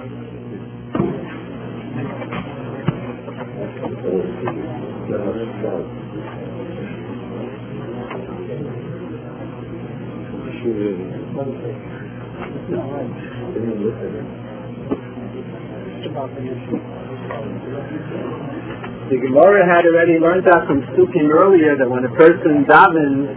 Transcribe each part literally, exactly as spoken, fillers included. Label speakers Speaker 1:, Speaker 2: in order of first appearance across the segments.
Speaker 1: The Gemara had already learned out from Sukkim earlier that when a person davens,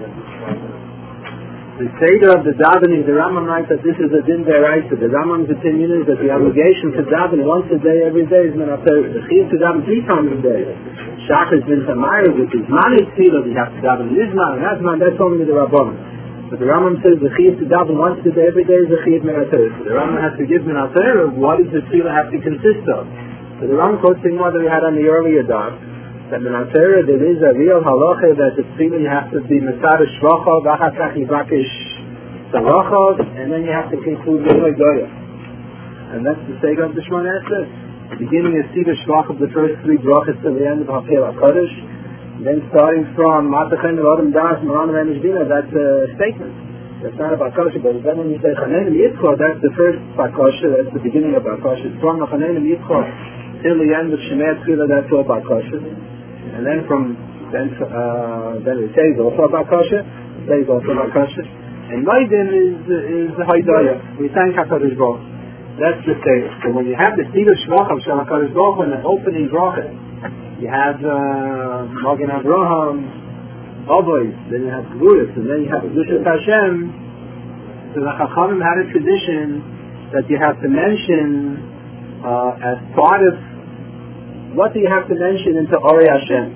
Speaker 1: the seder of the davening, the Rambam writes that this is a din deraisa. The Rambam's opinion is that the obligation to daven once a day, every day, is menaper. The chiyuv to daven three times a day. Shachar bin Tamayr, which is mani tefillah, you have to daven nizman, and azman, that's only the Rabbanim. But the Rambam says the chiyuv to daven once a day, every day, is a chiyuv menaper. So the Rambam has to give menaper of what does the tefillah have to consist of. So the Rambam quotes the one that we had on the earlier daf, that in Asera there is a real halacha that the tefillah you have to be Mesar Shvachov, Achakach Yivakish Sarachov, and then you have to conclude the Goya. And that's the sega of the Shemona Esrei. The beginning is Sida Shvachov, the first three brachas to the end of Hafel HaKodesh. Then starting from Matachem Rodam Das, Moran Ramish Dina, that's a statement. That's not a Bakasha, but then when you say Chanenim Yitzchor, that's the first Bakasha, that's the beginning of Bakasha. It's from Chanenim Yitzchor till the end of Shemei Tefillah, that's all Bakasha. And then from then uh, then it says also about kasha, it says also about kasha. And Maiden is is the Haidaya. We thank HaKadosh Baruch. That's the state. So when you have the Sida Shvach of HaKadosh Baruch in the opening bracha, you have uh, Magen Avraham, Obois, then you have Gvuris, and then you have Kedushas Hashem. So the Chachamim had a tradition that you have to mention uh, as part of what do you have to mention into Orei Hashem?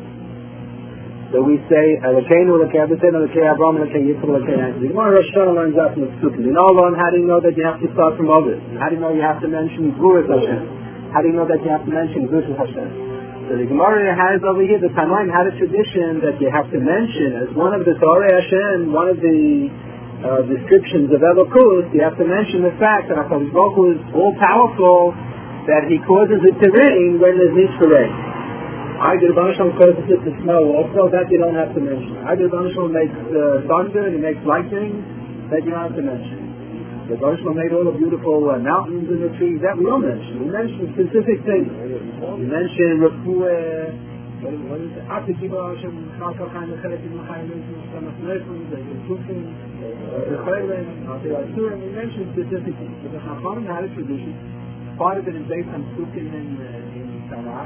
Speaker 1: So we say, Elokeinu, Elokei Avotenu, Elokei Avraham, Elokei Yitzchak, Elokei Yaakov. The Gemara Rosh Hashanah learns out from the Sukkim. You know, Lon, how do you know that you have to start from Ovis? How do you know you have to mention Gvuras Hashem? How do you know that you have to mention Kedushas Hashem? So the Gemara has over here, the Tanaim had a tradition that you have to mention as one of the Orei Hashem, one of the uh, descriptions of Elokus, you have to mention the fact that HaKadosh Baruch Hu is all-powerful, that he causes it to rain when there's need for rain. Either the Rebbeinu Shalom causes it to snow also, that you don't have to mention. Either the Rebbeinu Shalom makes uh, thunder and he makes lightning, that you don't have to mention. The Rebbeinu Shalom made all the beautiful uh, mountains and the trees, that we don't mention. We mention specific things. We mention Refuah, what is it? Atikiba Hashem, Chalka Chaim, Chelet in L'chaim, Samach Nefim, the Yusufim, the Chayren, the Asurim, we mention specific things. But the Chachamim had a tradition. Part of it is based on Sukkim in, uh, in Tanakh.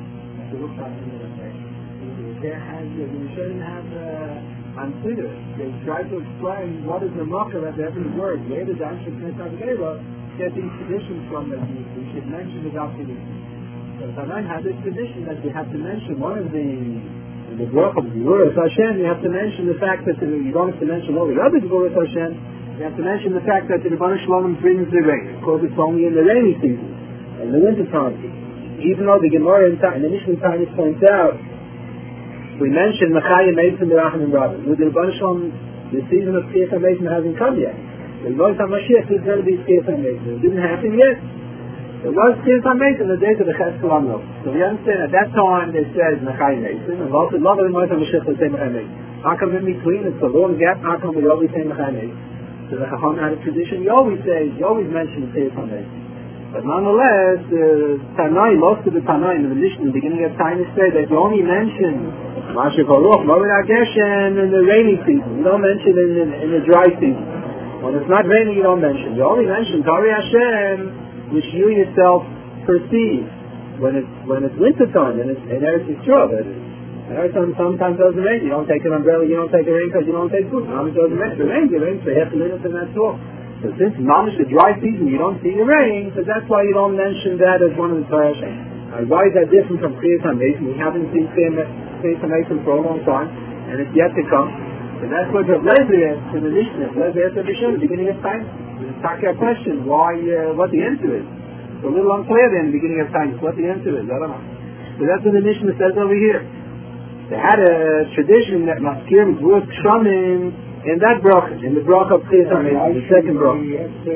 Speaker 1: There has, the Rishonim have uh, on Siddur, they try to explain what is the marker of every word. Where does Anshe Knesset get these traditions from that we, we should mention without Siddur? So Tanakh has this tradition that you have to mention one of the the work of Gvuras Hashem. You have to mention the fact that the, you don't have to mention all the other Gvuras Hashem. You have to mention the fact that the Rebbeinu Shalom brings the rain. Of course, it's only in the rainy season, in the winter time. Even though the Gemara in the Mishnah Tanya points out, we mentioned Mechayim Eitzim Berachim and Rabbim. With the Rebbeinu Shalom, the season of Tziyas HaMeisim hasn't come yet. The Yom HaMashiach is going to be Tziyas HaMeisim. It didn't happen yet. There was Tziyas HaMeisim the days of the Chesed Amno. So we understand at that time they said Mechayim Eitzim, and also Love of the Yom HaMashiach will say Mechayim Eitzim. How come in between it's a long gap? How come we always say Mechayim Eitzim? So the Chacham had a tradition, you always say, you always mention Tziyas HaMeisim. But nonetheless, the Tanai, most of the Tanai in the Mishnah, in the beginning of time, say that you only mention Masha Koruch, Moed HaGeshem in the rainy season. You don't mention it in, in, in the dry season. When it's not raining, you don't mention. You only mention Orei Hashem, which you yourself perceive. When it's when it's winter time, and it's in Eretz Yisrael, that is. Sometimes, sometimes doesn't rain. You don't take an umbrella, you don't take a raincoat, you don't take food. Sometimes it doesn't rain. It rains, it rains for half a minute and that's all. So since Mamish the dry season, you don't see the rain, so that's why you don't mention that as one of the Torah Hashem. Uh, why is that different from Tziyas HaMeisim? We haven't seen Tziyas HaMeisim for a long time, and it's yet to come. So that's what Rav Lezer asked in the Mishnah. Rav Lezer asked the Mishnah at the beginning of time. It's a question, why, uh, what the answer is. It's a little unclear there in the beginning of time, what the answer is. I don't know. So that's what the Mishnah says over here. They had a tradition that Maskir Gvuras Kshomim in that bracha, in the bracha of Tziyas HaMeisim, the second bracha.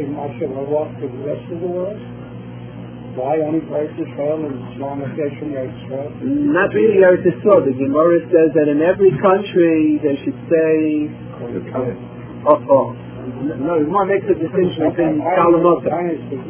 Speaker 1: Why only Eretz Yisrael and Shalom Hashem Eretz Yisrael? Not really Eretz Yisrael. The Gemara says that in every country they should say, oh, oh. No, the Gemara makes a distinction between Kalamota.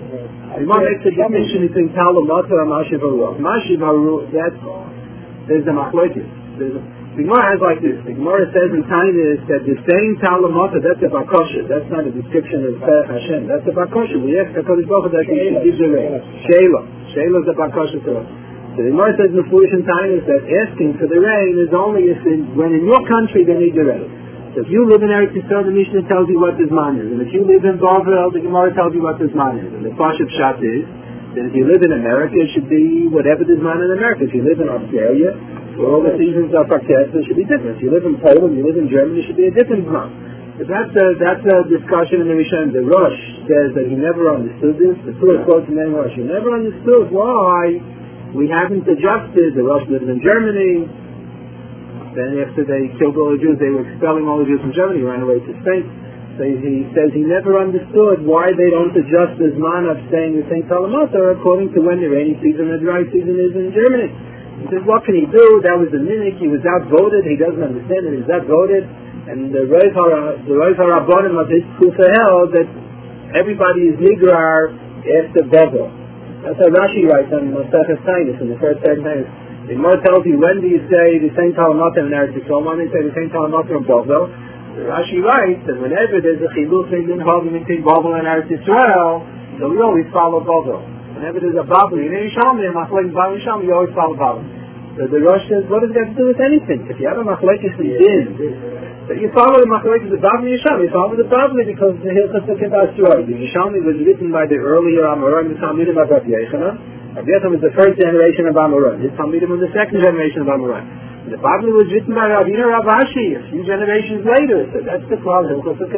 Speaker 1: The Gemara makes a distinction between Tal U'Mata and Mashiv HaRuach. Mashiv HaRuach, that's, there's a machlokes. The Gemara has like this. The Gemara says in Tainus that the same Tal U'Mata, that's a bakosha. That's not a description of Hashem. That's a bakosha. We ask HaKadosh Baruch Hu that he should give the rain. Sheila. Sheila is a bakosha to us. So the Gemara says in the Foolish and Tainus that asking for the rain is only if in, when in your country they need the rain. So if you live in Eretz Yisrael, the Mishnah tells you what this man is. And if you live in Bavel, the Gemara tells you what this man is. And the Pashup Pshat is that if you live in America, it should be whatever this man in America. If you live in Australia, where all the seasons are practiced, it should be different. If you live in Poland, you live in Germany, it should be a different man. But that's a, that's a discussion in the Rishon. The Rosh says that he never understood this. The Torah quotes in the Rosh. He never understood why we haven't adjusted. The Rosh lives in Germany. Then after they killed all the Jews, they were expelling all the Jews from Germany, ran away to Spain. So he says he never understood why they don't adjust the Zman of staying with Saint Talamata according to when the rainy season and the dry season is in Germany. He says, what can he do? That was the Minik. He was outvoted. He doesn't understand it. He was outvoted. And the Rosh HaRabbanim of his Kufa held that everybody is Nigrar after Bavel. That's how Rashi writes on Masechus Tainus in the first second Tainus. The Gemara tells you, when do you say the same Talamata in Eretz Yisrael? When do you say the same Talamata in Bavel? Rashi writes that whenever there's a chiluf involving between Bavel and Eretz Yisrael, so we always follow Bavel. Whenever there's a Bavel, in Yerushalmi, a machlokes Bavel Yerushalmi, you always follow Bavel. So the Rosh says, what does that have to do with anything? If you have a machlokes din, so you follow the machlokes of Bavel Yerushalmi, you follow the Bavel because the Hilchos Sukkot Asroy. The Yerushalmi was written by the earlier Amoraim, the Talmidim of Rabbi Yochanan. Rabbi Yochanan was the first generation of Amoraim. His Talmidim was the second generation of Amoraim. The Bible was written by Rabbeinu Rav Ashi a few generations later. So that's the problem.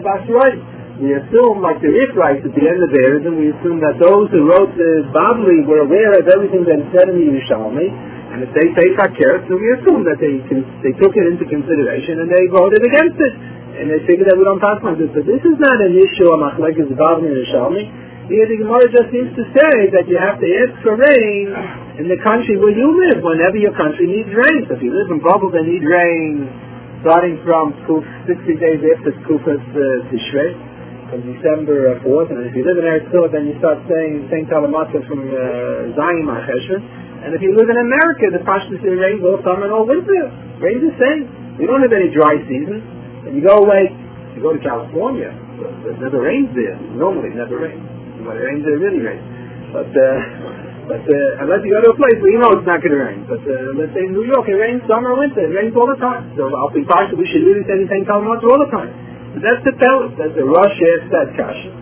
Speaker 1: We assume, like the Rif writes at the end of theirs, and we assume that those who wrote the Bible were aware of everything that is said in the Yerushalmi, and if they take Hakir, so we assume that they they took it into consideration and they voted against it. And they figured that we don't pass on this. But this is not an issue of Machlekes Bible in Yerushalmi. Here the Gemara just seems to say that you have to ask for rain in the country where you live, whenever your country needs rain. So if you live in Babel, they need rain starting from sixty days after Kukas uh, Tishrei, from December fourth. And if you live in Eretz Yisrael, then you start saying Saint Talamata from uh, Zayim HaCheshvan. And if you live in America, the Pashtus rains all summer and all winter. Rain's the same. We don't have any dry season. And you go away, you go to California, it never rains there. Normally, it never rains. When it rains, it really rains. But, uh, but uh, unless you go to a place where you know it's not going to rain. But uh, let's say in New York, it rains summer, winter. It rains all the time. So I'll be partial. We should really say the same time all the time. But that's the Pele. That's the Rosh asked that question.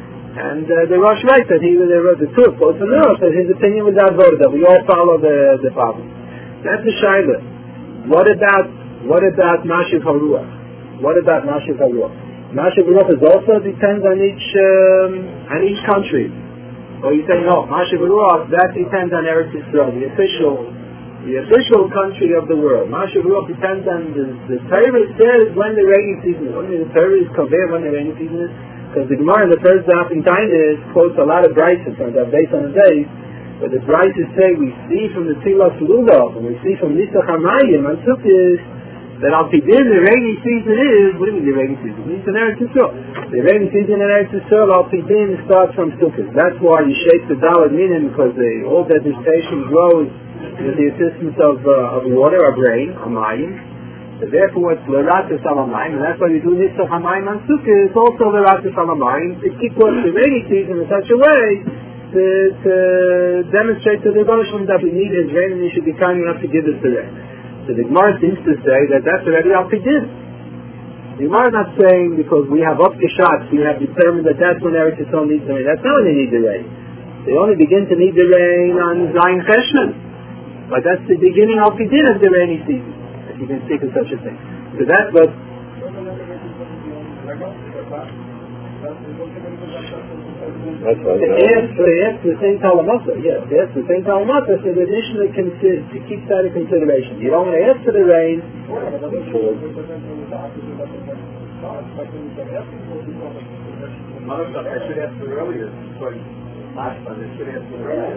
Speaker 1: And uh, the Rosh writes that he was the two quotes from the Rosh that his opinion was outvoted. That we all follow the the problem. That's the Shaila. What about what about Mashiv HaRuach? What about Mashiv HaRuach? Mashiv HaRuach is also depends on each um, on each country. Or you say no, Mashiv HaRuach that depends on Eretz Yisrael, the official, the official country of the world. Mashiv HaRuach depends on the the Torah says when the rainy season is. When the Torah is covered when the rainy season is, because the Gemara in the first daf in Tainus quotes a lot of brises from that based on the days. But the brises say we see from the Tzilas Lulav and we see from Nisach Hamayim and Sukkot that Al Pidin, the rainy season is, what do you mean the rainy season? It's in Eretz Yisrael. The rainy season in Eretz Yisrael, Al Pidin starts from Sukkot. That's why you shape the Daled Minim, because the, all that vegetation grows with the assistance of uh, of water, of rain, Hamayim. So therefore it's L'Ratus Halamayim, and that's why you do Nisach Hamayim on Sukkot. It's also L'Ratus Halamayim to keep the rainy season in such a way to, to demonstrate to the Roshim that we need his rain and he should be kind enough to give us the rain. So the Gemara seems to say that that's already Al Pidin. The Gemara is not saying because we have up the shots, we have determined that that's when Eretz Yisrael needs the rain. That's not when they need the rain. They only begin to need the rain on Zayin Cheshvan. But that's the beginning Al Pidin of the rainy season, if you can speak of such a thing. So that's what... That's right. They ask, they ask the same Talamata, yes, they ask the same Talamata, so the Mishnah consider, to keep that in consideration. You don't want to ask for the rain. I should ask for earlier. Last time, I should ask for earlier.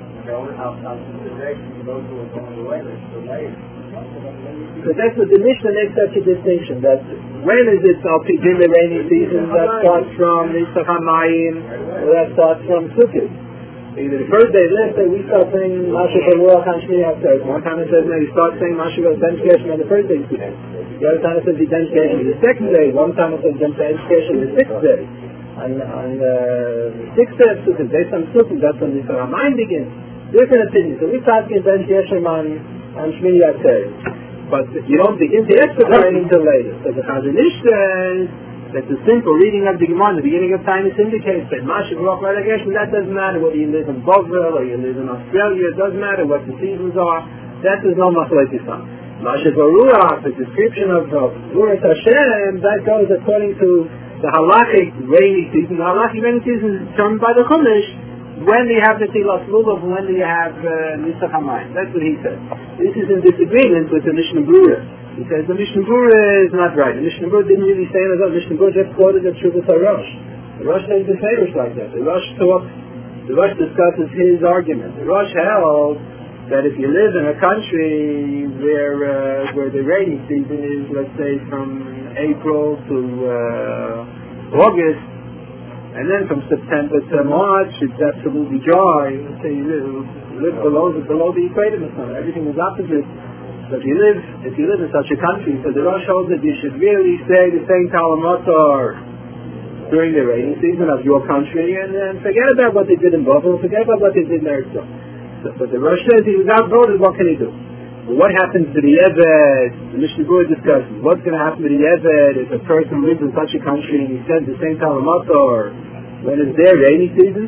Speaker 1: Because that's what the Mishnah makes such a distinction, that when is it Al Pidin the rainy season that starts from Nisach Hamayim, or that starts from Sukkot? Either the first day, let's say we start saying Mashiach Ruach and Shmini Atzeres. One time it says no, you start saying Mashiach Ben Shkesh on the first day. The other time it says Ben Shkesh on the second day. One time it says Ben Shkesh on the sixth day. And on the sixth day of Sukkot, based on Sukkot, that's when the Torah mind begins. Different opinions. So we start getting Ben Shkesh on on Shmini Atzeres. But you don't begin to expedite until later. So the Chazon Ish says that the simple reading of the Gemara, the beginning of time, indicates that Mashiach Ruach V'Regesh, that doesn't matter whether you live in Bovril or you live in Australia, it doesn't matter what the seasons are, that is no Machlekes Sam. Mashiach Ruach, the description of Zuras Hashem, that goes according to the halachic rainy season. The halachic rainy season is determined by the Chumash. When do you have the Tilas Lulav, when do you have Nisach HaMayim? That's what he said. This is in disagreement with the Mishnah Berurah. He says the Mishnah Berurah is not right. The Mishnah Berurah didn't really say it. The Mishnah Berurah just quoted the Shuvas HaRosh. The Rosh says the Feirush like that. The Rosh talks, the Rosh discusses his argument. The Rosh held that if you live in a country where uh, where the rainy season is, let's say from April to uh, August, and then from September to March, it's absolutely dry. Let's say you live, live below the below the equator, everything is opposite. So if you live, if you live in such a country, so the Rosh holds that you should really say the same Talamatar during the rainy season of your country, and then forget about what they did in Babel, forget about what they did in Eretz. So, but the Rosh says he was outvoted. What can he do? Well, what happens to the Eved? The Mishnah Berurah discusses what's going to happen to the Eved if a person lives in such a country and he says the same Talamatar when it's their rainy season.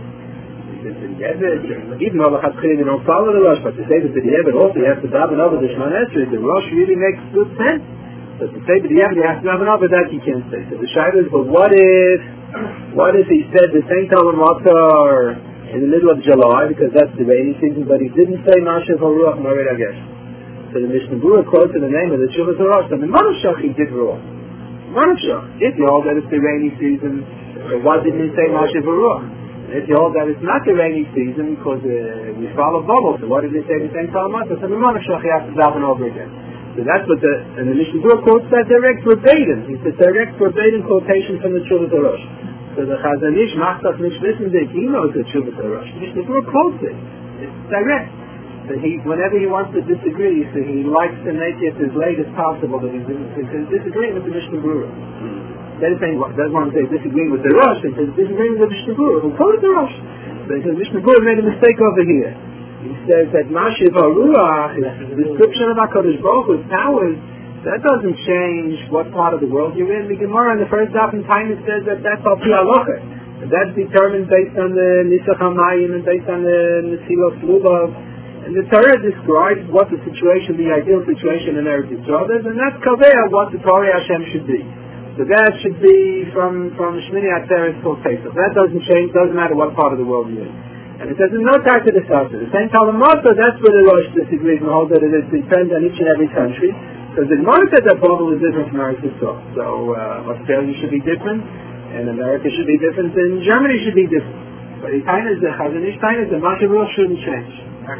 Speaker 1: Even though they don't follow the Rosh, but to say that the Yevid also you have to daven over the Shemon Esrei, the Rosh really makes good sense. But to say that the Yevid you have to daven over that, you can't say. So the Shaila is, but what if, what if he said the same Talmud Matar in the middle of July, because that's the rainy season, but he didn't say Mashiach Ruach Moed Hagesh. So the Mishnah Berurah quotes in the name of the Shuvas HaRosh, so the Manavshach he did wrong. Manavshach, if you hold that it's the rainy season, so why didn't he say Mashiach Ruach? If you hold that it's not the rainy season because uh, we follow bubbles, so why did they say the same Talmud? So the Manavshach you have to daven over again. So that's what the, and the Mishnah Berurah quotes that direct verbatim. It's a direct verbatim quotation from the Shuvas HaRosh. So the Chazon Ish macht das nicht wissentlich, he knows the Shuvas HaRosh. The Mishnah Berurah quotes it. It's direct. So he, whenever he wants to disagree, so he likes to make it as late as possible that he's disagreeing with the Mishnah Berurah. Instead of saying, well, doesn't want to say disagreeing with the Rosh, he says disagreeing with the Mishnah Berurah. Who quoted the Rosh? So he says Mishnah Berurah made a mistake over here. He says that Mashiach Ruach, the description of HaKadosh Baruch Hu's powers, that doesn't change what part of the world you're in. The Gemara in the first daf in time it says that that's all Pi Halacha. That's determined based on the Nisach HaMayim and based on the Nesilos Lulav. And the Torah describes what the situation, the ideal situation in Eretz Yisrael is, and that's Kaveh, what the Torah Hashem should be. So that should be from from Shmini Atzeres till Pesach. That doesn't change. Doesn't matter what part of the world you're in. And it says there's no time to discuss it. The same Talmud Matzah, that's where the Rosh disagrees and holds that it depends on each and every country. Because the Gemara said that Babel is different from Eretz Yisrael. So uh, Australia should be different, and America should be different, and Germany should be different. But the time is the Chazon Ish time is the Mashiach Ruach shouldn't change.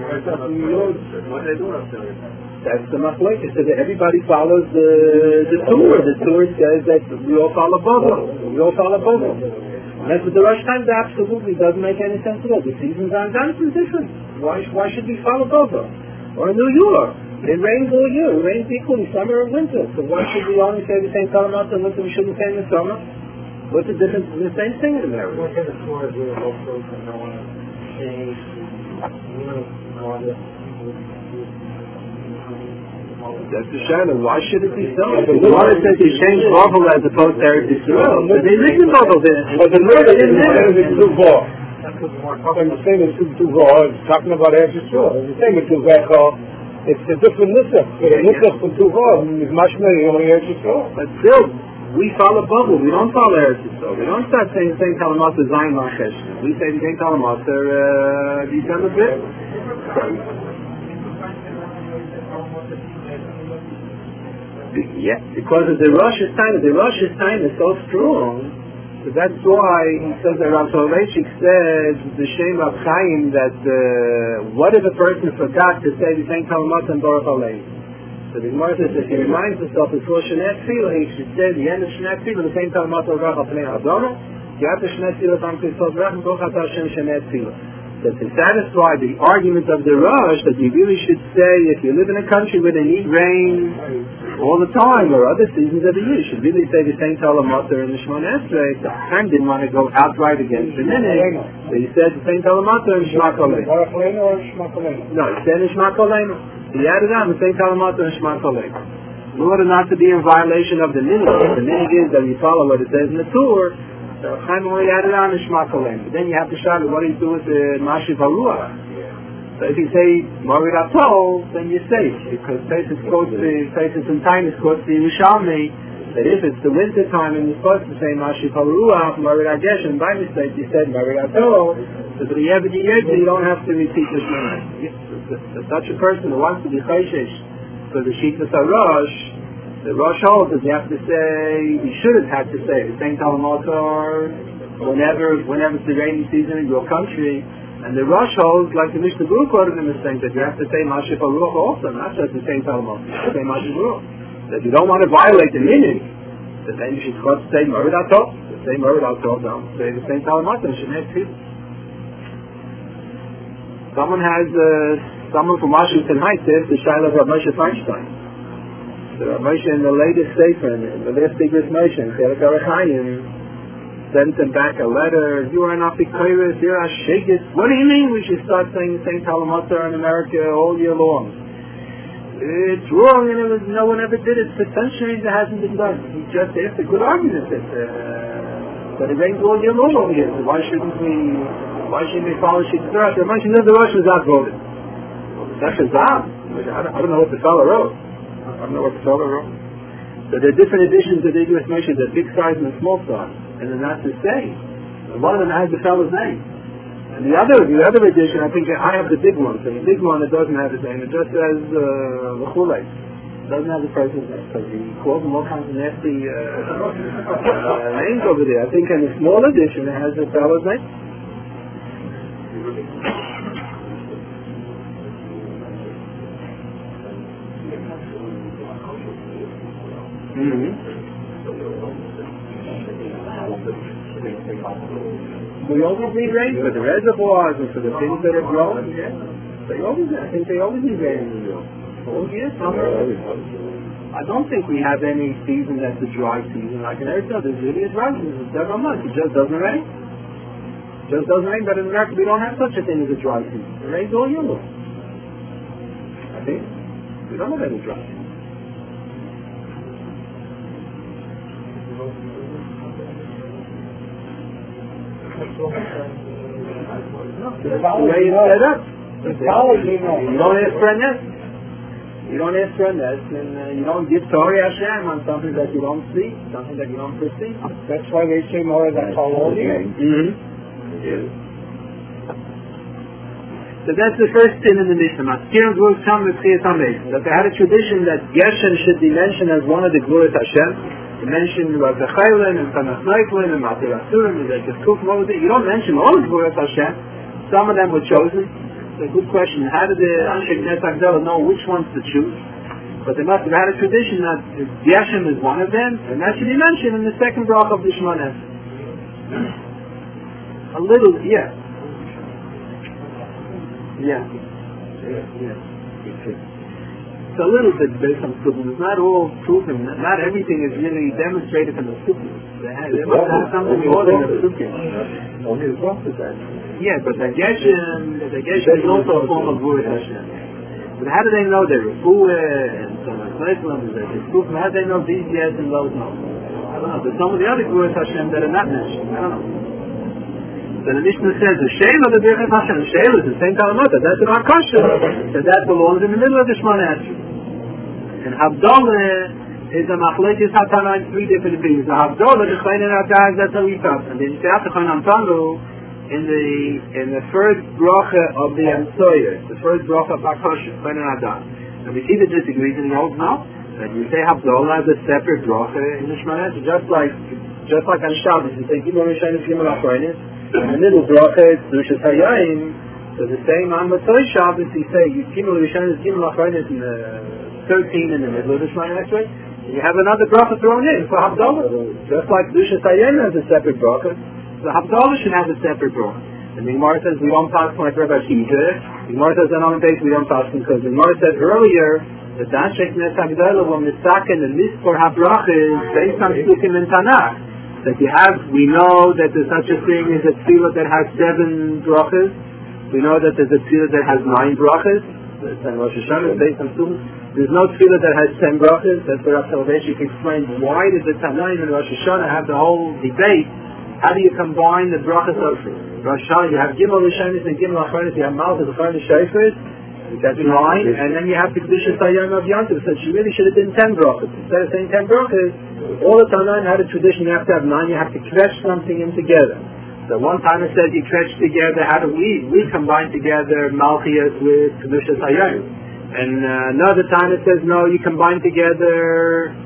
Speaker 2: What do they do in Australia?
Speaker 1: That's the Machlekes. So that everybody follows the the tour. The tour says that we all follow Babel. We all follow Babel. And that's what the Rosh times absolutely doesn't make any sense at all. The seasons are is different. Why why should we follow Babel? Or New York? It rains all year. It rains equally summer and winter. So why should we only say the same time in winter? We shouldn't say in the summer. What's the difference? It's the same thing in America.
Speaker 2: What kind of tour is really hopeful and no one change? You know,
Speaker 1: that's the shadow. Why should it be so? The Gemara says he changed Babel as opposed to Eretz Yisrael. But they lived in Babel then.
Speaker 3: But the Lord didn't live in too far. When the same is too far, it's talking about Eretz Yisrael. The same is too far. It's a different nusach. The nusach from too far is much more only Eretz Yisrael.
Speaker 1: But still, we follow Babel. We don't follow Eretz Yisrael. We don't start saying the same Talmud Zayin Lachesh. We say the same Talmud uh December fifth. Yeah, because of the Rosh time, the Rosh time is so strong, so that's why he says that Rav Soloveitchik says the Shem of Chaim that uh, what if a person forgot to say the same Talmud and Baruch Aleinu? So the Gemara says if he reminds himself before Shnei Tefillah, he should say the end of Shnei Tefillah the same Talmud and Baruch Aleinu. You have to Shnei Tefillah from Kisod Rach and Baruch Hashem Shnei Tefillah. So that to satisfy the argument of the Rosh, that you really should say, if you live in a country where they need rain all the time, or other seasons of the year, you should really say the same Talamater in the Shemona Esrei. The Chaim didn't want to go outright against the Minhag, so he said the same Talamater in Shema Koleinu. No, he said in Shema Koleinu. He added on the same Talamater in Shema Koleinu. In order not to be in violation of the Minhag, the Minhag is that you follow what it says in the Torah. So Chaim only added on the Shema Koleinu. Then you have to shout, what do you do with the Mashiv Haruach? So if you say Morid Atol, then you're safe, because Pesach quotes the Pesach and Tainus quotes the Yerushalmi that if it's the winter time and you're supposed to say Mashiv Haruach, Morid Agesh, and by mistake you said Morid Atol, so that you have you don't have to repeat the Shema. Such a person who wants to be Chayshish for the Shitas HaRosh, the Rosh holds that you have to say, you should have had to say the same Talamatar whenever, whenever it's the rainy season in your country. And the Rosh holds, like the Mishnah Berurah quoted in the same, that you have to say Mashiv Haruach also, not just the same Talamatar, the same Mashiv Haruach. That you don't want to violate the meaning, that then you should say Morid Atol, the same Morid Atol, don't say the same Talamatar, you shouldn't have to. Someone has, uh, someone from Washington Heights says the Shiloh of Moshe Feinstein. So Moshe in the latest Sefer, in the last Tigris Moshe, in Chelek Arachayim, sent him back a letter, you are an Apikoris, you're a Shegis. What do you mean we should start saying the same Talamatar in America all year long? It's wrong, and it was, no one ever did it. For centuries it hasn't been done. He just asked a good argument that, uh, that it rains all year long over here. So why shouldn't we, why shouldn't we follow Shegis? The Moshe knew the Rosh was outvoted. That's a Zab. I don't know what the fellow wrote. I don't know what the fellow wrote. So there are different editions of the Igros Moshe, the big size and the small size. And then that's the same. And one of them has the fellow's name. And the other the other edition, I think I have the big one. So the big one, it doesn't have his name. It just says L'chulei. Uh, it doesn't have the person's name. So he calls them all kinds of nasty uh, uh, names over there. I think in the small edition, it has the fellow's name. Mm-hmm. We always need rain for the reservoirs and for the things that are growing. Yeah. They always, I think they always need rain in New York. Oh yes, summer. I don't think we have any season that's a dry season like in Eretz. There's really a dry season. It's several months. It just doesn't rain. It just doesn't rain. But in America, we don't have such a thing as a dry season. It rains all year long. I think we don't have any dry season. That's the way it's set up. You don't ask for a nest. You don't ask for a nest, and uh, you don't give Torah Hashem on something that you don't see, something that you don't perceive.
Speaker 3: That's why they say more of that all year.
Speaker 1: Mm-hmm. So that's the first thing in the Mishnah. Maskirim Gvul Sham V'Tchiyas HaMeis. That they had a tradition that Geshem should be mentioned as one of the Gvulas Hashem. You mention Rav Zechaylim and Tanach Neiflim and Matir Asurim and Zechus Kuf Moshe. You don't mention all the Gvulas Hashem. Some of them were chosen. It's a good question. How did the Anshe Knesset Agdala know which ones to choose? But they must have had a tradition that Geshem is one of them, and that should be mentioned in the second bracha of the Shemona Esrei. A little, yeah. Yeah. Yeah. It's a little bit based on Sukkim. It's not all proven. Not everything is really demonstrated in the Sukkim. They must have something more than the Sukkim. Yeah, but the Geshem, the Geshem is also a form of Gvulas Hashem. But how do they know they're Refuah and Tanach Neiflim and Zechus Kuf? How do they know these yes and those no? I don't know. There's some of the other Gvulas Hashem that are not mentioned. I don't know. So the Mishnah says the Sheila, the Birchas Hashem, the Sheila is the same Talmud. That's an Akasha. So that belongs in the middle of the Shemona Esrei. And Havdalah is a Machlekes Hatana in three different opinions. The Havdalah, the Chayin and Adaz, that's how we talk. And then you say after Chayin Amtanu in the in the first bracha of the Amsoyer, the first bracha of Akasha, Chayin and Adaz. And we see the disagrees in the old now. And you say Havdalah is a separate bracha in the Shemona Esrei, just like just like on Shabbos. You say Gimel Rishon and Gimel Achronis. In the middle bracha is Dushas Hayayim. So the same on Motzei Shabbos, you say Gimel Rishon is Gimel Achronis in the thirteen in the middle of the Shemona Esrei. You have another bracha thrown in for Havdalah. Just like Dushas Hayayim has a separate bracha, the Havdalah should have a separate bracha. And the Gemara says we don't pass like Rabbi Akiva. The Gemara says on our base we don't pass because the Gemara said earlier that the Ashek Nes Hagdala will mistaken the Mispor HaBrachas based on Psukim in Tanakh. That you have, we know that there's such a thing as a tefillah that has seven brachas. We know that there's a tefillah that has nine brachas. And Rosh Hashanah is based on Psukim. There's no tefillah that has ten brachas. That's where Rav Soloveitchik explains why did the Tanaim and Rosh Hashanah have the whole debate. How do you combine the brachas of Rosh Hashanah? You have Gimel Rishonis and Gimel Achronis. You have Malchus, Achronis, Shofet. That's nine. And then you have the Kedushas Hayom of Yom Tov. So she really should have been ten brachas. Instead of saying ten brachas, all the Tanaim had a tradition. You have to have nine. You have to stretch something in together. So one time it said you stretch together. How do we? We combine together Malchias with Kedushas Hayom. And uh, another time it says no. You combine together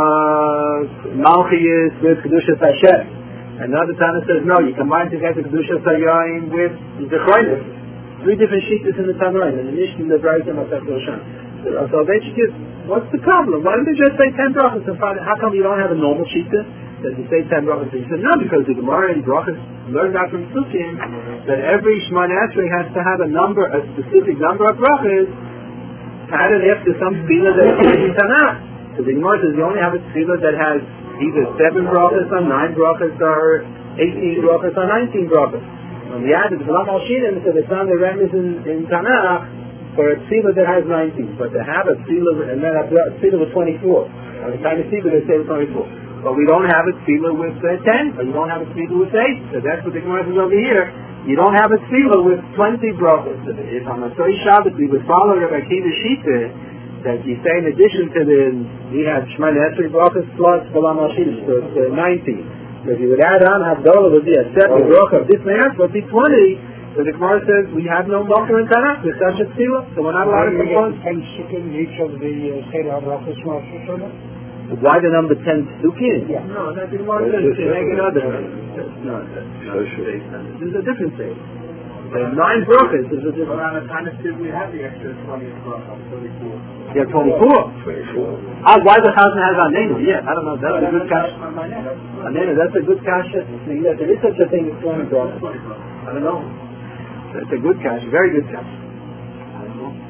Speaker 1: uh, Malchias with Kedushas Hashem. Another time it says no, you combine together Kedushas Hayom with Zechronis. Three different sheets in the Tanaim, and the Mishnah, the Brayta, and the Roshan. So Soloveitchik is, what's the problem? Why don't they just say ten brachas and find how come you don't have a normal sheet that you say ten brachas? He said no, because the Gemara and brachas learned out from Psukim that every Shemona Esrei has to have a number, a specific number of brachas added after some tefillah that is in Tanakh. So the Gemara says you only have a tefillah that has either seven brachas or nine brachas or eighteen brachas or nineteen brachas. When we added the B'lam Al-Shinim, so they found the remnants in, in Tanakh for a tefillah that has nineteen. But to have a tefillah, and then a tefillah with twenty-four. Now the kind of tefillah they say with twenty-four. But we don't have a tefillah with uh, ten, or you don't have a tefillah with eight. So that's what the Gemara says over here. You don't have a tefillah with twenty brachas. So if on a Tzoi Shabbat we would follow Rabbi Akiva Shita, that you say in addition to the, we have Shemona Esrei brachas plus B'lam Al-Shinim, so it's uh, nineteen. So if you would add on Havdalah would be a separate bracha of this man, would be twenty. So the Gemara says we have no mocker in Tanakh. There's such a tefillah, so we're not allowed to propose.
Speaker 3: ten Sukkim each of the Seder HaBrachas Rosh Hashanah?
Speaker 1: Why the number ten Sukkim?
Speaker 3: Yeah.
Speaker 1: No, that's the Gemara says to make another. No, this is a different thing. The nine brachas is a different.
Speaker 2: Around the time of Sid, we have the extra twentieth bracha, thirty-four.
Speaker 1: Yeah, twenty-four. twenty-four. Ah, why the Chazan has Anenu? Yeah, I don't know. That's a good kasha. Anenu, that's a good kasha. Yeah, there is such a thing as twenty brachas. I don't know. That's a good kasha. Very good kasha. I don't know.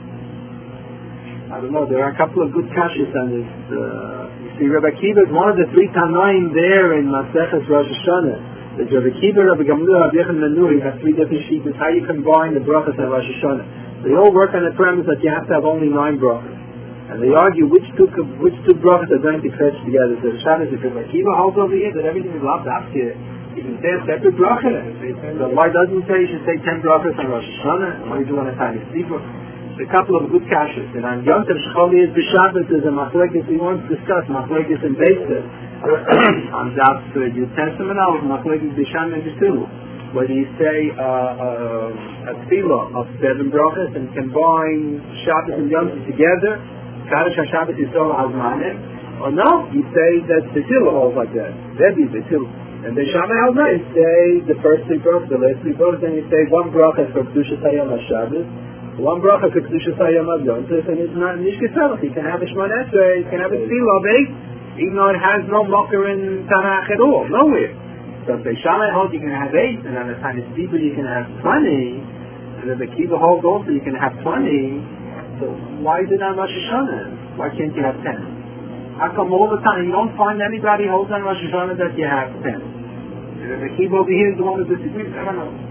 Speaker 1: I don't know. There are a couple of good kashas on this. Uh, you see, Rabbi Akiva is one of the three Tanaim there in Maseches Rosh Hashanah. The Rabbi Akiva, Rabbi Gamliel, Rabbi Yechon Menuri have three different sheets. It's how you combine the brachas and Rosh Hashanah. They all work on the premise that you have to have only nine brachas. And they argue which two which two brachas are going to fetch together. So the Shabbos, if Rabbi Akiva holds over here that everything is loved after, you can say a separate bracha. So why doesn't he say you should say ten brachas on Rosh Hashanah? Why do you want to tie the steeple? A couple of good kashas. And on Yom Tov Shcholi is B'Shabbos is a machlekes we want to discuss, machlekes and Beis. On that uh, New Testament, now machlekes B'Sham and B'Silu. Whether you say uh, uh, a tefillah of seven brachas and combine Shabbos and Yom Tov together, Kaddish HaShabbos Yisrael Hazmanim, or no, you say that B'Silu holds like that. That is B'Silu. And the Shammai Hazmanim say the first three brachas, the last three brachas, then you say one bracha for Kedushas Hayom HaShabbos, one bracha for Kedushas Hayom HaYom, and it's not Nishkeselach. You can have a Shemona Esrei, you can have a tefillah of eight, even though it has no mocker in Tanakh at all, nowhere. So if the Shammai holds you can have eight, and on the Tanya Steeper you can have twenty, and if the Kiva holds also you can have twenty, so why is it not Rosh Hashanah? Why can't you have ten? How come all the time you don't find anybody holds on Rosh Hashanah that you have ten? And if the Kiva over here is the one who disagrees, I don't know.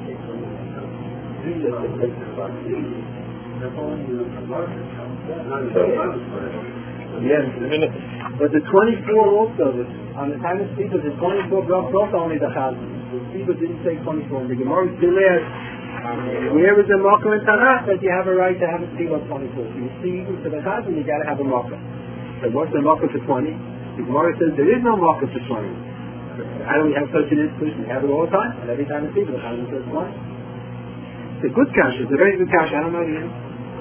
Speaker 1: Yes, but the twenty-four also, on the time of Stephen, the twenty-four brought only the Chazan. The Stephen didn't say twenty-four. The Gemara still asks, where is the Mocker in Tanakh that you have a right to have a Stephen of twenty-four? So you see, even for the Chazan, you got to have a Mocker. So what's the Mocker for twenty? The Gemara says there is no Mocker for twenty. How do we have such an institution? We have it all the time, and every time it's Stephen, the Chazan says twenty. It's a good cash. It's a very good cash. I don't know you.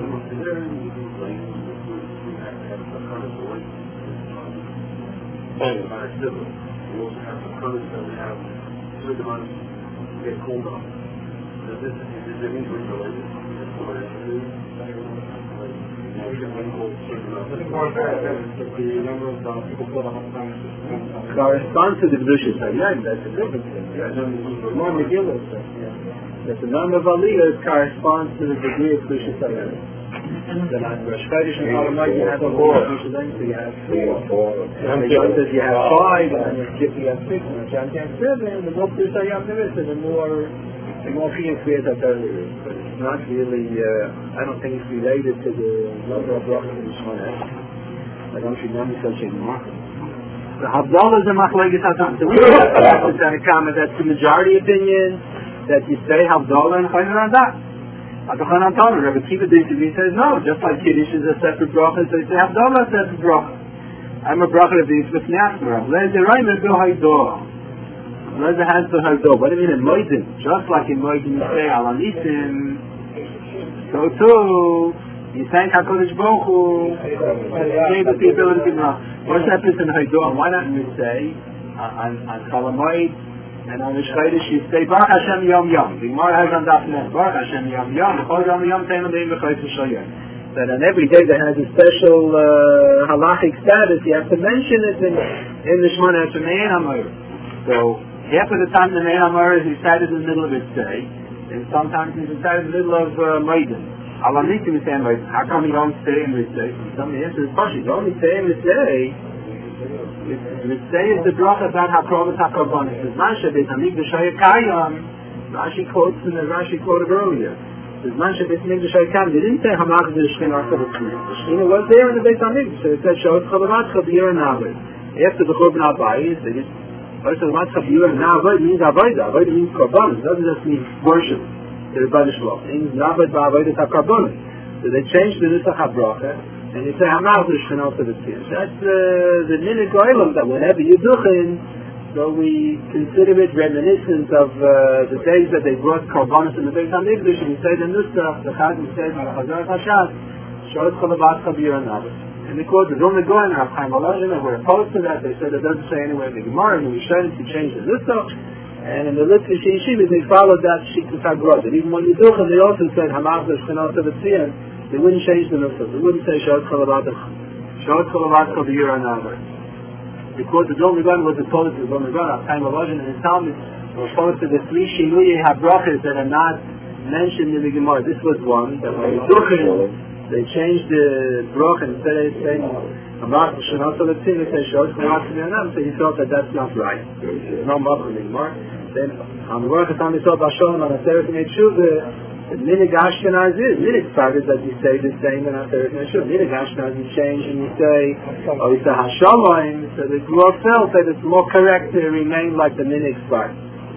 Speaker 2: Oh, we also have the colors that we have with the ones get cold off. So this is the English related.
Speaker 1: corresponds to the Kedushas Hayom. That's a different thing. More Megillah stuff. That the number of aliyahs corresponds to the degree of Kedushas Hayom. That on Rosh Chodesh and Chol you have a war. So you have four. And says you have five, and on Yom Kippur you have six, and on Yom Kippur seven. The more Kedushas Hayom there is, and the more the more feeling clear that there is. But it's not really. Uh, I don't think it's related to the number of brachas in Shemona. I don't remember such a mark. The Havdalah is a machlekes hatam. So we have to say comment that's the majority opinion that you say Havdalah and Chayim Radah. Adochan Anton, Rabbi Kiva Disagree says no. Just like Kiddush is a separate bracha, so you say Havdalah is a separate bracha. I'm a bracha of these with Nashmer. Lezer Raimer Bil Haydoah. Lezer has Bil Haydoah. What do you mean in Moedim? Just like in Moedim you say Al Anisim, so too you thank HaKadosh Baruch Hu and gave us the ability to know. What's that in Haydoah? Why not you say on on Cholamoid and on the Shchodesh you say Baruch Hashem Yom Yom. The Gemara has on Daf Nes Baruch Hashem Yom Yom. Chol Yom Yom Teinu Deim B'Chayis V'Shoyim. That on every day that has a special uh, halachic status, you have to mention it in in the Shemona Esrei Me'en HaMoreh. So half of the time the Me'en HaMoreh is recited in the middle of its day, and sometimes it's recited in the middle of uh, Moedim. Allah needs to be saying, like, how come you don't stay in Ritzay? Some the answer is partially. You only stay in Ritzay. Ritzay is the bracha about HaKrovas HaKarbonis. It's Mansha Beit HaMikdash HaYakayam. Rashi quotes in the Rashi quoted earlier. It's Mansha Beit HaMikdash HaYakayam. They didn't say Hamach the Shekhinah Archa B'Tzmir. The Shekhinah was there in the Beit HaMikdash. So it said Shot Chalavatcha B'Yer Navod. After the Churban HaBayis, they just first Chalavatcha B'Yer Navod means Avodah. Avodah means Karbonis. It doesn't just mean worship. The Rebbeinu Shalom. Things Navod Ba'avodah HaKarbonis. So they changed the Nusach HaBracha, and you say Hamach the Shekhinah Archa B'Tzmir. That's uh, the Minig Olam that whenever you duchen, so we consider it reminiscent of uh, the days that they brought Karbonis in the Beit HaMikdash, and we say the Nusach, the Chazan says, Chazar HaShas, Shot Chalavatcha B'Yer Navod. And they quote the Vilna Gaon and Rav Chaim Volozhin, and we're opposed to that. They said it doesn't say anywhere in the Gemara, and we shouldn't to change the Nusach. And in the Litzvah Yeshivas, they followed that Shiktas HaGrod. And even when you do it, they also said Hamach the Shekhinah Archa B'Tzmir. They wouldn't change the Nusach. They wouldn't say Shot Chalavatcha B'Yer Navod. They quote the Vilna Gaon was opposed to the Vilna Gaon, Rav Chaim Volozhin, and his Talmud were opposed to the three Shinuyei HaBrachas that are not mentioned in the Gemara. This was one that when you do it, they changed the bracha instead of saying Hamach the Shekhinah Archa B'Tzmir, they say Shot Chalavatcha B'Yer Navod. So he thought that that's not right. There's no Machal in the Gemara. Then on the work of Tam Yisrael Basholem on Aseret Me'etshuva, the Minig Ashkenaz is Minig started that you say the same in Aseret Me'etshuva. Minig Ashkenaz you change and you say, oh, it's a Hashalom, so the Gvur felt that it's more correct to remain like the Minig start.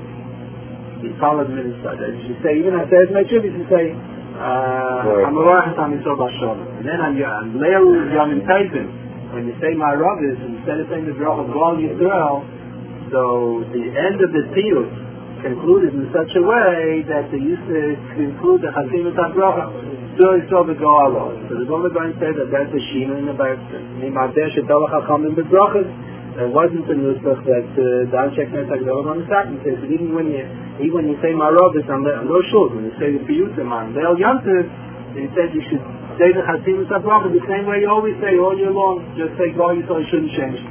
Speaker 1: You follow the Minig start. As you say, even Aseret Me'etshuva, you say, on the work of Tam Yisrael Basholem. And then on Leil Yom Taitin, when you say Ma'aravis, instead of saying the Bracha of Gal Yisrael, so the end of the Tiyut concluded in such a way that they used to conclude the Chazimus HaBracha. So it's all the Go'alo. So the Go'alo going to say that that's a Shina in the Bible. Nimadeh Shedolach HaChamim B'Brachas. There wasn't a Nusach that Dan Shek Netzach Go'alo on the Sack. He says that even when you, even when you say Ma'aravis on those shul, when you say the Piyutim on Leil Yantiv, he said you should say the Chazimus HaBracha the same way you always say all year long. Just say Go'al Yisrael, you shouldn't change.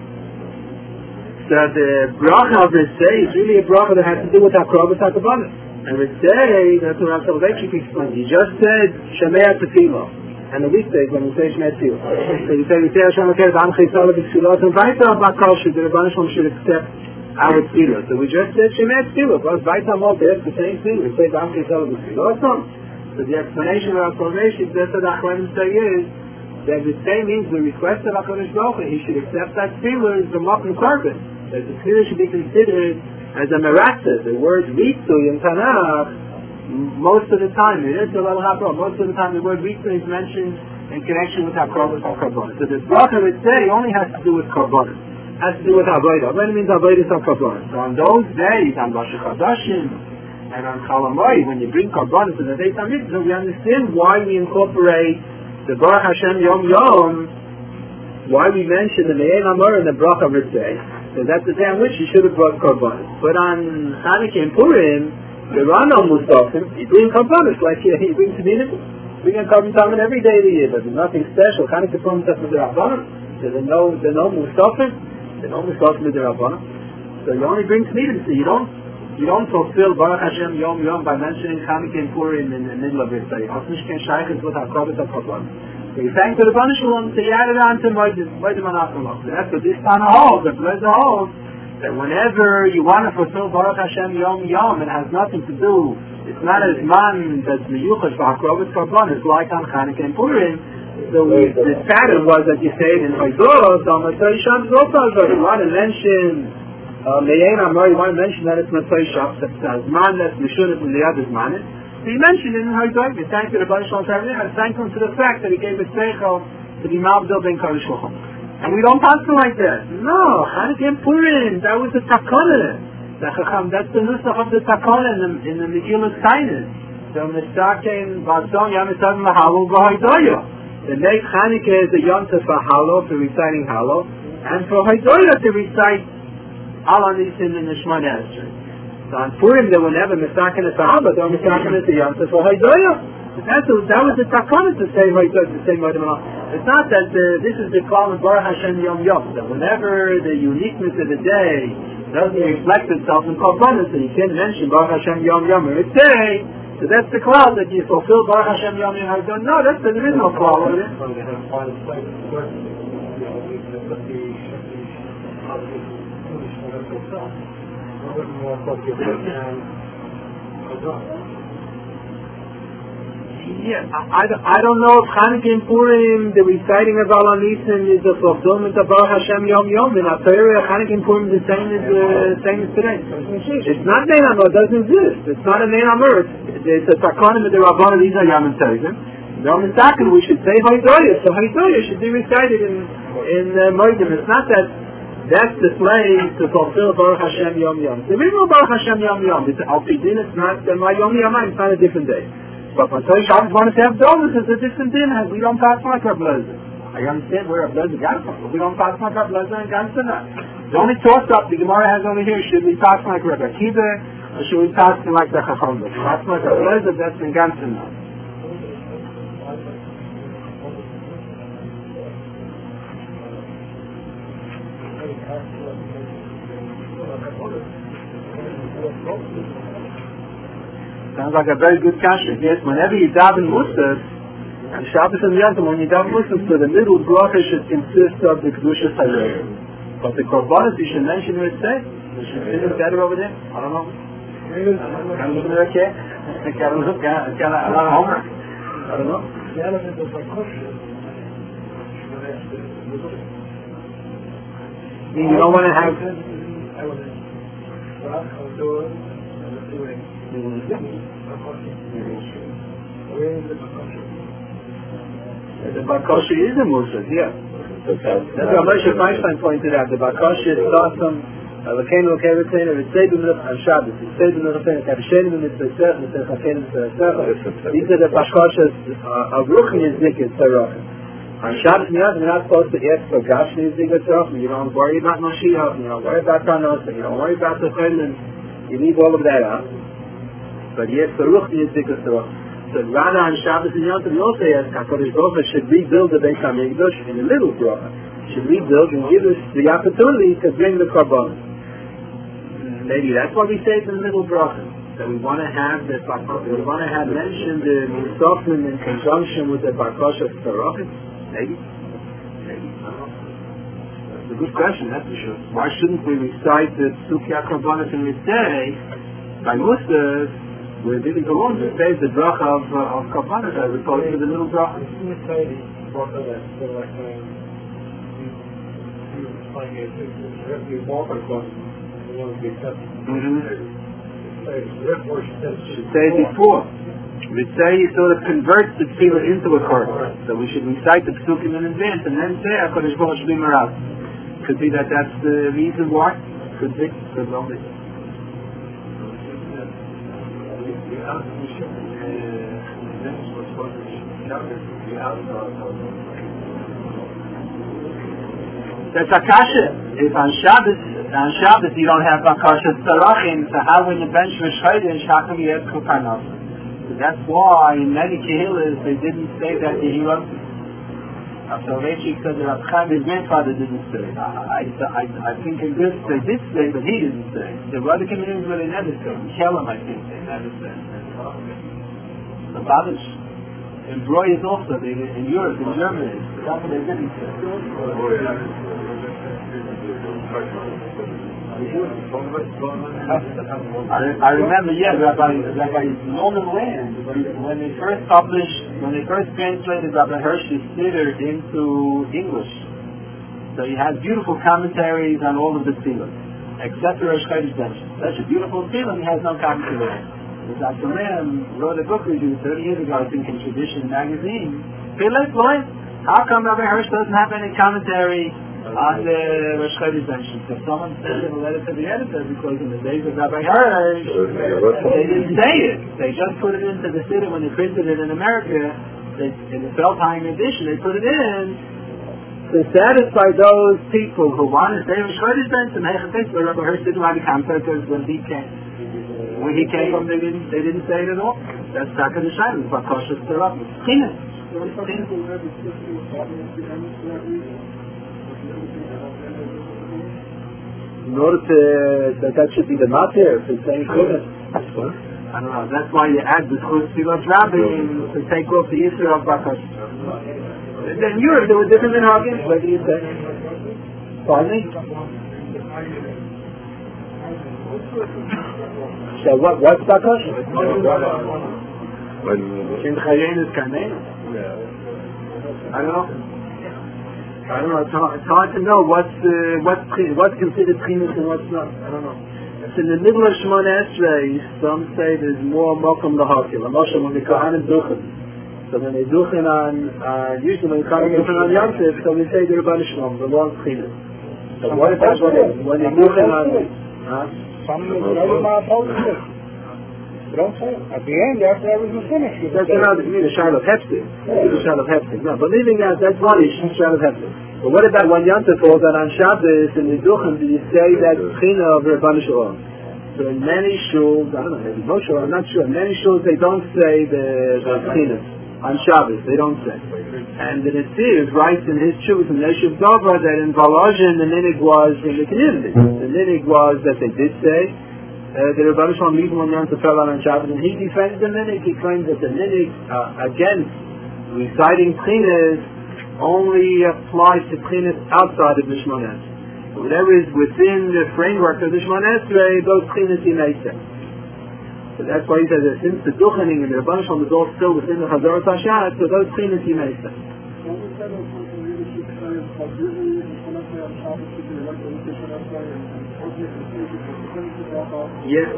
Speaker 1: So the bracha of Ritzay is really a bracha that has to do with HaKrovas HaKarbonis. And Ritzay, that's what Rav Soloveitchik explained. He just said Shemei Tefillah. And the weekdays when you say Shemei Tefillah. So you say Ritzay Hashem HaKeres Am Chesala B'Tefillah and Vaita Bakal should the Rebbeinu Shalom should accept our Tefillah. So we just said Shemei Tefillah. Because Vaita Mol there's the same thing. Ritzay Am Chesala B'Tefillah. So the explanation of Rav Soloveitchik that's what Achronim say is that Ritzay means the request of HaKadosh Baruch Hu. He should accept that Tefillah is the Mokum Korban. That the Tefillah should be considered as a meratzah. The word Ritzui in Tanakh, most of the time, it is a little HaKarbonis. Most of the time, the word Ritzui is mentioned in connection with HaKrovas HaKarbonis. So the bracha Ritzui only has to do with Karbonis. Has to do with Avodah. Avodah means Avodah HaKarbonis. So on those days, on Rosh Chodashim and on Cholamoid, when you bring Karbonis to the Beit HaMikdash, we understand why we incorporate the Baruch Hashem Yom Yom, why we mention the Me'en HaMoreh and the bracha Ritzui. So that's the day on which you should have brought Karbonis. But on Chanukah and Purim, there are no Musafim. You bring Karbonis like you, you bring Tefillah. We can carbon Talmud every day of the year, but there's nothing special. Chanukah Purim stuff with the Rabbanim. There's no, there's no Musafim. There's no Musafim with the Rabbanim. So you only bring Tznidim. So you don't, you don't fulfill Baruch Hashem Yom Yom by mentioning Chanukah and Purim in the middle of it. So you also can't shaykh it with HaKadosh HaKadosh. So you thank the Rebbeinu Shalom, so you add it on to Moedim Menachem. That's what this Tana holds. The Blazer holds that whenever you want to fulfill Baruch Hashem Yom Yom, it has nothing to do. It's not as man that's miyuchas for Hakrovus Karban. It's like on Chanukah and Purim. So we, the pattern was that you say it in Haidoros, on Matzai Shabbos also. You want to mention Me'en Amor, you want to mention that it's Matzai Shabbos. That's man that's Mishunat and the other's man. So you mentioned it in Haidoros. You thank the Rebbeinu Shalom for everything. And thank him to the fact that he gave us Seichel to be Mavdil Ben Kodesh L'chom. And we don't pass it like that. No, Chanukah and Purim, that was the Takonah. That's the nusach of the Takonah in the, in the Megillah Tainis. So Mistaken Vason Yamisav Mahalo V'Haidoyo. The next Chanukah is a Yontif for Halo, for reciting Halo, and for Haidoyo to recite Al Anisim in the Shemona Esrei. So on Purim there were never Mistaken as Sahaba, though Mistaken is a Yontif for Haidoyo. That was the Takonah to say Haidoyo, to say Moedim Menachem. It's not that the, this is the call of Baruch Hashem Yom Yom, that whenever the uniqueness of the day doesn't reflect itself in Korbanos, so you can't mention Baruch Hashem Yom Yom every day. So that's the cloud that you fulfill Baruch Hashem Yom Yom. I don't know. That's there is no cloud. Is it? Yeah, I, I, I don't know if Chanukah and Purim, the reciting of Al Anisim is a fulfillment of Baruch Hashem Yom Yom. In Torah, Chanukah and Purim is the same as, uh, same as today. It's not Nein Amor, it doesn't exist. It's not a Nein Amor. It's, it's a Takonah with the Rabbanah, these are Yom Tovim. No Mistaken, we should say Haidoyo. So Haidoyo should be recited in, in uh, Moedim. It's not that that's the slave to fulfill Baruch Hashem Yom Yom. There is no Baruch Hashem Yom Yom. It's Al Pidin, it's not uh, my Yom Yom, it's not a different day. But when Torah Shabbos wanted to have dollars, it's a different din. We don't pass like our blazer. I understand where our blazer got from, but we don't pass like our blazer and Gansana. The only toss up the Gemara has over here, should we pass like Rabbi Akiva, or should we pass like the Chacham? Pass like our blazer, that's in Gansana. Sounds like a very good kasha. Yes, whenever you daven Musaf, and Shabbos and Yom Tov, when you daven Musaf, so the middle bracha should consist of the Kedusha Hayeh. But the Korbanos, you should mention where it says. You should see it better over there. I don't know. I'm looking at it, okay? I can't look at it. I got a lot of homework. I don't know. You don't want to have... Mm-hmm. The Bakosha is a Musaf, yeah. That's what Moshe Feinstein pointed out. The Bakosha starts from Alakenu Keretenu, Ritzei B'Minach on Shabbos, Ritzei B'Minach on Kavshenu Mitzvah, Mitzvah Chakenu Mitzvah. These are the Bakoshas of Ruchni Zikr Tzarachim. On Shabbos Miyad, you're not supposed to ask for Gashni Zikr Tzarachim. You don't worry about Mashiach, you don't worry about Tanos, you don't worry about the Chaylim. You leave all of that out. But yes, the Ruchni Zikr Tzarachim. So Rana on Shabbos and Yom Tov, you also ask HaKadosh Baruch Hu should rebuild the Beis HaMikdash in a little bracha. Should rebuild and give us the opportunity to bring the Korban. Maybe that's why we say it's a little bracha. That we want to have the we want to have mentioned the Musafim in conjunction with the Bakosha Tzarachim. Maybe. Maybe. I don't know. That's a good question, that's for sure. Why shouldn't we recite the Sukkah Korbanos in Mitzvah by Musaf? We're dealing the one that says the bracha of uh, of Korbanos as opposed to the little bracha. Should say it before. We say he sort of converts the tefillah into a korban. So we should recite the psukim in advance and then say HaKadosh Baruch Hu Shli Marav. Could be that that's the reason why. Could be. Could well be. That's Akasha. If on Shabbos, on Shabbos you don't have Akasha Tzarachim, so how when you bench Rosh Chodesh, how come you have Kuparnos? So that's why in many Kehillas they didn't say that Yehi Ratzon. So Rechik said that Rav Chaim, his grandfather, didn't say. I, I, I think in this they did say, but he didn't say. There were other communities where they never said. In Kellam, I think, they never said. The Babish, in Broyes also, they, in Europe, in Germany, that's what they didn't say. I, I remember, yeah, Rabbi, Rabbi Norman Land, when they first published, when they first translated Rabbi Hirsch's Siddur into English, so he has beautiful commentaries on all of the tefillah, except for Rosh Chodesh Bench. Such a beautiful tefillah, he has no commentary. Doctor Ram wrote a book review thirty years ago, I think, in Tradition magazine. Philip, boy, how come Rabbi Hirsch doesn't have any commentary on the Rosh Chodesh Bench? So someone sent in a letter to the editor because in the days of Rabbi Hirsch, they didn't say it. They just put it into the Siddur when they printed it in America. They, in the Feldheim edition, they put it in to satisfy those people who want to say Rosh Chodesh Bench and Hechatech, but Rabbi Hirsch didn't have the commentary when he came. When he came from, they didn't, they didn't say it at all. That's Taka the Shaila, it's Bakoshes Terap. Chinas. In order to, that, that should be the matter, if it's saying Chinas. I don't know, that's why you add the Chus Tzilos Rabin to take off the issue of Bakoshes. In Europe, there were different minhagim. What do you say? Finally? So what, what's Bakash? In Chayin is Kanein? I don't know. I don't know. It's hard, it's hard to know what's uh, what's what's considered Chinuch and what's not. I don't know. It's in the middle of Shemona Esrei. Some say there's more Mokum Lahakil. Moshe when they Kohanim Duchen. So when they Duchen on, uh, usually when they Kohanim Duchen on Yom Tov, so we say the Rebbeinu Shalom, the long Chinuch. So what if that's when they when they Duchen on? Huh?
Speaker 3: Some of the other opposite. Don't say it. At the end, after everything's finished.
Speaker 1: That's another, you mean the Shiloh Hepzibah. The Shiloh Hepzibah. No, but leaving that, that's one issue, Shiloh Hepzibah. But what about when Yom Tov falls out on Shabbos and the Duchen, do you say that China of Rebbeinu Shalom? So in many shuls, I don't know, maybe most shuls, I'm not sure, in many shuls they don't say the, the China on Shabbos, they don't say. And the Nesiv writes in his truth in Yeshiv Dover that in Volozhin the minig was in the community. The minig was that they did say uh, the Rebbeinu Shalom even when Yom Tov fell out on Shabbos, and he defended the minig. He claimed that the minig uh, against reciting Chinas only applies to Chinas outside of the Shemona Esrei. So whatever is within the framework of the Shemona Esrei, those Chinas he may say. So that's why he says that since the Duchening and the Rebbeinu Shalom is all still within the Chazaras HaShat, so those Chinas he may say. Yeah.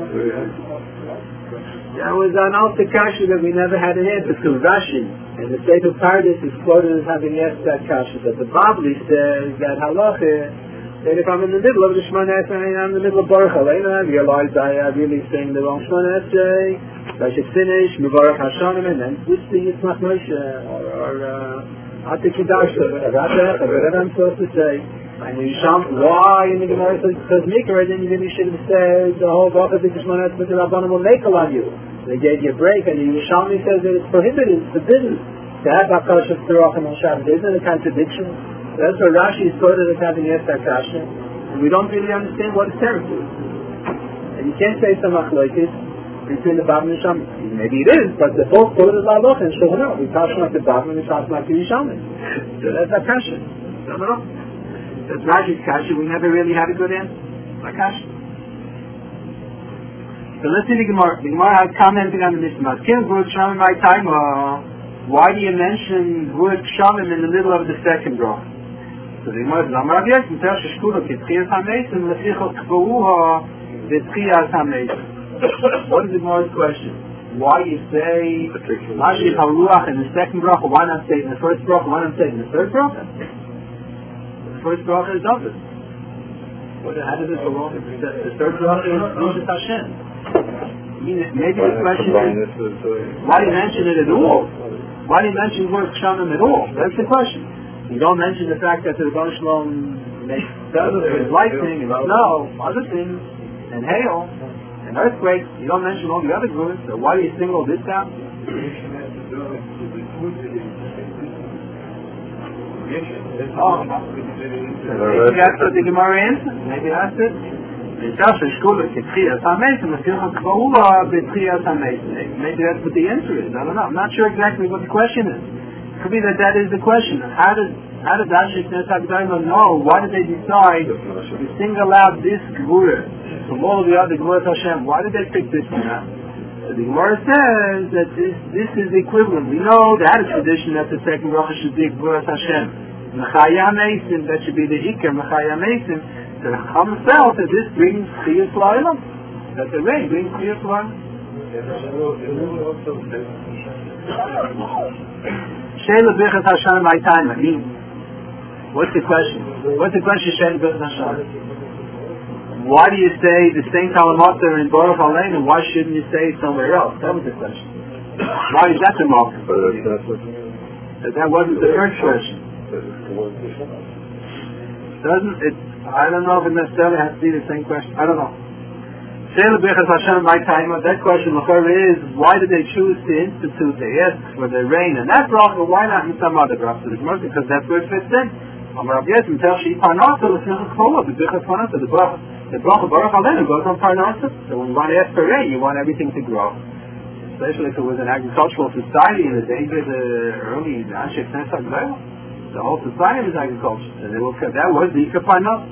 Speaker 1: That was an Alta Kasha that we never had an answer to. Rashi, and the Sefer Pardes is quoted as having asked that Kasha, but the Babli says that halacha, that if I'm in the middle of the Shemona Esrei, I'm in the middle of Baruch Aleinu, I realized I am really saying the wrong Shemona Esrei, so I should finish, Mevarach Hashanim, and then switch to Yitzmach Moshe, or Ate Kiddush, or whatever I'm supposed to say. And you shall, why in the Gemara says, says Mikra, then you really should have said the whole Baruch of the Shemona Esrei, the Rabbanim will make on you. They gave you a break, and the Yerushalmi says that it's prohibited, it's forbidden to have Hakadosh Tzorachim on Shabbos. Isn't it a contradiction? That's why Rashi is quoted as having asked that question, and we don't really understand what his terror is. And you can't say some machlokes between the Bavli and the Shami. Maybe it is, but the both quoted by Loch and Shulchan Aruch. We talk like the Bavli and we talk like the Yishami. So that's that question. I don't know. That's Rashi's question. We never really had a good answer. That question. So let's see the Gemara. The Gemara has commenting on the Mishnah. Kim Gvur Shamim my time. Why do you mention Gvur Shamim in the middle of the second bracha? So the Gemara says, Amar Abiyah, Mitah Sheshkula Kitchiyas HaMeisim Lechichot Kvuha V'Tchiyas HaMeisim. What is the Gemara's question? Why you say Mashif HaRuach in the second bracha? Why not say it in the first bracha? Why not say it in the third bracha? The first bracha is David. What? How did it go wrong? The, the third bracha is Moshe Hashem. Maybe the question is, why do you mention it at all? Why do you mention Gvur Shamim at all? That's the question. You don't mention the fact that the Rebbeinu Shalom makes his lightning and snow, other things, and hail, an earthquake, you don't mention all the other gevuras, so why do you single this out? Oh, maybe that's what the Gemara answers. Maybe that's it. Maybe that's what the answer is. I don't know. I'm not sure exactly what the question is. It could be that that is the question. How did how did Ashik Nesagdaima know? Why did they decide to single out this Gevura from all the other Gevuras Hashem? Why did they pick this one out? So the Gemara says that this this is the equivalent. We know they had a tradition that the second bracha should be Gevuras Hashem. Mechaya Mesim, that should be the Iker, Mechaya Mesim. The Chacham felt that this brings Chiyus La'ilam. That the rain brings Chiyus La'ilam. Sheila Birchas Hashem my time. I mean, what's the question? What's the question, Sheila Birchas Hashem? Why do you say the same Talamater in Baruch Aleinu, and why shouldn't you say it somewhere else? That was the question. Why is that the mark? That wasn't the first question. Doesn't it? I don't know if it necessarily has to be the same question. I don't know. Sheila Birchas Hashem my time. That question is, why did they choose to institute the ask for the rain and that bracha? Why not in some other bracha? Because that's where it fits in. Amar Rav Yosef tells she Parnasa l'simchas kol the Birchas Parnasa the bracha the bracha Baruch Aleinu goes on Parnasa. So when you want to ask for rain, you want everything to grow. Especially if it was an agricultural society in the days of the early Ashik Nesagdaima. The whole society was agriculture, and they will, that was the Ikapanah.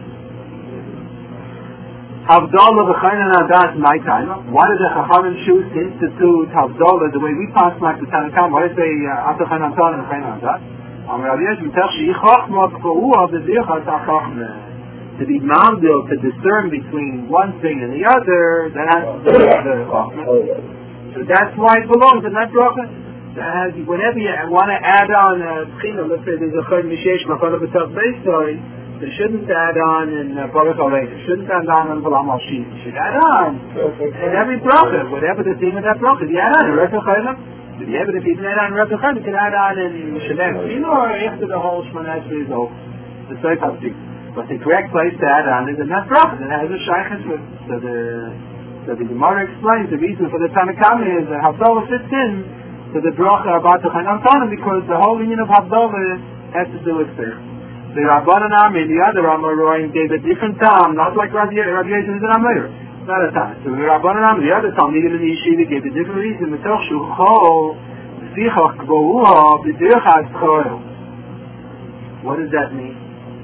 Speaker 1: Havdalah v'chaynan adas my time. Why did the Chachamim choose to institute Havdalah the way we pass like the Tanakam? Why did they after chaynan adas and chaynan adas? Amar Rav Yosef tells she chachma k'uah b'zichas hachachma. To be mamdil, to discern between one thing and the other, that has to do with the chachma. So that's why it belongs in that bracha. Has, whenever you want to add on a uh, let's say there's a chayim mishesh machal b'tav beis story, they shouldn't add on in uh, Baruch Aleinu. Shouldn't add on in Balam al Shim. You should add on in every bracha, whatever the theme of that bracha. You add on in Reb Chayim. Yeah, but if you didn't add on in Reb Chayim, you can add on in Shalem. You know, or after the whole Shmoneh Esrei is over, the Sefer Tzik. But the correct place to add on is in that bracha that has a shaykhus with. So the so the Gemara explains the reason for the Tanakam is that Havdalah fits in to the bracha about the Chaynan Tanim, because the whole union of Havdalah has to do with faith. The Rabbanan Ami, the other Amoraim, gave a different time, not like Rav Yosef is an Amir. Not a time. So the Rabbanan Ami, the other Talmidim in the Yeshiva, gave a different reason. Metoch Shuchol, Zichach K'bohuah, B'dirchas Chol. What does that mean?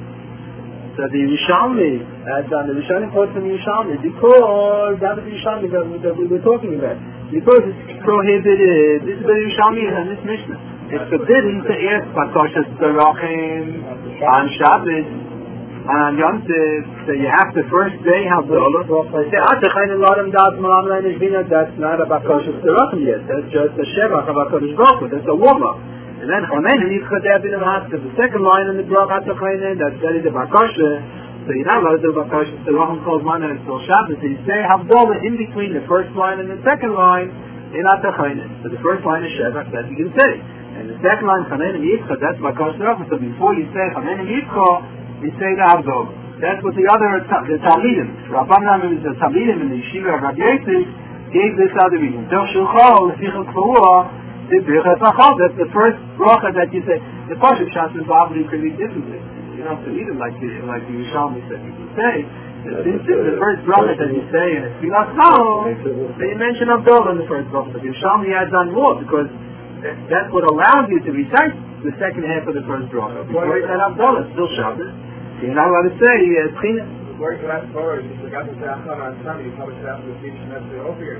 Speaker 1: So the Yerushalmi, as on the Yerushalmi quote from the Yerushalmi, because that was the Yerushalmi that, that we were talking about. Because it's prohibited, this is the Yerushalmi and this Mishnah. It's forbidden to ask Bakashas Terachim on Shabbos, on Yom Tov, so you have to first day Havdalah. They say, Atachayim Ladam Das Malam Leinish Bina, that's not a Bakashas Terachim yet, that's just a Shevach of HaKadosh Baruch Hu, that's a warm-up. And then Chomein Yitzchak Debin of Hatzah, the second line in the bracha Atachayim, that's ready to Bakashas. So you're not allowed to do Bakashas Terachim Kol Zman until Shabbos, so you say Havdalah in between the first line and the second line in Atachayim. So the first line is Shevach, that you can say. And the second line, Chomein Yitzchak, that's Bakashas Terachim. So before you say Chomein Yitzchak, you say the Havdalah. That's what the other, the Talmidim, Rabbanan is the Talmidim in the Yeshiva of Rav Yosef, gave this other reason. Doch Shulchol, Lefichot K'uah, that's the first bracha that you say. The Pashup Shas and Bavli could be differently. You don't have to read it like the, like the Yerushalmi said. You can say, this is the first bracha that you say, and if you not know, then you mention Havdalah in the first bracha. But the Yerushalmi adds on more, because that's what allows you to recite the second half of the first bracha. Before you said Havdalah, it's still Shabbos. So you're not allowed to say, Tchina.
Speaker 2: Where you last forward, you forgot to say Achon on Sunday, you probably should have to teach the next day over here.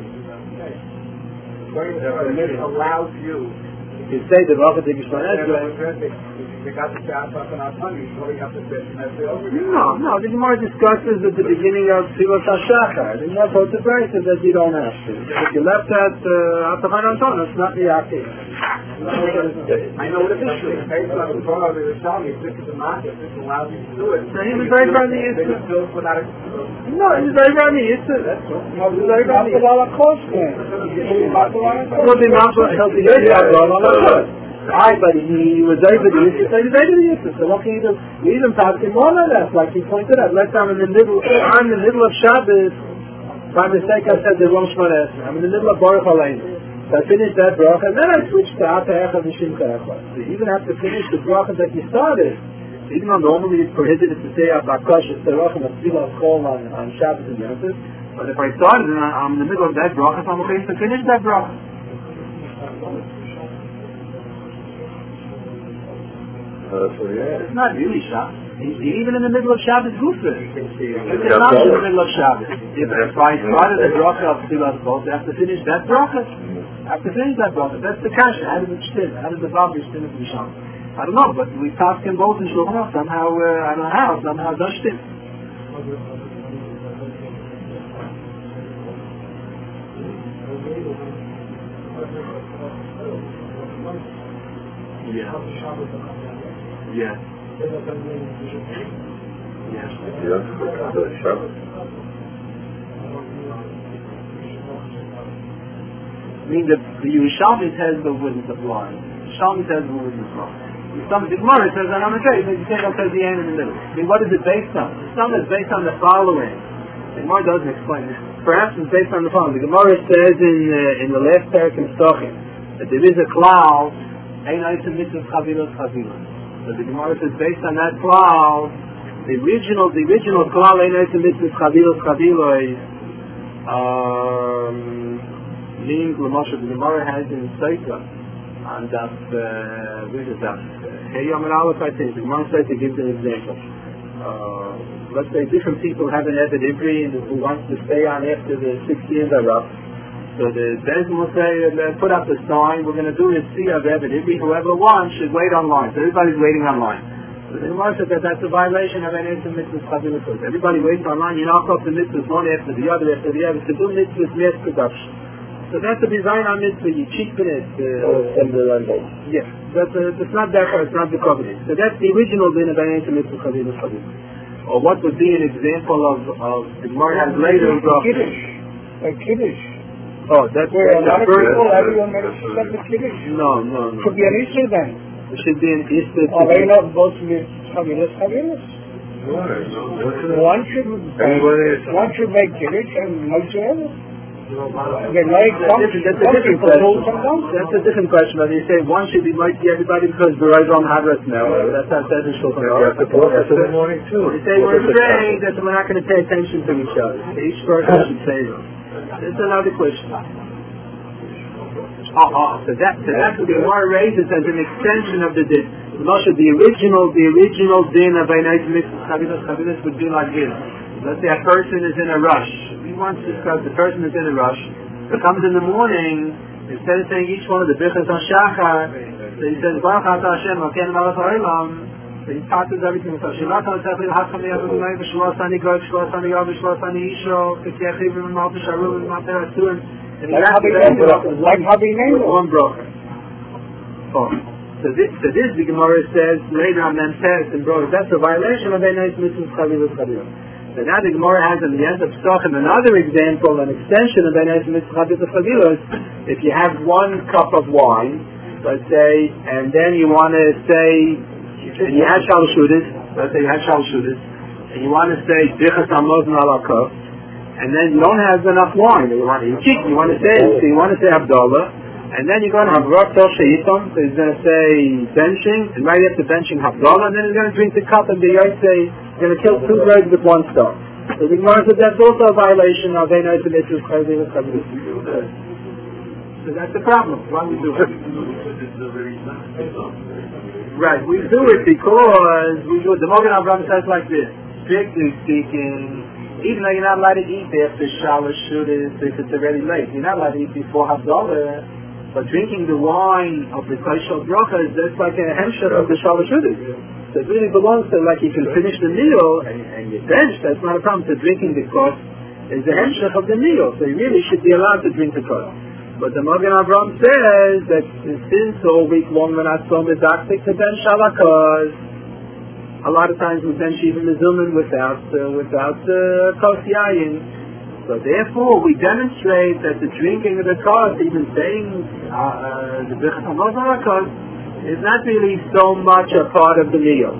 Speaker 2: It allows you.
Speaker 1: You say the bracha that you should
Speaker 2: If you got to say Achon on Sunday, you probably have to say the next day over here.
Speaker 1: No, no, the Gemara discusses at the beginning of Tfilas HaShachar. The Gemara quotes the verse that you don't have to. If you left that Achon on Sunday, it's not the Akhi.
Speaker 2: I know what it is. Based on the Torah of the Yerushalmi, this is a market. This allows you to do it.
Speaker 1: So he was very proud of the Yitzhak. No, he was very proud of the Yitzhak. That's what. He was very proud of the Yitzhak. Well, the Yitzhak held the Yitzhak. Aye, but he was very good at Yitzhak, so he was very good at Yitzhak. So what can you do? You even talk him more than that, like he pointed out. Let's say I'm in the middle, I'm in the middle of Shabbos, by mistake I said the wrong Shemona Esrei. I'm in the middle of Baruch Aleinu. So I finished that bracha, and then I switched to Ata Echad V'Shimcha Echad. So you even have to finish the bracha that you started. Even though normally it's prohibited to say Abakash, Tzarach, and Asfila Chol on, on Shabbos and Yom Tov, but if I started and I'm in the middle of that bracha, so I'm okay to finish that bracha. It's not really Shabbos. Even in the middle of Shabbos Gufa. It's not in the middle of Shabbos. If I started the bracha of Tzilas Chol, I have to finish that bracha. I have to finish that bracha. That's the kasha. How does it shtin? How does the Bab shtin in Misham? I don't know, but we talk in both in Shulchan Aruch. Somehow, uh, I don't know how, somehow it does shtin. Yeah. Yeah. Yeah. I mean, the, the Yerushalmi has the witness of blind. Yerushalmi has the witness of blind. Some the Gemara says, and I'm okay, you can't say the end in the middle. I mean, what is it based on? Some is based on the following. The Gemara doesn't explain this. Perhaps it's based on the following. The Gemara says in uh, in the last parak in Stochim that there is a cloud, ein oisem mitzvah chavilos chavilos. So the Gemara says based on that cloud, the original, the original cloud, ein oisem mitzvah chavilos chavilos, um, means Lamosha. The Gemara has in Sefer and that uh, where is that? Hey Yom and Aleph, I think the Gemara says to give an example. Uh, let's say different people have an Eved Ivri who wants to stay on after the six years are up. So the Bezin will say, uh, put up the sign, we're going to do this see of Eved Ivri, whoever wants should wait online. So everybody's waiting online. So the Gemara says that that's a violation of an Eitzim Mitzvahs Chavilos. Everybody waits online, you knock off the mitzvahs one after the other after the other. To do mitzvahs mass production. So that's a design on mitzvah, you cheapen it. Uh, yeah, that's a, it's not that, it's not the covenant. So that's the original din of an Eitzim Mitzvahs Chavilos Chavilos. Or what would be an example of, of the Gemara has later
Speaker 3: Kiddush. Like Kiddush.
Speaker 1: Oh, that's
Speaker 3: where a lot of
Speaker 1: first,
Speaker 3: people, everyone makes except the Kiddush.
Speaker 1: No, no, no.
Speaker 3: Should be an Easter then.
Speaker 1: It should be an Easter.
Speaker 3: Are they not both Chavilos Chavilos? One should, uh, one should make Kiddush and Moshe. They make some,
Speaker 1: that's a different question. That's a different question. But you say one should be mighty everybody because the right on Hadras now. That's not that is Shulchan Aruch. That's in the morning too. You say we're praying that we're not going to pay attention to each other. Each person should say this. That's another question. Oh, oh, so that so that's what the Gemara raises as an extension of the din. Moshe, the original, the original din of Einayis Mitzvahs Chavilos Chavilos would be like this. Let's say a person is in a rush. We want to discuss the person is in a rush. He comes in the morning, instead of saying each one of the Birchas on Shachar, so he says, Baruch Ata Hashem, Malkeinu Melech Haolam. So he starts everything. So Shivat HaMetzach L'Hacham Yavim L'Mei V'Shlo Asani Goy V'Shlo Asani Yav V'Shlo Asani Isho V'Kei Chivim V'Mal V'Sharu V'Mal Asurim. And he has to
Speaker 3: like how they name it.
Speaker 1: One broker. Oh. So this, so this the Gemara says later on then says and brothers, that's a violation of Einayis Mitzvahs Chavilos Chavilos. So now the Gemara has in the end of Stochim another example, an extension of Einayis Mitzvahs Chavilos Chavilos. If you have one cup of wine, let's say, and then you want to say, you had Shalosh Shudas, let's say you had Shalosh Shudas, and you want to say Birchas Hamazon Ala Kaf, and then you don't have enough wine, you want to eat, you want to say, so you want to say Havdalah, and then you're going to have Rak Tov Sheitom, so he's going to say benching, and right after benching Havdalah, and then he's going to drink the cup, and the Yot say, you're going to kill two birds with one stone. So the Gemara said that's also a violation of Einayis Mitzvahs Chavilos Chavilos. So that's the problem. Why we do it? Right, we do it because we do it. The Mogen Avraham says like this, strictly speaking, even though you're not allowed to eat after Shalosh Shudas, if it's already late, you're not allowed to eat before Havdalah, but drinking the wine of the Kaishal Bracha is just like a hemshech of the Shalosh Shudas. So it really belongs to, like, you can finish the meal and, and you bench, that's not a problem. So drinking the kos is the hemshech of the meal, so you really should be allowed to drink the kos. But the Mogen Avraham says that since all week long we're not so medactic to bench halakos, a lot of times we bench even the zuman without uh, without uh, kos yayin. So therefore we demonstrate that the drinking of the kos, even saying uh, uh, the Birchas Hamazon Ala Kos, is not really so much a part of the meal.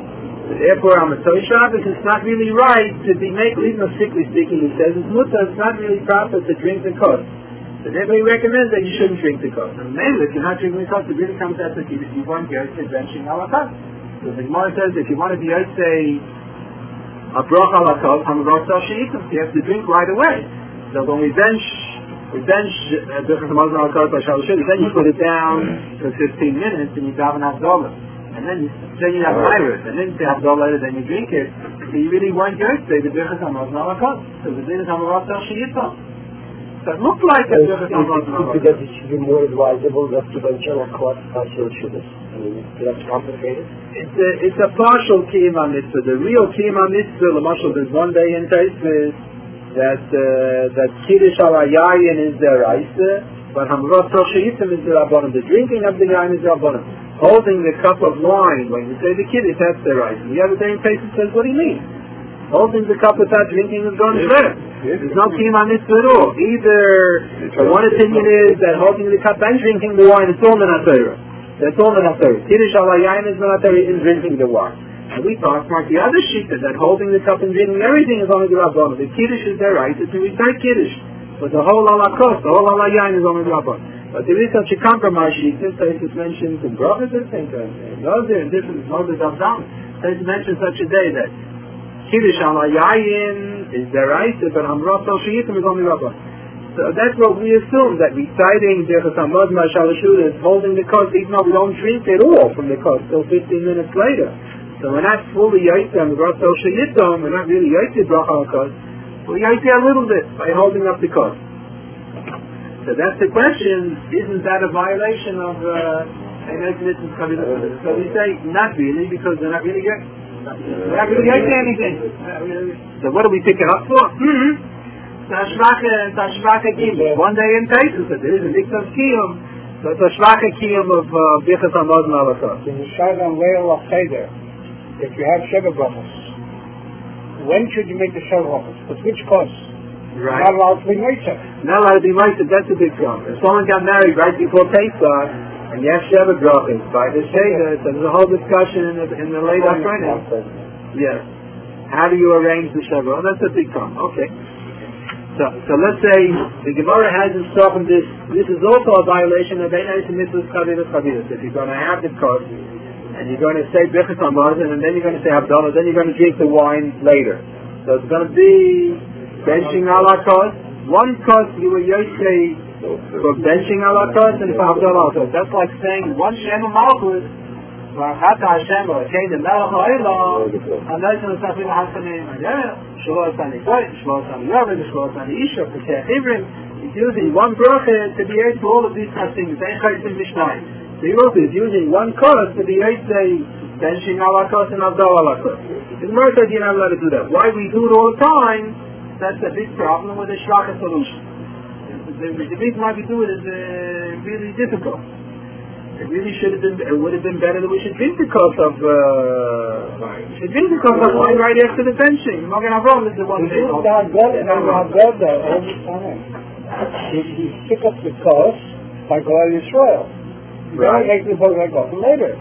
Speaker 1: Therefore, on Motzei Shabbos, it's not really right to be making, even though strictly speaking, he says it's mutter, it's not really proper to drink the kos. So therefore, he recommends that you shouldn't drink the kos. And mainly, if you're not drinking the kos, it really comes out to you, you want to be benching ala kos. So the Gemara says, if you want to be say a bracha ala kos, hamavot shal she'itim, you have to drink right away. So when we bench, we bench different hamazon ala kos by shal she'itim, then you put it down for fifteen minutes and you daven havdalah. And then you, then you have virus, and then you have the later, then you drink it. So you really want your say the birchas hamazon ala kos. So the birchas hamazon shal she'itim. So it looks like a birchas hamazon ala kos.
Speaker 3: Because it should be more advisable that to bench ala kos partial shivas. I mean, that's complicated.
Speaker 1: It's a, it's a partial kiyum mitzvah. The real kiyum mitzvah, l'mashal, there's one day in Tosfos that uh, that kiddush ala yayin is their raisa, but hamazon shal she'itim is the rabbanim. The drinking of the yayin is the rabbanim. Holding the cup of wine when you say the kiddush, that's the right. And the other day in Pesach says, what do you mean? Holding the cup without drinking is going to better. There's no kiyum mitzvah at all. Either one opinion is that holding the cup and drinking the wine is all minatayra. That's all minatayra. Kiddush ala yayin is minatayra in drinking the wine. And we talk about the other shita that holding the cup and drinking everything is only the rabbanon. The kiddush is their right. It's to recite kiddush. But the whole ala kos, the whole ala yayin is only the rabbanon. But there is such a compromise sheet. This place is mentioned in brothers and things, and those are different mothers of down. There's mentioned such a day that Kiddush ala yayin is their right, but Hamrot shal she'itim is only Rabbah. So that's what we assume, that reciting Birchas Hamazon shal she'itim is holding the kos, even though we don't drink at all from the kos till fifteen minutes later. So we're not fully yaiteh Hamrot shal she'itim, we're not really yaiteh bracha al kos. We're yaiteh a little bit by holding up the kos. So that's the question, isn't that a violation of uh, so we say, not really, because they're not really getting they're not really getting anything. So what are we picking up for? Mm-hmm. Tashvaka Kiyum. One day in Pesach, so there is a mix of Kiyum. So Tashvaka Kiyum of Birchas Hamazon ala kos.
Speaker 3: In the Shad on Leil Cheder, if you have Sheva brachos, when should you make the Sheva brachos? But which kos?
Speaker 1: Right.
Speaker 3: Not allowed to be Moshe.
Speaker 1: Not allowed to be Moshe, that's a big problem. If someone got married right before Pesach, and you have Sheva brachos, by the Sheva, so there's a whole discussion in the, in the late afternoon. Yes. How do you arrange the Sheva? Oh, that's a big problem. Okay. So, so let's say the Gemara has in stock of this. This is also a violation of Einay Mitzvahs Chavidas Chavidas. If you're going to have the kos, and you're going to say Birchas Hamazon, and then you're going to say Havdalah, then you're going to drink the wine later. So it's going to be benching ala kos. One kos you will say for benching ala kos and for Havdalah. So that's like saying one Shem Malchus, Hata Hashem, or Kain the Melech Ha'olam, and that's the Safin Hasanim. Shloas Ani Goy, Shloas Ani Yored, Shloas Ani Isha, Pesach Ivrim. He's using one bracha to be able to all of these kind of things. Ein Chaytzim Mishnayim. So he also is using one kos to be able to say benching ala kos and Havdalah ala kos. The Gemara said you're not allowed to do that. Why we do it all the time? That's a big problem with the Shlaka solution. The, the, the reason why we do it is uh, really difficult. It really should have been, it would have been better that we should drink the kos of, uh, should drink the kos of wine right after the benching. Magen Avraham is the one thing.
Speaker 3: He took up the kos by Golal Yisrael.
Speaker 1: Right.
Speaker 3: Then he makes the kos later.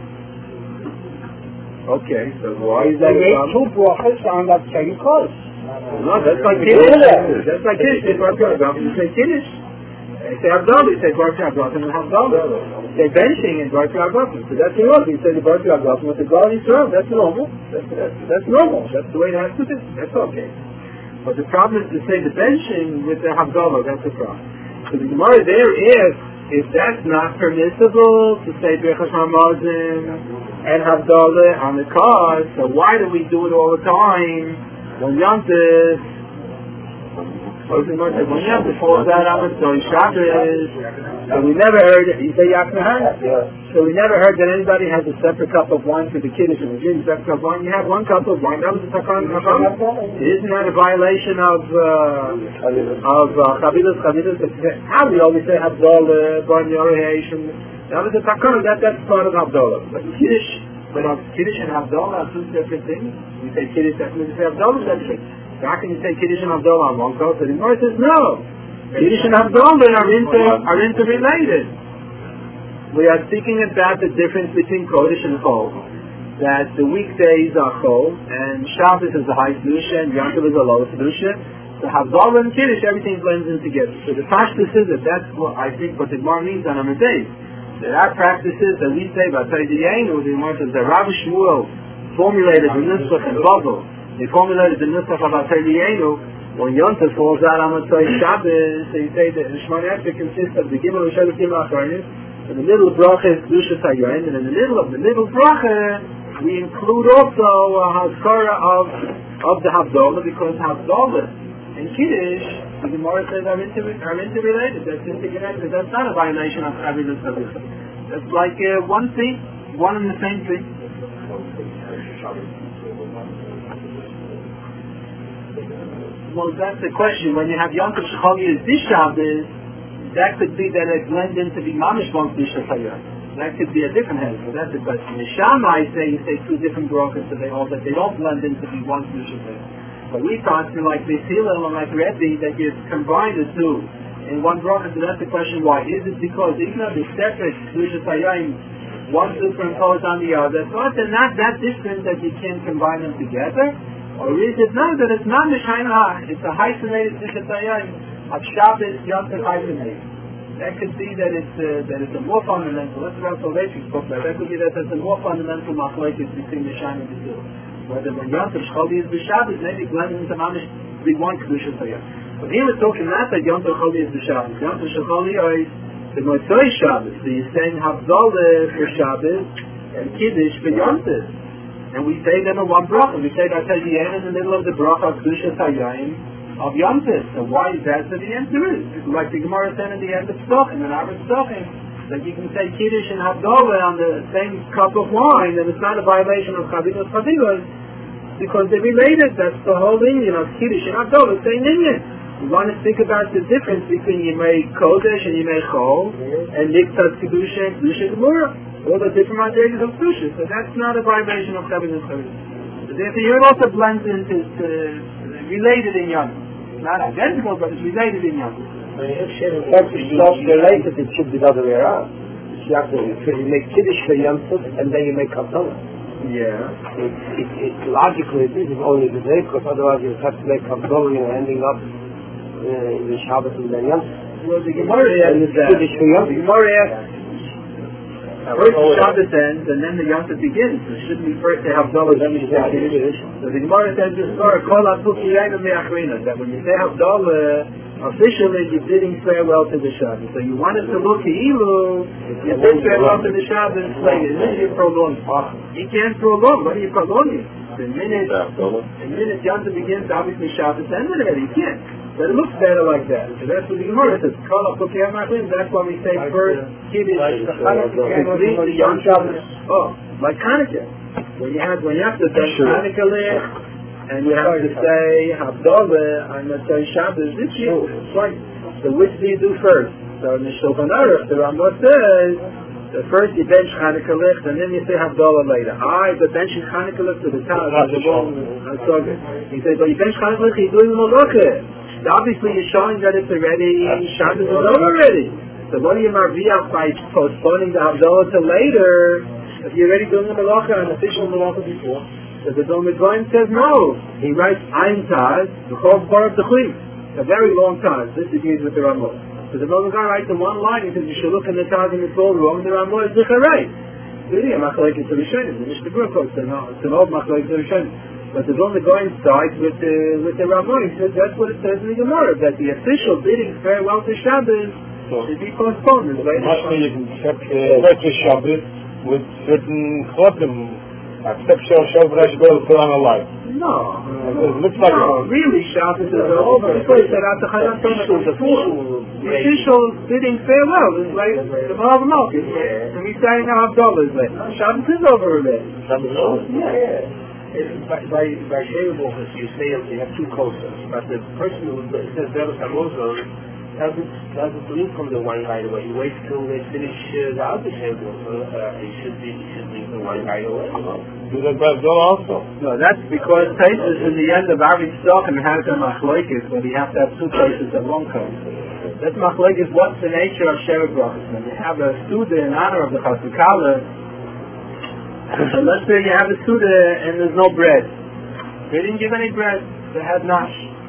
Speaker 1: Okay, so why is that?
Speaker 3: They made two brachas on that same kos.
Speaker 1: No, that's like Kiddush. That's like Kiddush. They brought you up. You say Kiddush. They say Havdalah. You say brought you up and Havdalah. They say benching and brought you up. So that's the order. You say they brought you up with the Golal Yisrael. That's normal. That's, that's, that's normal. That's the way it has to be. That's okay. But the problem is to say the benching with the Havdalah. That's the problem. So the Gemara there is, if that's not permissible to say Birchas Hamazon and Havdalah on the cars, so why do we do it all the time? When Yontif, when Yontif falls out on the story, Shabbos, so we never heard, you say Yaknahan? So we never heard that anybody has a separate cup of wine for the Kiddush and the drink a separate cup of wine. You have one cup of wine, that was a Takan Takan. Isn't that a violation of, uh, of, uh, Chavidas, Chavidas? How we always say Havdalah, Bar Yorehesh, and that was a Takan, that, that's part of Havdalah. But Kiddush, But on Kiddush and Havdalah are two separate things. You say Kiddush, that means you say Havdalah separate. So how can you say Kiddush and Havdalah on one kos? So the Gemara says no. Kiddush and Havdalah are inter are interrelated. We are speaking about the difference between Kodesh and Chol. that the weekdays are Chol, and Shabbos is the high Kedusha, and Yom Tov is the low Kedusha. So Havdalah and Kiddush, everything blends in together. So the practice is that that's what I think what the Gemara means on Amud Beis. That our practice is that we say by Taydiyenu, the Gemara says that Rabbi Shmuel formulated the Nusach and Bavel. They formulated the Nusach of Taydiyenu. When Yom Tov falls out on Motzei Shabbos, so you say that the Shemona Esrei consists of the Gimel Rishon Gimel Achronis. In the middle of bracha is Kedusha Hayoim, and in the middle of the middle bracha we include also a Hazkara of of the Havdalah, because Havdalah and Kiddush, the Gemara says are, inter- are interrelated. That's interconnected. That's not a violation of Avinus Havicha. That's like uh, one thing, one and the same thing. Well, that's the question. When you have Yom Tov Shechol is this Shabbos, that could be that it blends into the Mamish Bon Kedusha Hayoim. That could be a different head. So that's the question. The Shammai say you say two different brachas, so they all that they don't blend into the one Kedusha Hayoim. But we thought like the Hillel and like Rebbe that you combine the two in one bracha. So that's the question. Why is it? Because even though the separate Kedusha Hayoim, one superimposed on the other, so they're not that different that you can combine them together. Or is it not that it's not Mishaina? It's a hyphenated Kedusha Hayoim of Shabbos Yom Tov hyphenated. That could be that it's uh, that it's a more fundamental. Let's about Sovetic spoke about. That could be that it's a more fundamental machlokes between Mishaina and the two. Whether when Yom Tov Shechol is b'Shabbos, maybe blending into Mamish be one Kedusha Hayoim. But here we're talking not that Yom Tov Shechol is b'Shabbos. Yom Tov Shechol is the Motzei Shabbos. So you're saying Havdalah for Shabbos and Kiddush for Yom Tov. And we say them in one bracha. We say that at the end, in the middle of the bracha, Kedusha Hayoim of Yom Tov. So why is that? So the answer is, like the Gemara said in the end of Psachim, in our Psachim, that you can say Kiddush and Havdalah on the same cup of wine, and it's not a violation of Chavinos Chavinos, because they're related. That's the whole Indian of Kiddush and Havdalah, same Indian. You want to think about the difference between Yemei Kodesh and Yemei Chol, and Niktat Kedusha and Kedusha Gemara. All the different materials of Kedusha. So that's not a violation of Chavinos Chavinos. So therefore, here it also blends into uh, related in Yom. It's not identical, but it's related in Yom.
Speaker 3: If it's not related, it should be the other way around. You have to, you make Kiddush for Yom Tov, and then you make Havdalah.
Speaker 1: Yeah.
Speaker 3: It, it, it, logically, it is only the day, because otherwise you have to make Havdalah, you know, ending up uh, in the Shabbos and then Yom Tov.
Speaker 1: Well, the Gemara asks that. The Gemara asks, first the Shabbos ends, and then the Yom Tov begins. So shouldn't we first say Havdalah, then we say Kiddush? So the Gemara says this story, Kol HaPukiyayim Me'achrina, that when you say Havdalah, officially you're bidding farewell to the Shabbos. So you wanted to look Ilu, you bid farewell to the Shabbos later, and then you prolong. You can't prolong. What are you prolonging? The minute, the minute Yom Tov begins, obviously Shabbos ended already. You can't. But it looks better like that. So that's what the Gemara says. That's why we say first Kiddush, complete the Yom Shabbos. Oh, like Hanukkah. When you have when you have to say Hanukkah lich, and you have to say Havdalah on the Shabbos this year. Right. So which do you do first? So in the Shulchan Aruch, the Rambam says that first you bench Hanukkah lich, and then you say Havdalah later. I but benching Hanukkah lich to the top. He says, but you bench Hanukkah lich, you're doing Malachah. Obviously, you're showing that it's already Shabbos is over already. So what do you marviach by postponing the Havdalah to later if you're already doing the Malacha, an official Malacha before? So the Talmud Goyim says no. He writes Ein Taz, the Chov Baruch Techlim, a very long Taz. This is used with the Ramah. So the Talmud Goyim writes in one line. He says you should look in the Taz and it's all wrong. The Ramah is right. Really, a machlokes to Rishonim. The Mishnah Berurah quotes it's an old machlokes to Rishonim. But the Talmud Goyim sides with the with the Ramah. He says that's what it says in the Gemara, that the official bidding farewell to Shabbos so, should be postponed.
Speaker 3: Mostly you can accept uh, Shabbos with certain chotim, except Shabbos you go to put on a light.
Speaker 1: No,
Speaker 3: it looks like
Speaker 1: no, really Shabbos is over. Because the official bidding farewell is like the Mahav Malk. And we say now Havdalah is late. Shabbos is over already.
Speaker 3: Shabbos is over?
Speaker 1: Yeah.
Speaker 2: If, by by, by Sherebofus, you say you have two kosas, but the person who says Beres HaMozon doesn't doesn't drink from the wine right away. He waits till they finish uh, the other Sherebofus. Uh, he should be he should drink the wine right away.
Speaker 3: Do that by also?
Speaker 1: No, that's because Taisus in the end of every stock and has a machlokes, but you have to have two places at one coast. That machlokes, what's the nature of Sherebofus? When you have a student in honor of the Chasukala, So let's say you have a Suda and there's no bread. They didn't give any bread. They had nash.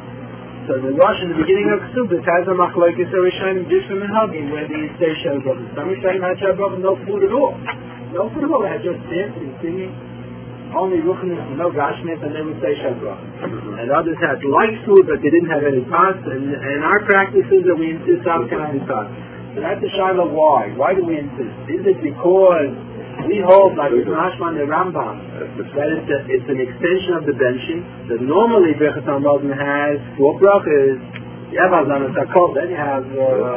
Speaker 1: So the Rosh in the beginning of Ksubis has a machlokes or Rishonim different in Hagim where they say Shel Brachas. Some Rishonim had Shel Brachas, no food at all. No food at all. They had just dancing, singing. Only Ruchnis, no Gashmis, and they would say Shel Brachas. And others had light food, but they didn't have any pots. And, and our practice is that we insist on kind of pots. So that's the Shiloh why. Why do we insist? Is it because we hold, like it's Mashman the Rambam, that it's, a, it's an extension of the benching, that normally Birchas HaMazon has four brachas. You have Hazan Sakol, then you have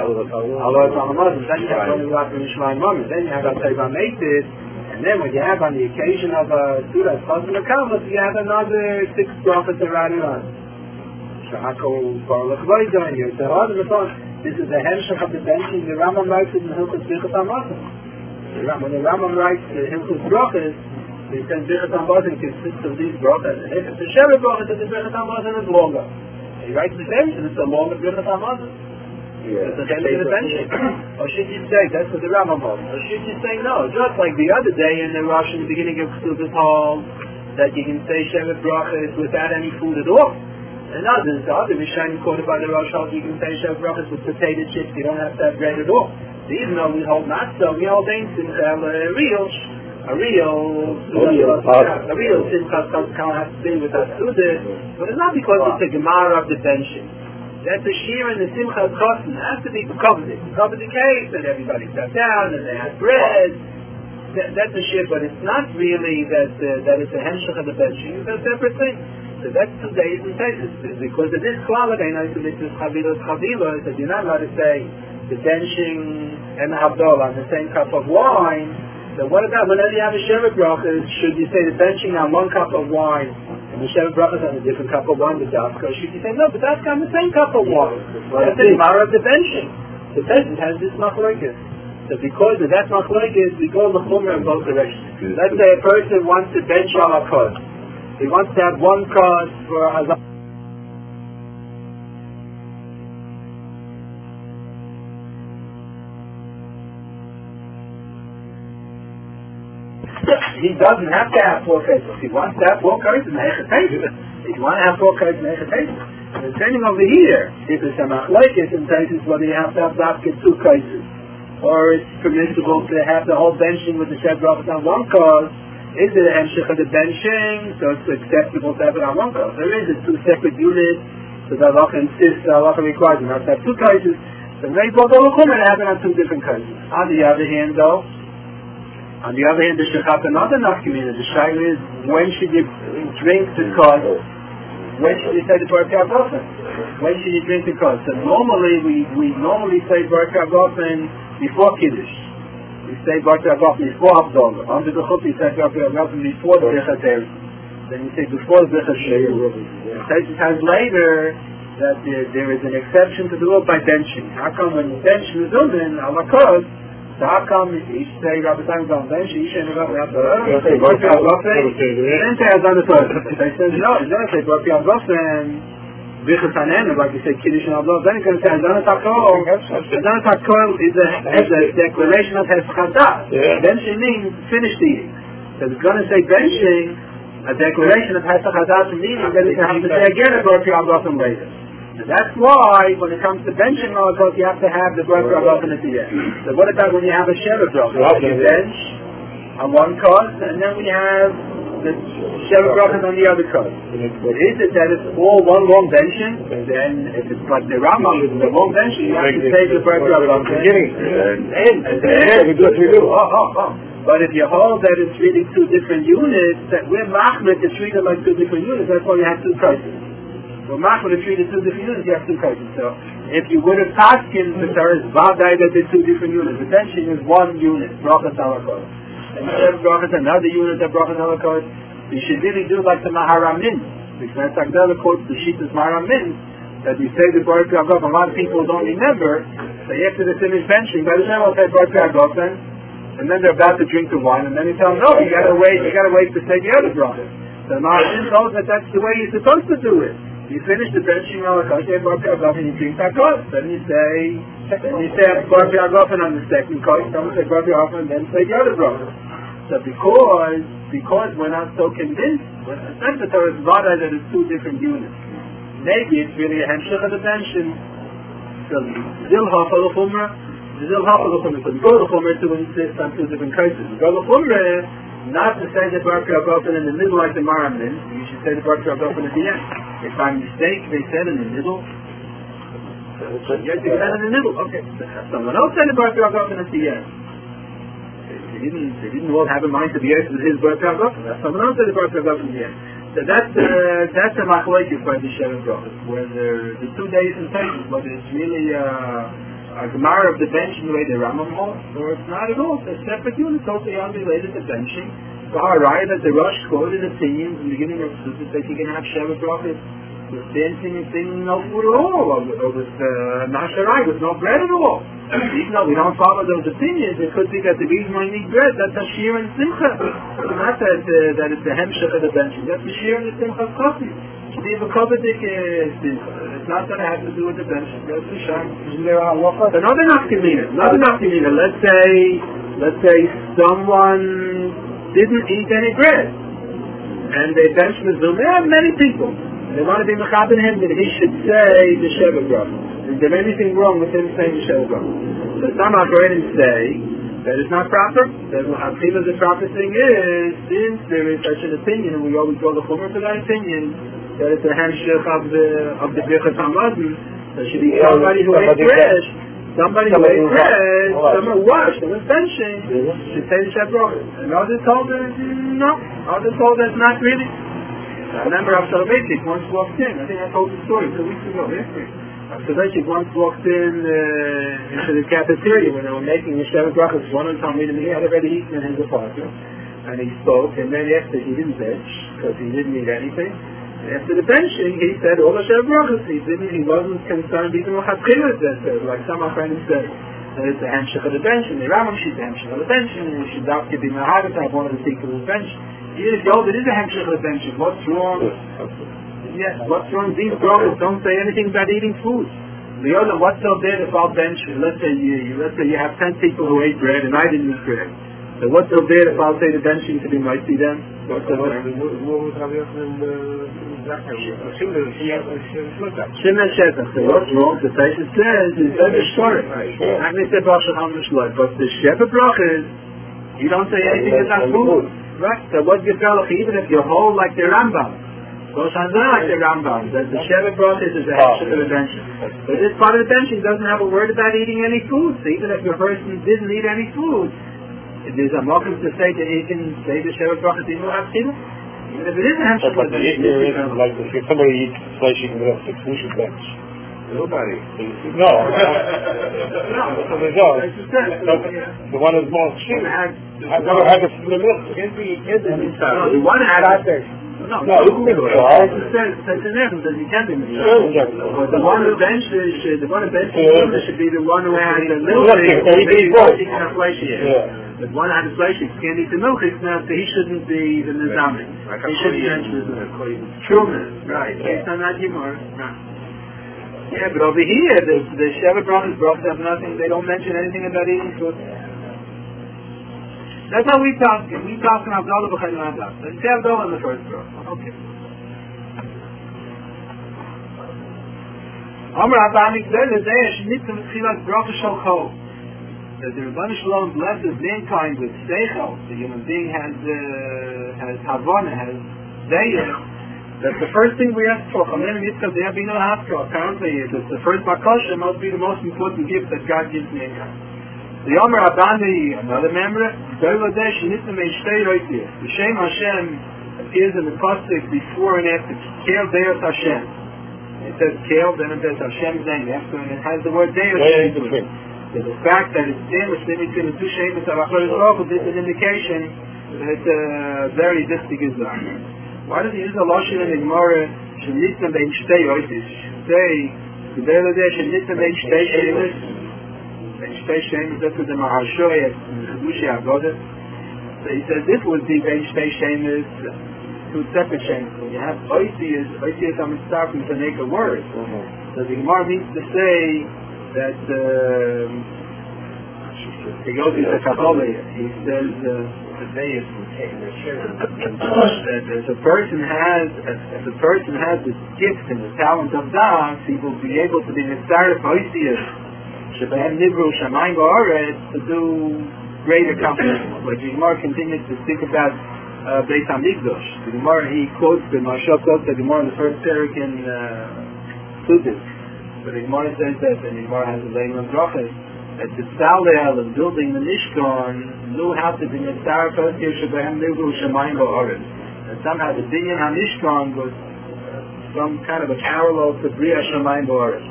Speaker 1: Alois HaMazon, then you have Roni Lat Mishmai Mamid, then you have Atayva Meitis, and then when you have on the occasion of a Surah Chazan Akamas, you have another six brachas around on. Shahako Barlach Vaida, and you're this is the Hemshach of the benching, the Rambam writes it in Hilchos Birchas HaMazon. When the Rambam writes the Hilchos Brachas, he says Birchas HaMazon consists of these brachas. And if it's a Shevet Brachas, then the Birchas HaMazon is longer. He writes the same, and it's a longer Birchas HaMazon. Yeah. It's the same as the benching. Or should you say, that's what the Rambam holds. Or should you say no, just like the other day in the Rosh in the beginning of Ksubis holds, that you can say Shevet Brachas without any food at all. And others, the other Rishonim quoted by the Rosh holds, you can say Shevet Brachas with potato chips, you don't have to have bread at all. Even though we hold not so, we hold ain't simcha, a real, a real, a real simcha can't have to do with us suda, but it's not because it's a gemara of the benching. That's a shear in the simcha kosten. It has to be covered it. Covered the cake, and everybody sat down, and they had bread. That, that's a shear, but it's not really that uh, that it's a hemshach of the benching. It's a separate thing. So that's two days and places. Because of this quality, I know it's a mitzvah chavilos chavilos, that you're not allowed to say the benching and the Havdalah on the same cup of wine. So what about whenever you have a Shevet Brachas, should you say the benching on one cup of wine and the Shevet Brachas on a different cup of wine, the Dafka? Should you say, no, but that's on the same cup of wine. Well, that's the Gemara of the benching. The benching has this machlokes. So because of that machlokes, we go l'chumra in both directions. Let's say a person wants to bench on a kos. He wants to have one kos for Hazan. He doesn't have to have four cases. He wants to have four cases in Echetases. If you want to have four cases in Echetases. And depending over here, if it's a machlokes in cases whether you have to have dafka two cases, or it's permissible to have the whole benching with the Shevet Brachas on one cause, is it a hemshech of the benching, so it's acceptable to have it on one cause? There is a two separate units, so the halacha insists, the halacha requires you not to have two cases, so they both have it on two different cases. On the other hand though, On the other hand, the shechat another nafkamina. The shaila is when should you drink the kos? When should you say the Baruch Havofen? When should you drink the kos? So normally we, we normally say Baruch Havofen before kiddush. We say Baruch Havofen before Havdalah. Under the chut we say Baruch Havofen before the Birchas Erev. Then you say before the Birchas Erev. It has later that there, there is an exception to the rule by benching. How come when you bench mezuzin ala kos? So how come you say Rabbi Simon on bench, you say Rabbi Havofen, say Baruch Havofen, then say Hazan the first. They say no, then I say Baruch Havofen, Birchas Hanen, like you say Kiddush and Havdalah, then you can say Hazan Takol. Hazan Takol is a, is a declaration of Heschadah. Benching means finished eating. So it's going to say benching, a declaration of Heschadah meaning that it's going to have to say again a Baruch Havofen later. And that's why, when it comes to benching malakot, you have to have the Baruch Havofen at the end. So what about when you have a Shevet Brachas? You bench on one cause, and then we have the Shevet Brachas on the other cause. But is it that it's all one long benching? And then, if it's like the Rambam, it's the long benching, you have to take the Baruch Havofen. Beginning. And then, oh, oh, oh. But if you hold that it's really two different units, that we're machmir to treat it like two different units, that's why you have two prices. Well, Mach would have treated two different units, you have two cases. So, if you would have asked him that there is Vadai that there's two different units, the benching is one unit, Brachas Halakot. And Shevet Brachas another unit of Brachas Halakot. You should really do like the Maharamin. Because Agdala quotes the Shittas Maharamin, that you say the Baruch Havofen, a lot of people don't remember, so after they finish benching, by the time I'll say Baruch Havofen, and then they're about to drink the wine, and then you tell them, no, you gotta wait, you gotta wait to say the other Brachas. So Maharamin knows that that's the way you're supposed to do it. You finish the benching malakot, you say Baruch Havofen, you drink that kos. Then you say, then you say Baruch Havofen on the second kos. Someone say Baruch Havofen, then say the other brachas. So because, because we're not so convinced, it's not the Torah's vada that it's two different units. Maybe it's really a hemshech of the benching. So zil hafal l'chumra, zil hafal l'chumra. So we go to l'chumra to insist on two different cases. We go to l'chumra not to say the Baruch Rabbanan in the middle like the Maramlim. You should say the Baruch Rabbanan at the end. If by mistake they said in the middle, so you have to say in the middle. Okay. Someone else said the Baruch Rabbanan at the end. They didn't, they didn't all have in mind to be asked with his Baruch Rabbanan. Someone else said the Baruch Rabbanan at the end. So that's uh, that's a machlokes by the Shem Brachos, where the the two days and places, whether it's really uh, a Gemara of the bench in the way the Rambam holds, or it's not at all. It's a separate unit, totally unrelated to benching. So Harai that the Rosh quoted opinions in the beginning of Sukkot that you can have Shem Brachos with dancing and singing no food at all, or, or with uh, Nasharai with no bread at all. Even though we don't follow those opinions, it could be that the reason why we need bread, that's a shir and simcha. It's not that, uh, that it's the hemshech of the benching, that's the shir and the simcha of coffee. It's not that it has to do with the benching, that's the shir. Isn't there a halacha? Another nafkamina, another nafkamina. Let's say, let's say someone didn't eat any bread, and they bench mizum. There are many people. They want to be mechaben him that he should say the Sheva Brachos. Is there anything wrong with him saying the Sheva Brachos? So some are going to say that it's not proper. That the proper thing is, since there is such an opinion, and we always go to Chumer for that opinion, that it's a hemshech of the of the Birchas Hamazon. There should be somebody who ate bread, somebody who ate bread, someone who washed, and was benching, should say the Sheva Brachos. And others told us no. Others told us not really. I remember Rav Soloveitchik once walked in. I think I told the story two weeks ago. Rav Soloveitchik once walked in uh, into the cafeteria when they were making the Sheva Brachos. One of them told me he had already eaten in his apartment, and he spoke. And then after he didn't bench because he didn't eat anything. And after the benching, he said all the Sheva Brachos. He didn't. He wasn't concerned even with Chatchilas. Like some of our friends said. That it's the hemshech of the benching. The Rambam should the hemshech of the benching. We should not give him a heart attack. One of the people who bench. Even if you hold it is a hemshech of the benching, what's wrong? Yes, what's wrong? These brothers don't say anything about eating food. The other, what's so bad if I'll bench? Let's say you, let's say you have ten people who ate bread and I didn't eat bread. So what's so bad if I'll say the benching to be mighty then? What's so bad? Shimon Shetach. So what's wrong? The Taisha says is very short. I'm going to say but the Sheva Brachos, you don't say anything about food. Right? So what you tell even if you hold like the Rambam, goes on like the Rambam, that the Sheva Brachos is a hemshech of the benching. But this part of the benching doesn't have a word about eating any food. So even if your person didn't eat any food, there's a mokum to say that he can say the Sheva Brachos even without chiluk. Even if it is a hemshech of the benching.
Speaker 3: Like if somebody eats flesh, you can have six we should bench.
Speaker 1: Nobody.
Speaker 3: No. No. So there's no. The one is more cheap. I've never had this in the middle.
Speaker 1: The one had No,
Speaker 3: no, it's middle.
Speaker 1: It's an error that you can be middle. But the one who benches, the one who benches should be the one who had the milk. Maybe he can have flesh here. But one had a flesh, he can't eat the milk. Now, so he shouldn't be the nizamik. He shouldn't bench the Truman. Right. Based on that Gemara. Right. Yeah, but over here, the, the Sheva Brachos have nothing, they don't mention anything about eating food. That's how we talk. We talk in Avdallah B'Chayim Adab. So you say Avdallah in the first verse. Okay. Amr Abba Mikdel, the day Shenitzim Tchilas Bracha Shalchol. That the Rebbeinu Shalom blesses mankind with Seichel. The human being has, uh, has Havana, has Zayah. That's the first thing we ask for. Apparently, it's the first bakasha must be the most important gift that God gives mankind. The Omer Abani, another member, the Shem Hashem appears in the pasuk before and after. Kel Deus Hashem. It says Kel, then it says Hashem's name after, and it has the word Deus. So the fact that it's distinguished between the two Shemis of HaKadosh Baruch Hu, this is an indication that it's a very distinct Gizah. Why does he use the Lashon in the Gemara, Shenitzim Bein Shtei Oitis? Say, the Bela Deh, Shenitzim Bein Shtei Shemis. Bein Shtei Shemis, that's what the Maharshoy, Chedushi Avodah. So he says this would be Bein Shtei Shemis, two separate Shemis. When you have Oitis, Oitis are starting to make a word. So the Gemara means to say that, he goes into Kabbalah, he says,
Speaker 2: the day is retained the children.
Speaker 1: That if a person has, if a person has this gift and the talent of das, he will be able to be mitzaref oisius, shebehem nivru shamayim ba'aretz, to do great accomplishments. Like the Gemara continues to speak about uh, Beit HaMikdash. The Gemara, he quotes the Maharsha quotes the Gemara in the first parak in Suttis. But the Gemara says that, and the Gemara has a laying on Drachas, that the Salel and building the Mishkan knew how to be mitzaref oisius shebehem nivru shamayim ba'aretz. And somehow the Binyan HaMishkan was some kind of a parallel to Bria Shamayim Ba'aretz.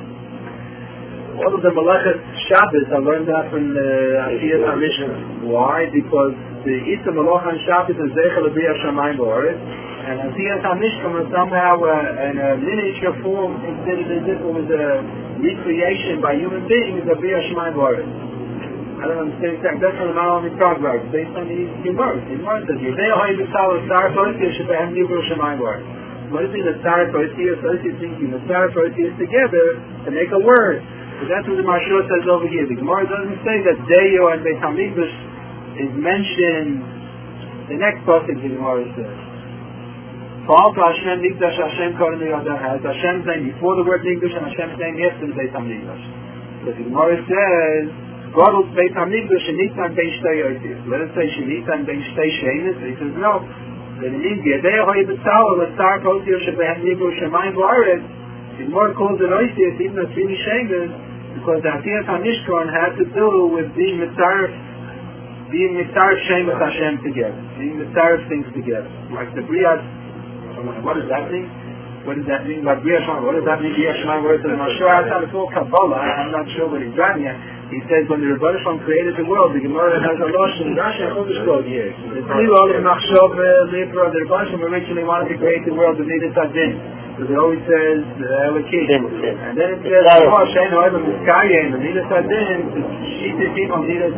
Speaker 1: All of the Malachas Shabbos, I learned that from the Asiyas HaMishkan. Why? Because the Issa Malach on Shabbos is Zeichel Bria Shamayim Ba'aretz, and Asiyas HaMishkan was somehow uh, in a miniature form, considered as if it was a recreation by human beings of Bria Shamayim Ba'aretz. I don't understand exactly. That's from the Maral Mitzvah Greg, based on these Gemara. The Gemara says, Yudei Hoi B'Sal Sar Toisius Shebehem Nivru Shamayim Ba'aretz. What is it that Sar Toisius, Toisius thinking, the Sar Toisius together to make a word? But that's what the Maharsha says over here. The Gemara doesn't say that Deyo and Beit HaMikdash is mentioned. The next pasuk the Gemara says, Paul to Hashem Mikdash Hashem Kohen Yodam has Hashem's name before the word Mikdash and Hashem's name after the Beit HaMikdash. So the Gemara says, God's Beit HaMikdash Shenitan Ben Shtei Yotis. Let us say Shenitan Ben Shtei Shenis. He says no. That it means Yedei Hoi B'Tzal L'Star Kosir Shebehem Nivru Shamayim Ba'aretz. The Gemara calls it Oisius, even though it's really Shenis, because the Asiyas HaMishkan had to do with being mitzaref, being mitzaref Shem with Hashem together, being mitzaref things together. Like the Bria. What does that mean? What does that mean? Like Bria Shema. What does that mean? Bria Shema. What is it? I'm sure I it's all Kabbalah. I'm not sure what he's got yet. He says when the Rebbeinu Shalom created the world, the Gemara has a losh in Rashi and Chumash quote here. The Tzilol and Machshov Libra of the Rebbeinu Shalom originally wanted to create the world with Midas Hadin. So it always says Elokim. And then it says, oh, Shein Ho'eva Miskayim, the Midas Hadin, Shita Kim on Midas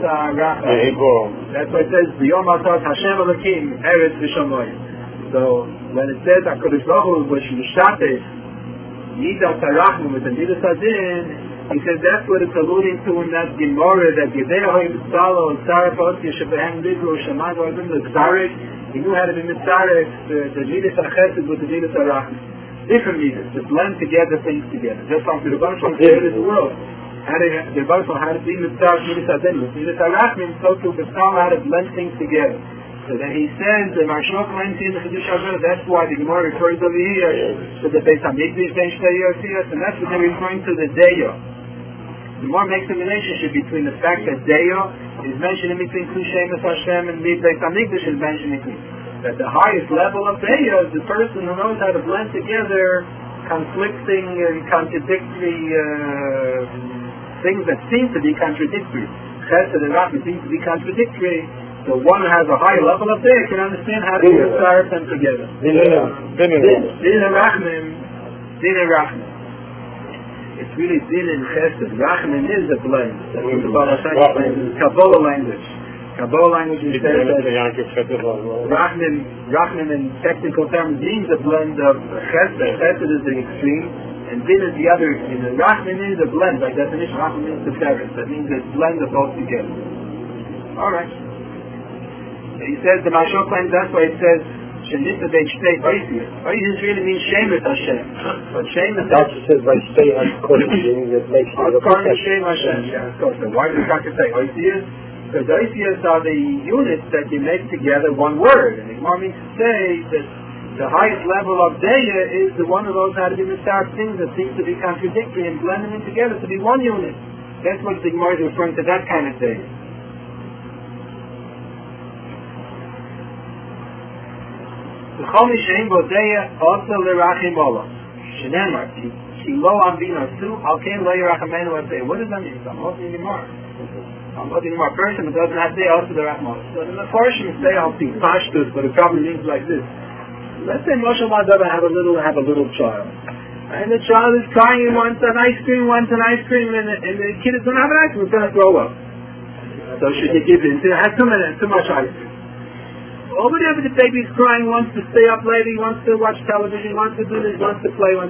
Speaker 1: Rachel. That's why it says, B'yom Atat Hashem Elokim, Eretz V'Shamoyim. So when it says HaKadosh Baruch Hu was Mishates, Midas HaRachman with the Midas Hadin, he says that's what it's alluding to in that Gemara that Yedei Hoi B'Tzalo and Sarek Osi Shebehem Nivru Shamayim Ba'aretz the Tzarek. He knew how to be Mitzarek, the Midas HaChesed with the Midas HaRachman. Different Midas, to blend together things together. Just like the Rebbeinu Shalom created the world. How to, the Rebbeinu Shalom had to be Mitzarek Midas Hadin with Midas HaRachman, so to B'Tzalo how to blend things together. So then he says, the Maharsha claims in the Chidush HaZor, that's why the Gemara refers over here to the Beit HaMikdash Ben Shtei Yotis, and that's what they're referring to the Deyo. The Gemara makes a relationship between the fact that Deyo is mentioned in between Kushemus Hashem and Beit HaMikdash is mentioned in between. That the highest level of Deyo is the person who knows how to blend together conflicting and contradictory uh, things that seem to be contradictory. Chesed and Rachman seem to be contradictory. So one who has a high level of Deyo can understand how to start them together. Din and Rachman, Din and Rachman. It's really Din and Chesed. Rachman is a blend. That's what the Baal HaShem explains in Kabbalah language. Kabbalah language is says that Rachman, Rachman in technical terms means a blend of Chesed. Chesed is the extreme, and Din is the other extreme. And Rachman is a blend. By definition, Rachman means the parent. That means it's blend of both together. Alright. He says, the Maharsha claims that's why it says Shenita Beit Shtei Oisius. Oisius really means Shemet Hashem. But Shemet
Speaker 3: That's what it says by Shtei Hashem. That makes it a
Speaker 1: Kohen Shem Hashem. Yeah, of course. So why does Doctor say Oisius? Because Oisius are the units that you make together one word. And the Gemara means to say that the highest level of Deya is the one of those how to be mitzvah things that seem to be contradictory and blending them together to be one unit. That's what the Gemara is referring to, that kind of Deya. V'chol mishein bodeya also l'rachim ola. Shenemar, ki lo ambino su, al ken lo yirachamenu aseh. What does that mean? I'm holding Gemara. I'm holding Gemara. Person who doesn't have Deya also l'rachim ola. So the Mefarshim say I'll see pashtus, but it probably means like this. Let's say Moshe Madaba have a little have a little child, and the child is crying and wants an ice cream, wants an ice cream, and the, and the kid is going to have an ice cream. It's going to throw up. So should you give in? It has too much, too much ice cream. Or whatever the baby's crying, wants to stay up late, he wants to watch television, wants to do this, wants to play, wants to...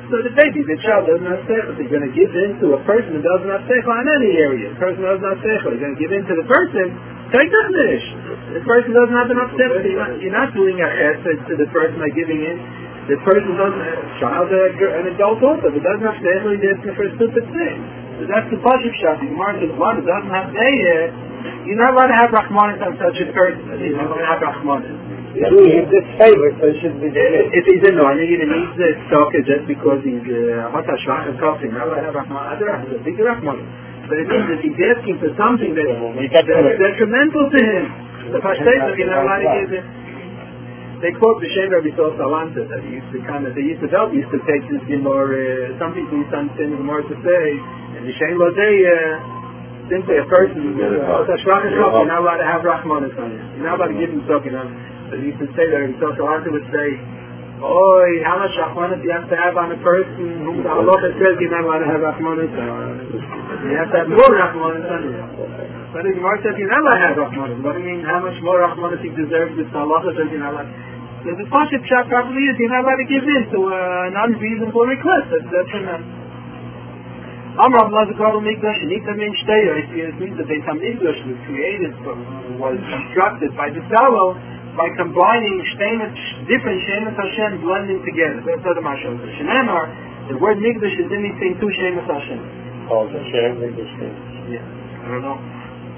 Speaker 1: So the baby, the child doesn't have seichel. He's going to give in to a person who doesn't have seichel in any area. The person who doesn't have seichel, he's going to give in to the person. Take the finish. The person doesn't have enough seichel. You're not, you're not doing a chesed to the person by giving in. The person doesn't have a child, an adult also. If it doesn't have seichel, he's asking for a stupid thing. So that's the Pasuk shot. The Gemara says, one who doesn't have Deir, you're not allowed to have Rachmanis on such a person. You're not going to have Rachmanis.
Speaker 3: He's doing him this favor, so he shouldn't be doing
Speaker 1: If he's annoying, he needs the stalker just because he's hot uh, shvach and coughing. Now I have Rachmanis. Other big Rachmanis. But it means that he's asking for something that, that's detrimental to him. The Pashtet, you're not allowed to give it. They quote the Shem Rabbi Sol Salanta that he used to kind of, they used to tell, used to take this Gemara, uh, some people used to understand the Gemara to say, and the Shem Lodei, uh, simply a person, you're not allowed to have Rachmanis on him. You're not allowed to give him talking on him. But he used to say that Rabbi Sol Salanta would say, Oi, how much Rachmanis you have to have on a person whom the halacha says you're not allowed to have Rachmanis on him. You have to have more Rachmanis on him. But the Gemara says you're not allowed to have Rachmanis. What do you mean, how much more Rachmanis he deserves with the halacha says you're not allowed to? So the Pasuk Pshat probably is you're not allowed to give in to uh, an unreasonable request. That's, that's enough. Amar Ablaza Gadol Mikdash and Ita Min Shteya. It means that Beit HaMikdash was created, was constructed by the Salo by combining Shtemet, different Shemet Hashem blending together. That's what the Mashal says. Shenemar, the word Mikdash is in between two Shemet Hashem.
Speaker 3: Oh, the Shem Mikdash.
Speaker 1: Yeah, I don't know.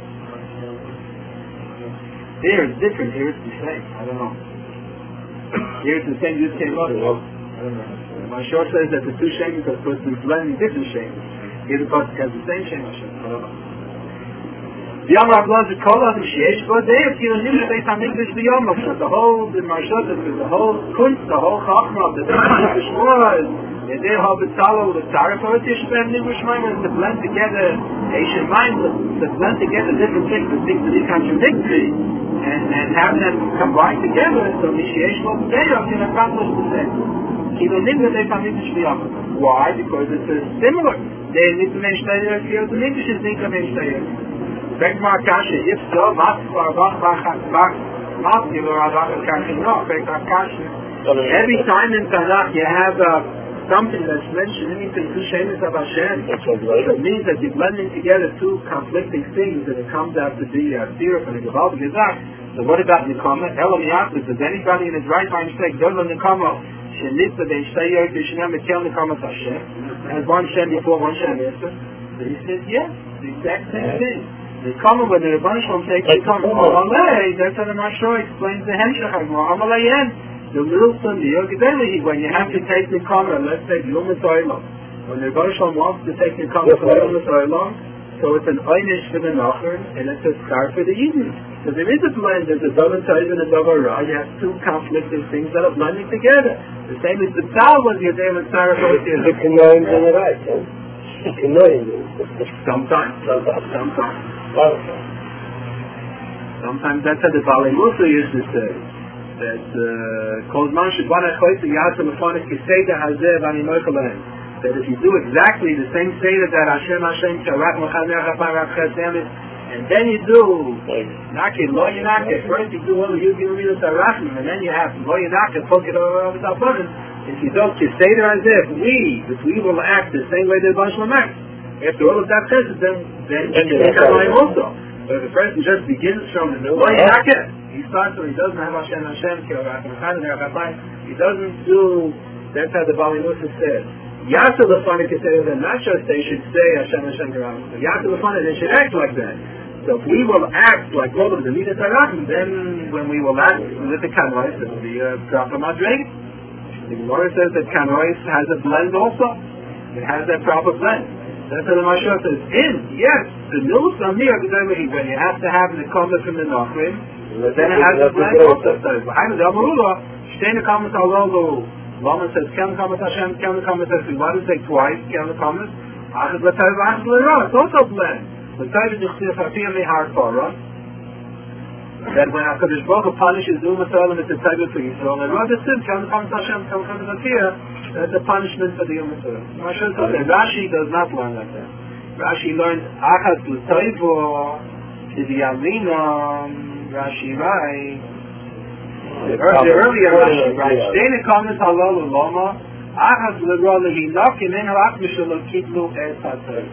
Speaker 1: Here it's different. Here it's the same. I don't know. Here it's the same. This came up. I don't know. My short says that the two Shemet are supposed to be blending different Shemet. Here the Pasuk has the same Shem Hashem. I don't know. The Amar Ablaza Kola, the Sheesh, but they have given him the Beit HaMikdash the Yom Hashem. The whole, the Marshotas, the whole Kunst, the whole Chachma, the Beit HaMikdash was, and they have the Talo, the Tarif, or the Tishbem, the Mishmaim, to blend together, Asian minds, to blend together different things, the things that are contradictory, and, and have them combined together, so the Sheesh will say, can accomplish the same. Even in the Beit HaMikdash the Yom. Why? Because it's similar. They need to make Shtayr, the Mikdash is need to make Shtayr. Back Mark Kasha, if so, Mas for Bach Bach Bach Mas you are Bach Kasha no, back Kasha. Every time in Tanakh you have uh, something that's mentioned in two Shemis of Hashem. So it means that you're blending together two conflicting things and it comes out to be a theory from the Gaval Gezak. So what about Nikama? Elam Yaqub, does anybody in his right mind say, Does Nikama Shenitza Ben Shtayir Tishnam Mekel Nikama Hashem? Has one Shem before, one Shem after? So he says, yes, the exact same thing. The common when the Rebbeinu Shalom takes the common Amalei, that's how the Mashro explains the Hemshech Amalei Yen. The little son, the Yogideli, when you have to take the common, let's say Lumas Oilom. When the Rebbeinu Shalom wants to take the common for Lumas Oilom, so it's an Einish for the Nocher, and it's a scar for the Eden. So there is a blend, there's a Dover Taiv and a Dover Ra, you have two conflicting things that are blending together. The same as the Tal was your day with Sarah Boyd.
Speaker 3: The Kanoim and the right,
Speaker 1: Sometimes. Sometimes. Sometimes that's how the Bali Musa used to say. That Kozman Shibana Choyta Yasa Mefonik Kiseda Hazeh Vani Moichalahem. That if you do exactly the same Seder that Hashem Hashem Sharat Mechaner Chapar Rav Chesemis, and then you do Naked, Lo Yinaked, first you do all the Yugi Umidas Arachim, and then you have Lo Yinaked, Pokit Over Talponim. If you don't Kiseda Hazeh, we, if we will act the same way the Bash Lamak. After all of that says, then then you can have also. But if the person just begins from the Lo Yinaked, he starts when he doesn't have Hashem Hashem he doesn't do, that's how the Bali Musa says. Yasa Lefanik is saying that not just they should say Hashem Hashem Karam. Yasa Lefanik, they should act like that. So if we will act like all of the Midas Harachim, then when we will act with the Kanois, it will be a drop of Madrig. The Gemara says that Kanois has a blend also. It has that proper blend. That's what the Mashal says. In, yes, the news on here, when you have to have the comment from the Nochrim, then it has a blend also. So, behind the Amarullah, Shtein the comments are logo. Lama says, Kem Kamat Hashem, Kem Kamat Hashem. Why does it say twice, Kem Kamat? Achad L'Tayv, Achad L'Ra. It's also blend. L'Tayv is Yichtir Chafiyah Mehar Torah. That when HaKadosh Baruch Hu punishes Umat Olam, it's a Tayv for Yisrael. And Rod Sim, Kem Kamat Hashem, Kem Kamat Hashem. That's a punishment for the Umat Olam. Rashi does not learn like that. Rashi learns Achad L'Tayv, Kiviyamina, Rashi Rai. The earlier Rashi, right? Shtein comments halal ulama, Achas lerolehi nokim in halach mishalo kitlu et haTorah.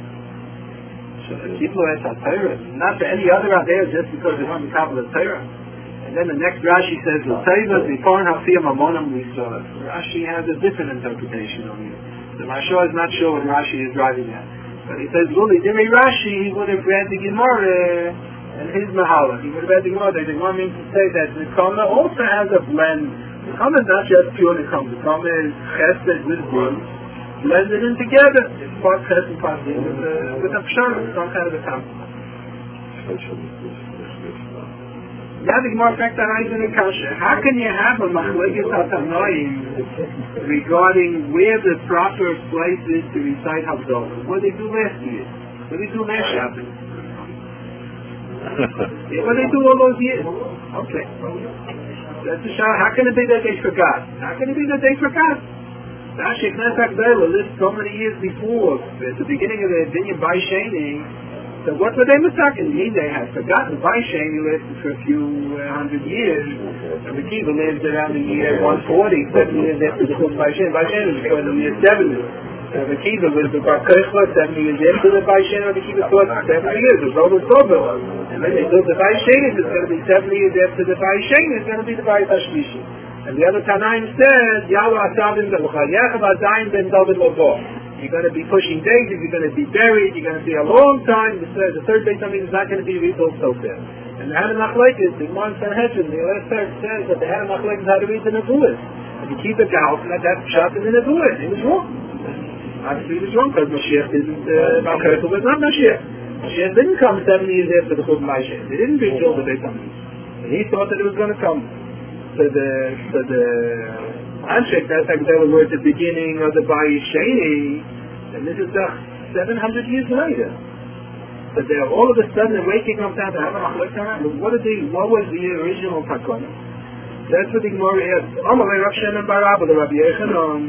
Speaker 1: Kitlu et haTorah, not to any other idea just because they want to top of the Torah. And then the next Rashi says, "L'tayvas before hafiyam amonam l'israel." Rashi has a different interpretation of it. The Mashal is not sure what Rashi is driving at, but he says, "Luli dimi Rashi, he would have read the Gemara and his Mahala. He would have read the Gemara. They want me to say that the Nekama also has a blend. The Nekama is not just pure Nekama. The Nekama is Chesed with Din, blended in together. It's part Chesed, part Din, with a with a pshara, some kind of a compromise." Yeah, the Gemara fact that I in the kasha. How can you have a machlekes hatanoim regarding where the proper place is to recite Havdalah? What did they do last year? What did they do last Shabbat? Yeah, what did they do all those years? Okay. That's a shot. How can it be that they forgot? How can it be that they forgot? Rashi Knesset Havdalah lived so many years before, at the beginning of the Binyan Bai Sheni. So what were they mistaken? He they had forgotten. Bai Sheni lived for a few uh, hundred years. And the Kiva lived around the year one forty, seventy years after the Chum Bai Sheni. Bai Sheni was born in the year seventy. So the Kiva was the Bar Kochla, seventy years after the Bai Sheni, and the Kiva thought seventy years. It was over Sobel. And then they built the Bai Sheni, it's going to be seventy years after the Bai Sheni, it's going to be the Bai Tashlishi. And the other Tanaim said, Yahweh Asavim Beluchal Yachav Azayim Ben David Lobo. You're going to be pushing daisies, you're going to be buried, you're going to be a long time. The, the third day something is not going to be rebuilt so fast. And the Hanamach Lakers, the Mon Sanhedrin, the last third says that the Hanamach Lakers had to read the Nebuahs. If you keep it down, that that shot in the Nebuahs. He was wrong. Obviously he was wrong because Mashiach didn't, uh, Malchus was not Mashiach. Mashiach didn't come seventy years after the Chum Mashiach. They didn't rebuild the Beit HaMikdash. And he thought that it was going to come. So the, so the, Anshe, that's like they were at the beginning of the Bai Sheni, and this is the seven hundred years later. But they're all of a sudden waking up down to have a machlekes. What did they? What was the original takana? That's what the Gemara asked. Amalei Rav Shimon bar Abba the Rabbi Yechanan.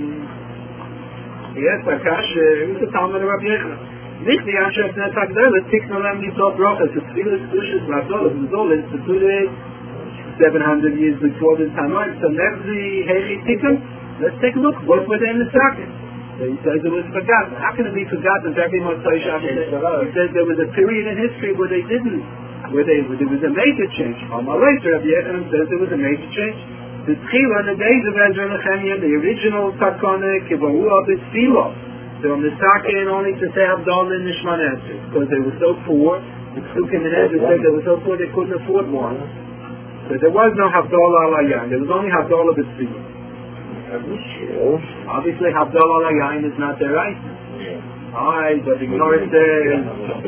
Speaker 1: He asked Akash, who's the Talmud of Rabbi Yechanan? Nicht the Anshe of Netzach Dele, Tikna Lem Yisot Rochas, it's Tfilas Kushas Lavdol, it was all instituted seven hundred years before this time. So next the Heli Tikkun, let's take a look. What were they in the socket? So he says it was forgotten. How can it be forgotten? Every Motzei Shabbat. He says there was a period in history where they didn't, where they where there was a major change. On my later, Rabbi Yechanan says there was a major change. The Tchila in the days of Ezra Nehemiah, the original Takana, Kivaruah B'Tzilo. So on the socket only to say Havdalah in Nishman Esher, because they were so poor. The Psukim in Ezra said they were so poor they couldn't afford one. So there was no Havdalah Alayan, there was only Havdalah B'Tzilo. Obviously Havdalah Alayan is not their right. Alright, but the Gemara says,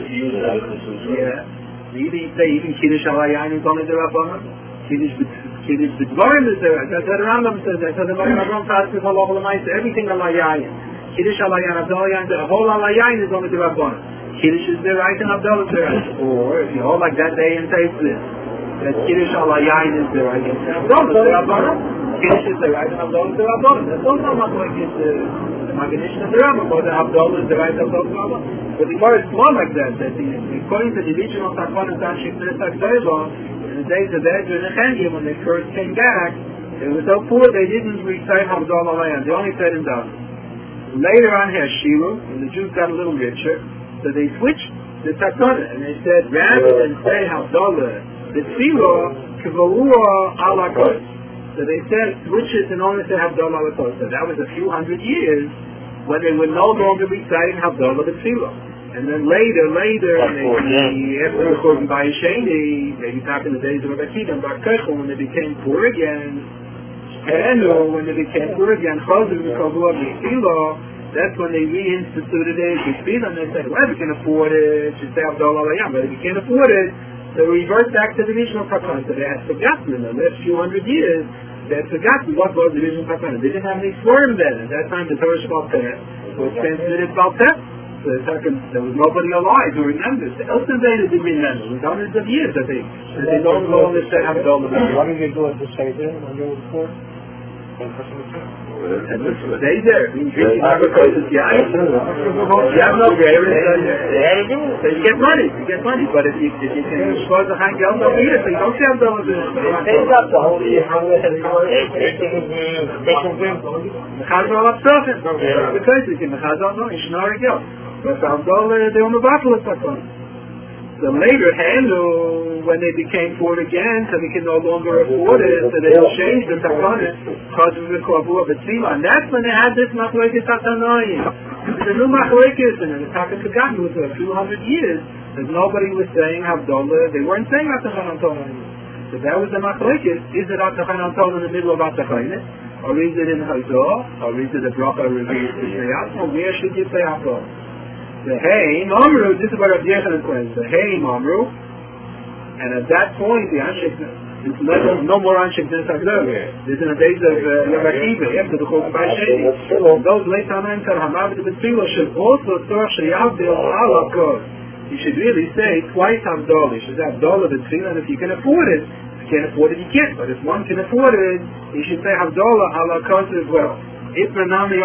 Speaker 1: yeah, even say even Kiddush Alayan is only the Rabbanah. Kiddush Kiddush B'Dvarim is their right. That's what the Rambam says. That's what the Rambam says with Allah L'Maisa. Everything Alayan. Kiddush Alayan, Havdalah Alayan, the whole Alayan is only the Rabbanah. Kiddush is their right and Havdalah is their right. Or if you hold like that day and say this. That Kiddush Alayan is the right, and Havdalah is the Rabbanah. Kiddush is the right, and Havdalah is the Rabbanah. That's also not like it's the Maganish and the Rabbanah, but the Havdalah is the right, Havdalah is the Rabbanah. But the Gemara is more like that, that the, according to the original Takana Tanshik Netzach Deva, in the days of Ezra and Nehemiah, when they first came back, they were so poor they didn't recite Havdalah Alayan. They only said in Dava. Later on, here Shilu, and the Jews got a little richer, so they switched the Takana, and they said, rather than say Havdalah, the Tfilo, Kivaruah ala Kos. So they said, switch it and only say Havdalah ala Kos. So that was a few hundred years when they were no longer reciting Havdalah the Tfilo. And then later, later, maybe after the Churban Bai Sheni, maybe back in the days of Rabbi Akiva and Bar Kochel, when they became poor again, and when they became poor again, Chazir Kivaruah the Tfilo, that's when they reinstituted it, the Tfilo, and they said, well, if we can afford it, just say Havdalah ala, but if you can't afford it, so we revert back to the original Takana. So they had forgotten in the last few hundred years, they had forgotten what was the original Takana. They didn't have any swarm then. At that time, the Torah Shebal Peh was transmitted Bal Peh. So there was nobody alive who remembers. The Elton Zayda didn't remember. It was hundreds of years, I think. And they don't know this to have it all the time.
Speaker 3: What did they do at the Seder when they were poor?
Speaker 1: Stay there. You have no grave. So you get money. You get money. But if you if you can cause a high geld, don't eat it. So you don't have dollars.
Speaker 2: Take up the whole year.
Speaker 1: Chazal upselling. Because you can chazal no, it's not a geld. But some dollar they on the bottle of that. So later, handle when they became poor again, so they can no longer afford it, so they changed the takonis because of the korbu of the tzila. And that's when they had this machlokes tatanoim. It's a new machlokes, and the taka forgotten it was a few hundred years that nobody was saying Havdalah. They weren't saying Atachan Anton anymore. So that was the machlokes. Is it Atachan Anton in the middle of Atachanis, or is it in Hazor, or is it a bracha revealed to Sheyat? Or where should you say Havdalah? The Hey Mamru, this is what Rabbi Yechanan says. The Hey Mamru, and at that point the Anshik, it's no more Anshik than Sagdor. This is in the days of Rabbi Akiva, after the Chok Bashedi. Those late Tanaim said Hamav the B'Tzila should also throw Sheyavdil ala Kor. You should really say twice Havdalah. You should have Havdalah B'Tzila, and if you can afford it, if you can't afford it, you can't. But if one can afford it, you should say Havdalah ala Kor as well. Not only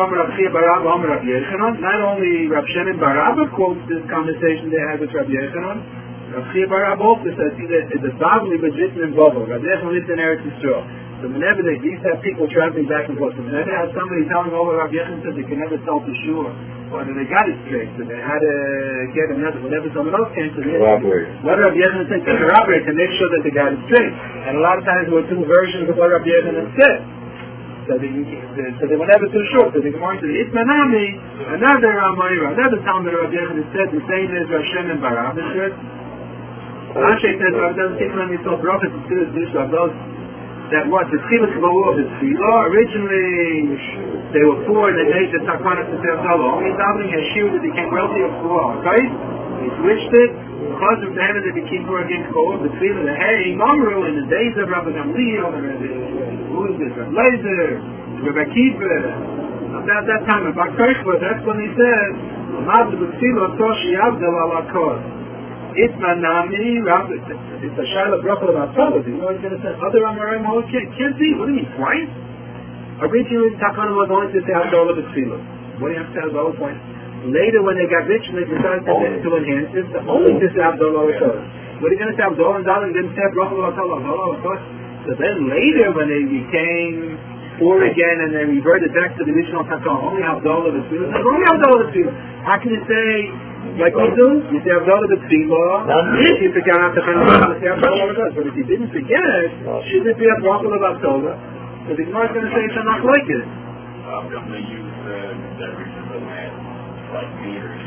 Speaker 1: Rav Shemin bar Abba quotes this conversation they had with Rabbi Yechanan, Rav Chia bar Abba also says that it's a Bavli Bajit in Bobo. Rabbi Yechanan lived in Eretz Yisrael. So whenever they used to have people traveling back and forth, so whenever they had somebody telling over Rabbi Yechanan said they could never tell for sure whether they got it straight, so they had to get another, whenever someone else came to them, what Rabbi Yechanan said to corroborate to make sure that they got it straight. And a lot of times there were two versions of what Rabbi Yechanan said. So they, so they were never too short. So they go on to the Itmanami, another Ramayra, another time that Rabbi Yechanan said the same as Rav Shemin bar Abba said. Rashi says Rabbi doesn't think when we saw prophets and students do so those that what the Tchilas Baruch is Tchilah. Originally they were poor and they made the Takana to their fellow. Only davening has shield that became wealthy of poor. Okay? They switched it. Because of them they became poor against Korah, the Tchilah, the Hey Mamru in the days of Rabbi Gamliel, who is this? Rabbi Lezer, Rabbi Akiva. About that time, about Kirchber, that's when he says, Ma'ad b'Tchilah toshi Avdel ala Kor. Itmanami, it's a Shaila Bracha about Torah. You know what he's going to say? Other Amorim hold can't, can't be. What do you mean, twice? Originally, Takana was only to say Havdalah b'Tchilah. What do you have to say about the point? Later, when they got rich, they decided to, to enhance it. The only to say Havdalah b'Torah. What are you going to say Havdalah and Dalah? Didn't say Bracha b'Torah, Havdalah b'Torah. So then later, when they became poor again and they reverted back to the original Takana, only Havdalah b'Tchilah. Only Havdalah b'Tchilah. How can you say? Like we do, you say Havdalah b'Tchilah, if you forget not to say Havdalah b'Torah. But if you didn't forget, should it be a Bracha b'Torah? So the Gemara is going to say it's not like it.
Speaker 4: How come they use that region of the land like meters?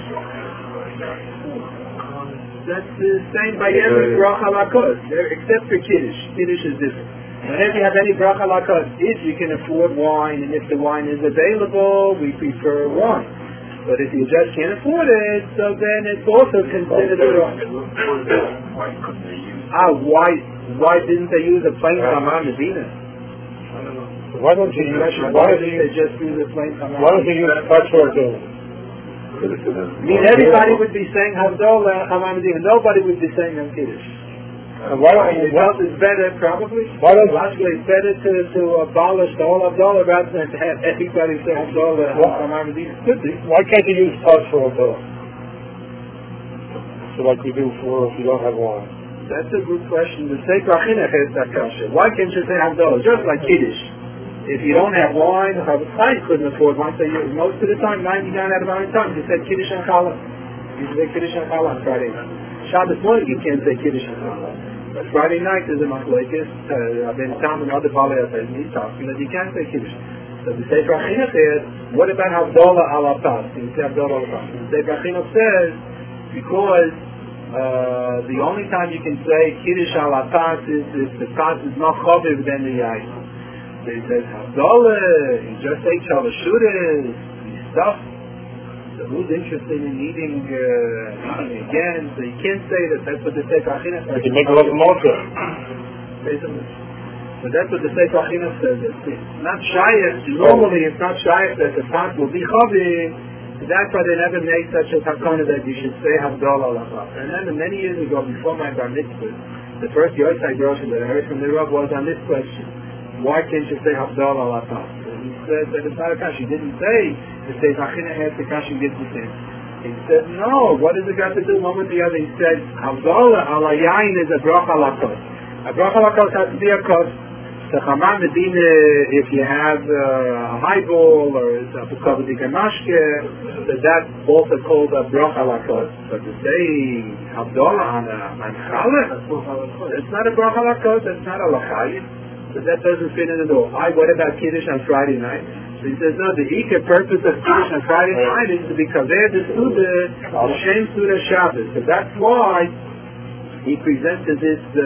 Speaker 1: That's the same by every Bracha Lakos, except for Kiddush. Kiddush is different. Whenever you have any Bracha Lakos, if you can afford wine, and if the wine is available, we prefer wine. But if you just can't afford it, so then it's also considered a bracha. Ah, why? Why didn't they use a plain Tamar Medina?
Speaker 3: Why don't you use? Why don't
Speaker 1: they just use a plain Tamar?
Speaker 3: Why don't you use Pachor too?
Speaker 1: I mean, everybody would be saying Havdalah, Tamar Medina. Nobody would be saying Yom Kiddush.
Speaker 3: And why don't you?
Speaker 1: Well, it's better, probably.
Speaker 3: Why don't
Speaker 1: Logically, it's better to, to abolish the whole Havdalah rather than to have everybody say Havdalah, Tamar Medina. Could be.
Speaker 3: Why can't you use Pachor too? So like we do for if you don't have wine.
Speaker 1: That's a good question. The Sefer Chinuch has that question. Why can't you say Havdalah? Just like Kiddush. If you don't have wine, Chaim couldn't afford wine. So you, most of the time, ninety-nine out of one hundred times, you said Kiddush and Challah. You say Kiddush and Challah on Friday night. Shabbos morning, you can't say Kiddush and Challah. But Friday night is a machlokes. I've been telling other Balei he's talking that you can't say Kiddush. So the Sefer Chinuch says, what about Havdalah ala Pas? You say Havdalah ala Pas. The Sefer Chinuch says, because uh, the only time you can say Kiddush ala Pas is if the Pas is not chaviv than the Yain. So he says Havdalah, you just say Shalashudas, you stuff. So who's interested in eating, uh, eating again? So you can't say that. That's what the Sefer Chinuch says.
Speaker 3: You can make a lot of mocha.
Speaker 1: So that's what the Sefer Chinuch says. It's not shayach. Normally, it's not shayach that the Pas will be chaviv. That's why they never made such a takana that you should say Havdalah ala Pas. And then many years ago, before my bar mitzvah, the first Yotzai Groshim that I heard from the Rav was on this question. why can't you say Havdalah Latas? And he said that it's not a kash. He didn't say to say Zachina has the kash and gives the same. He said, no, what does it got to do one with the other? He said, Havdalah ala yain is a bracha lakos. A bracha lakos has to be a kos. The Chamar Medina, if you have uh, a highball or a Pukavadika Mashke, that's also called a bracha lakos. But to say Havdalah on a Manchaleh, it's not a bracha lakos, it's not a lachayim. So that doesn't fit in at all. I, what about Kiddush on Friday night? So he says, no, the Ika purpose of Kiddush on Friday night is to be kaver the Suda, the Shem Suda Shabbos. So that's why he presented this uh,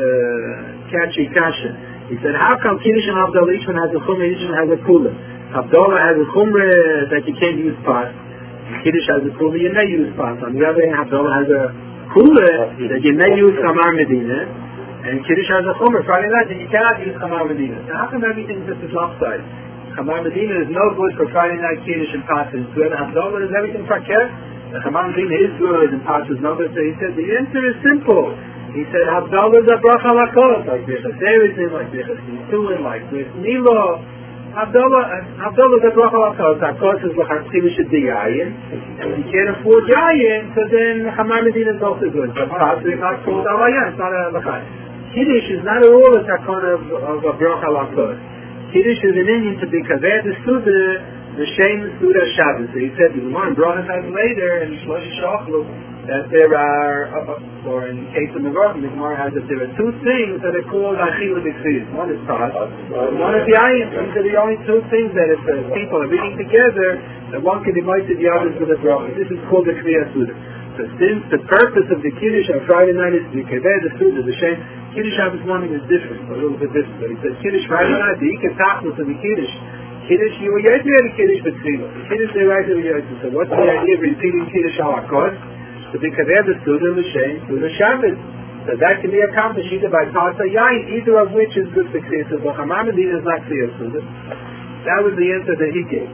Speaker 1: catchy kasha. He said, how come Kiddush and Havdalah, each one has a chumrah, each one has a kula? Havdalah has a chumrah that you can't use pot. Kiddush has a kula, you may use pot. On the other hand, Havdalah has a kula that you may use Chamar Medina, and Kiddush has a chumrah Friday night that you cannot use Chamar Medina. Now how come everything's just lopsided? Chamar Medina is no good for Friday night Kiddush and pot. And Havdalah is everything for Ker. The Chamar Medina is good and pot is no good. So he said, the answer is simple. He said, Havdalah is a bracha lakos, like Birchas Erizim, like Birchas Nisuin, like Birchas Nilo. Havdalah, Havdalah is a bracha lakos. Hakos is l'chaktivish at the yayin. And if you can't afford yayin, so then Chamar Medina is also good. But Pas is not called alayan, it's not a l'chayim. Kiddush is not at all a takon of, of a bracha lakos. Kiddush is an Indian to be kaver the Suda, the Shem Suda Shabbos. So he said, the Gemara brought it out later in Shlosh Shachlu, that there are, uh, or in the case of Mevorach, the Gemara has that there are two things that are called Achila B'Tzviyas. One is Pas, one is Yayin. These are the only two things that if uh, people are eating together, that one can invite the others with a bracha. This is called the Kriya Suda. So since the purpose of the Kiddush on Friday night is to be Kaveh, the Suda, the Shem, Kiddush Shabbos morning is different, a little bit different. But he says Kiddush Friday night, the Ika Tachlis of the Kiddush, Kiddush, you were yet to have a Kiddush B'Tzviyas. Kiddush, they write to the Yosef. So what's the idea of repeating Kiddush Halakot? To be kaver the Suda, the Shem, Suda Shabbos. So that can be accomplished either by Pas or Yain, either of which is good for Kriyas Suda. Chamar Medina is not Kriyas Suda. That was the answer that he gave.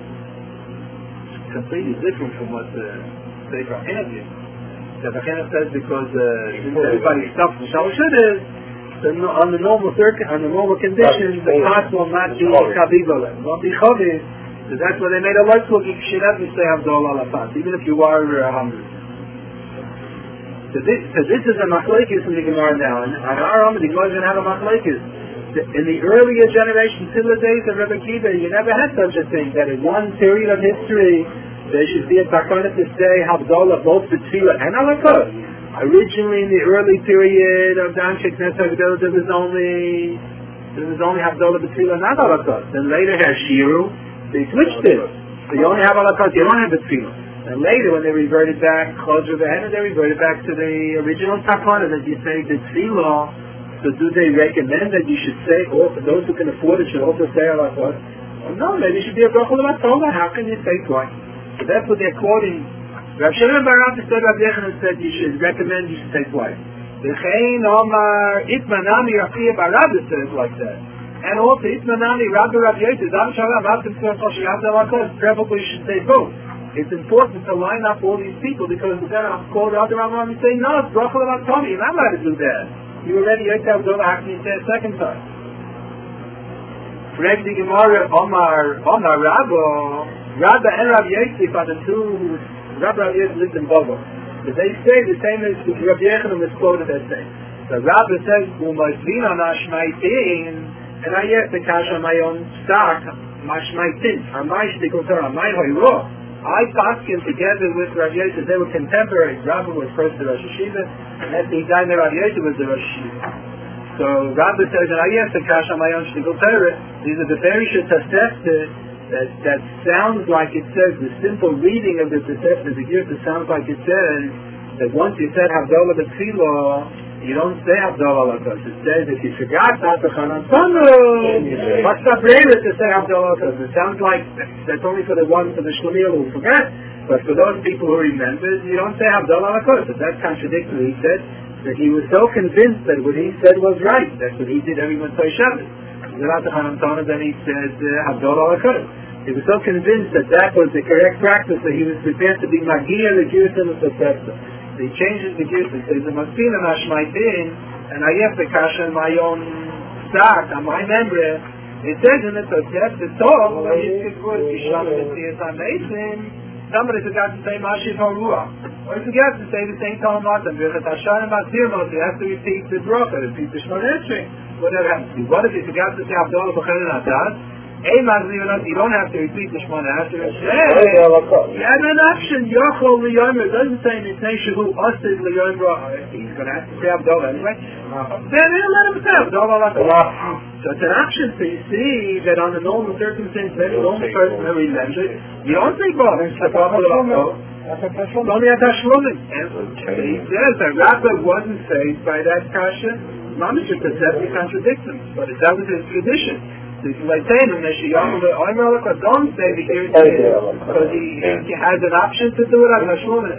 Speaker 1: Completely different from what the Sefer HaChinuch did. The HaChinuch says because uh, since everybody stops the Shalshud is, on the normal circuit, on the normal conditions, the Pas will not be Chaviv, won't be Chaviv. So that's why they made a light look. You should have to say Havdalah Pas, even if you are uh, hungry. So this, so this is a machlekes in the Gemara now, and on our own, the Gemara is going to have a machlekes. In the earlier generation, till the days of Rebbe Kiva, you never had such a thing, that in one period of history, there should be a takonah to say Havdalah both for Tefillah and Halakot. Originally, in the early period of the Anshe Knesset Hagdolah, there was only, there was only Havdalah B'Tefillah, not Halakot. Then later, Hashiru, they switched it. So you only have Halakot, you don't have B'Tefillah. And later, when they reverted back, Chodra V'Hena, they reverted back to the original takonah that you say the Tefillah. So do they recommend that you should say, or for those who can afford it, should also say Halakot? Well, no, maybe it should be a bracha l'matzolah. How can you say twice? So that's what they're quoting. Rav Shimon bar Rav said, Rav Yochanan said you should recommend you should say twice. V'chein Omar Itmanami Rav Chia bar Rav says like that. And also Itmanami Rav Rav Yosef, Dam Shalom Rav Tzvon Toshi Rav Halakot. Probably you should say both. It's important to line up all these people because then I'll call the other Rambam and say, no, it's bracha l'matzolah. You're not allowed to do that. You already heard that Havdalah. How can you say a second time? Frag the Gemara, Omar, Omar Rabbo, Rabba and Rav Yosef are the two. Rabba Rav Yosef lived in Bobo. But they say the same as Rav Yochanan was quoted as saying. So Rabba says, "U'mazvin on Ashmaitin," and I have to cash on my own stock, Mashmaitin, Amai Shtikol Torah, Amai Hoyro. I paskin together with Rav Yosef. They were contemporaries. Rabba was first the Rosh Hashiva, and after he died, Rav Yosef was the Rosh Hashiva. So Rabba says, and I have to cash on my own Shtikol Torah. These are the very Shetasefta that that sounds like it says, the simple reading of the Tosefta, the Girta sounds like it says that once you said Havdalah B'Tefillah, you don't say Havdalah Lakos. It says if you forgot Tatachan Antonu, what's the braver to say Havdalah Lakos? It sounds like that's only for the ones, for the Shlomil who forget, but for those people who remember, you don't say Havdalah Lakos. But that's contradictory. He said that he was so convinced that what he said was right. That's what he did every Motzei Shabbos. Then he said Havdalah Lakos. He was so convinced that that was the correct practice that he was prepared to be Magia the Girta and the Tosefta. He changes the Girta. He says, "The Maspin and Ashmaitin, and I have to cash on my own stock, on my member, It says in the Tosefes, the Tov, when you could Yishlam Mitzvah Sameisim, somebody forgot to say Mashiv HaRuach. Or he forgot to say the same Talmud Matam, Birchat Hashanah Masir Moshe, you have to repeat the bracha, repeat the Shemon Esrei. Whatever happens to be. What if he forgot to say Havdalah B'Chelen Adas? You don't have to repeat the Shemon Esrei. You had an option, Yochol L'Yomer, it doesn't say Nitnei Shehu Osid L'Yomer, he's going to have to say Havdalah anyway. Then he'll let him say Havdalah. So it's an option, so you see that on the normal circumstance, any normal person that remembers it, you don't say Bob, it's a Bob it's only a Tashlumin. And he says that Rabbah wasn't saved by that Kasha, Mamish Tosefes contradicts him, but that was his tradition. So he's like saying, don't say the here because he, he has an option to do it on Tashlumin.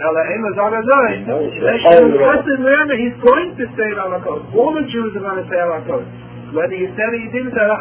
Speaker 1: He's going to say Alakot. All the Jews are going to say Alakot. Whether you said it, you didn't say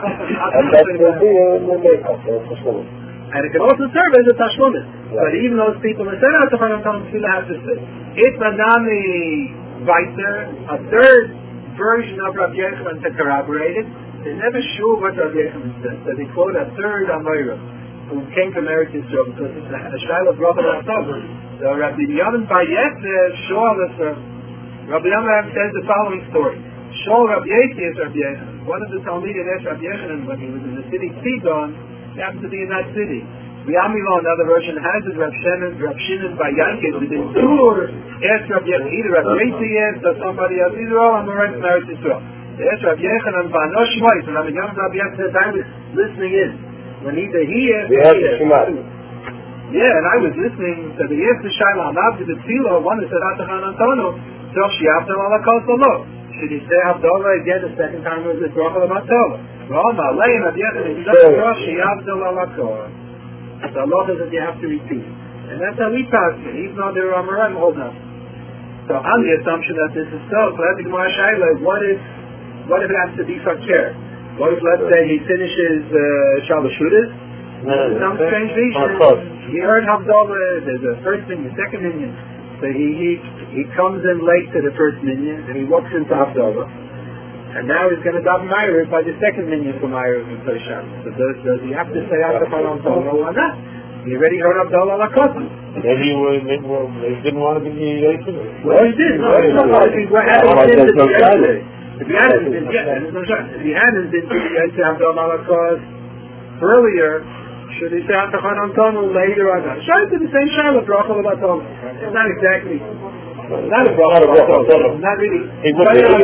Speaker 1: it. And it can also serve as a tashlumin. But even those people that said Atachanam Talmud Tefillah have to say. It's Manami Weiter, a third version of Rabbi Yochanan to corroborate it. They're never sure what Rabbi Yochanan says. So they quote a third Amoira who came from Eretz Yisrael because it's a Shiloh of Rabbi Yochanan. So Rabbi Yochanan Bayet says, Rabbi Yochanan says the following story. Shol Rabbi Yochanan, Rabbi Yochanan, one of the Talmidim asked Rabbi Yochanan when he was in the city Sidon, he happened to be in that city. The Amilon, another version, has it, Rav Shimon, Rav Shimon by Yankiv, within Tur, asked Rabbi Yochanan, either Rabbi Yochanan asked or somebody else, either all on the right from Eretz Yisrael. They asked Rabbi Yochanan, V'ano Shmois, and Rabbi Yochanan, Rabbi Yochanan said, I was listening in. When either he asked or he asked. Yeah, and I was listening to the Yefta Shaila, Amavdi, the Tefillah, one that said, Atachanam Talmud, so she after all the Kol Salot. Should he say Havdalah again the second time it was the bracha of Havdalah? Well, no, Lein at the end of the bracha, she Havdalah Lakor. The Allah says that you have to repeat. And that's how we pass it, even though there are Amoraim hold up. So on the assumption that this is so, so I think Gemara Shaila, what if, what if it has to be fakir? What if, let's say, he finishes Shalosh Shudas? Some strange reason. He heard Havdalah, there's a first minion, second minion. So he, he he comes in late to the first minion and he walks into Havdalah. And now he's going to daven Ma'ariv by the second minion for Ma'ariv and Tzei Shabbos. So does, does he have to say Atachanam Talmud or not? He already heard Havdalah Lakot.
Speaker 3: Maybe he, was, he didn't want to be Yosef.
Speaker 1: Well, he did. No, no, no. If he hadn't been to the if he hadn't been, yeah, there's no shot. If he hadn't been to the Havdalah Lakot earlier, should he say Atachanam Talmud later or not? Try to do the same Shiloh bracha about Talmud. It's not exactly. Not a bracha about Talmud. Not really.
Speaker 3: He would be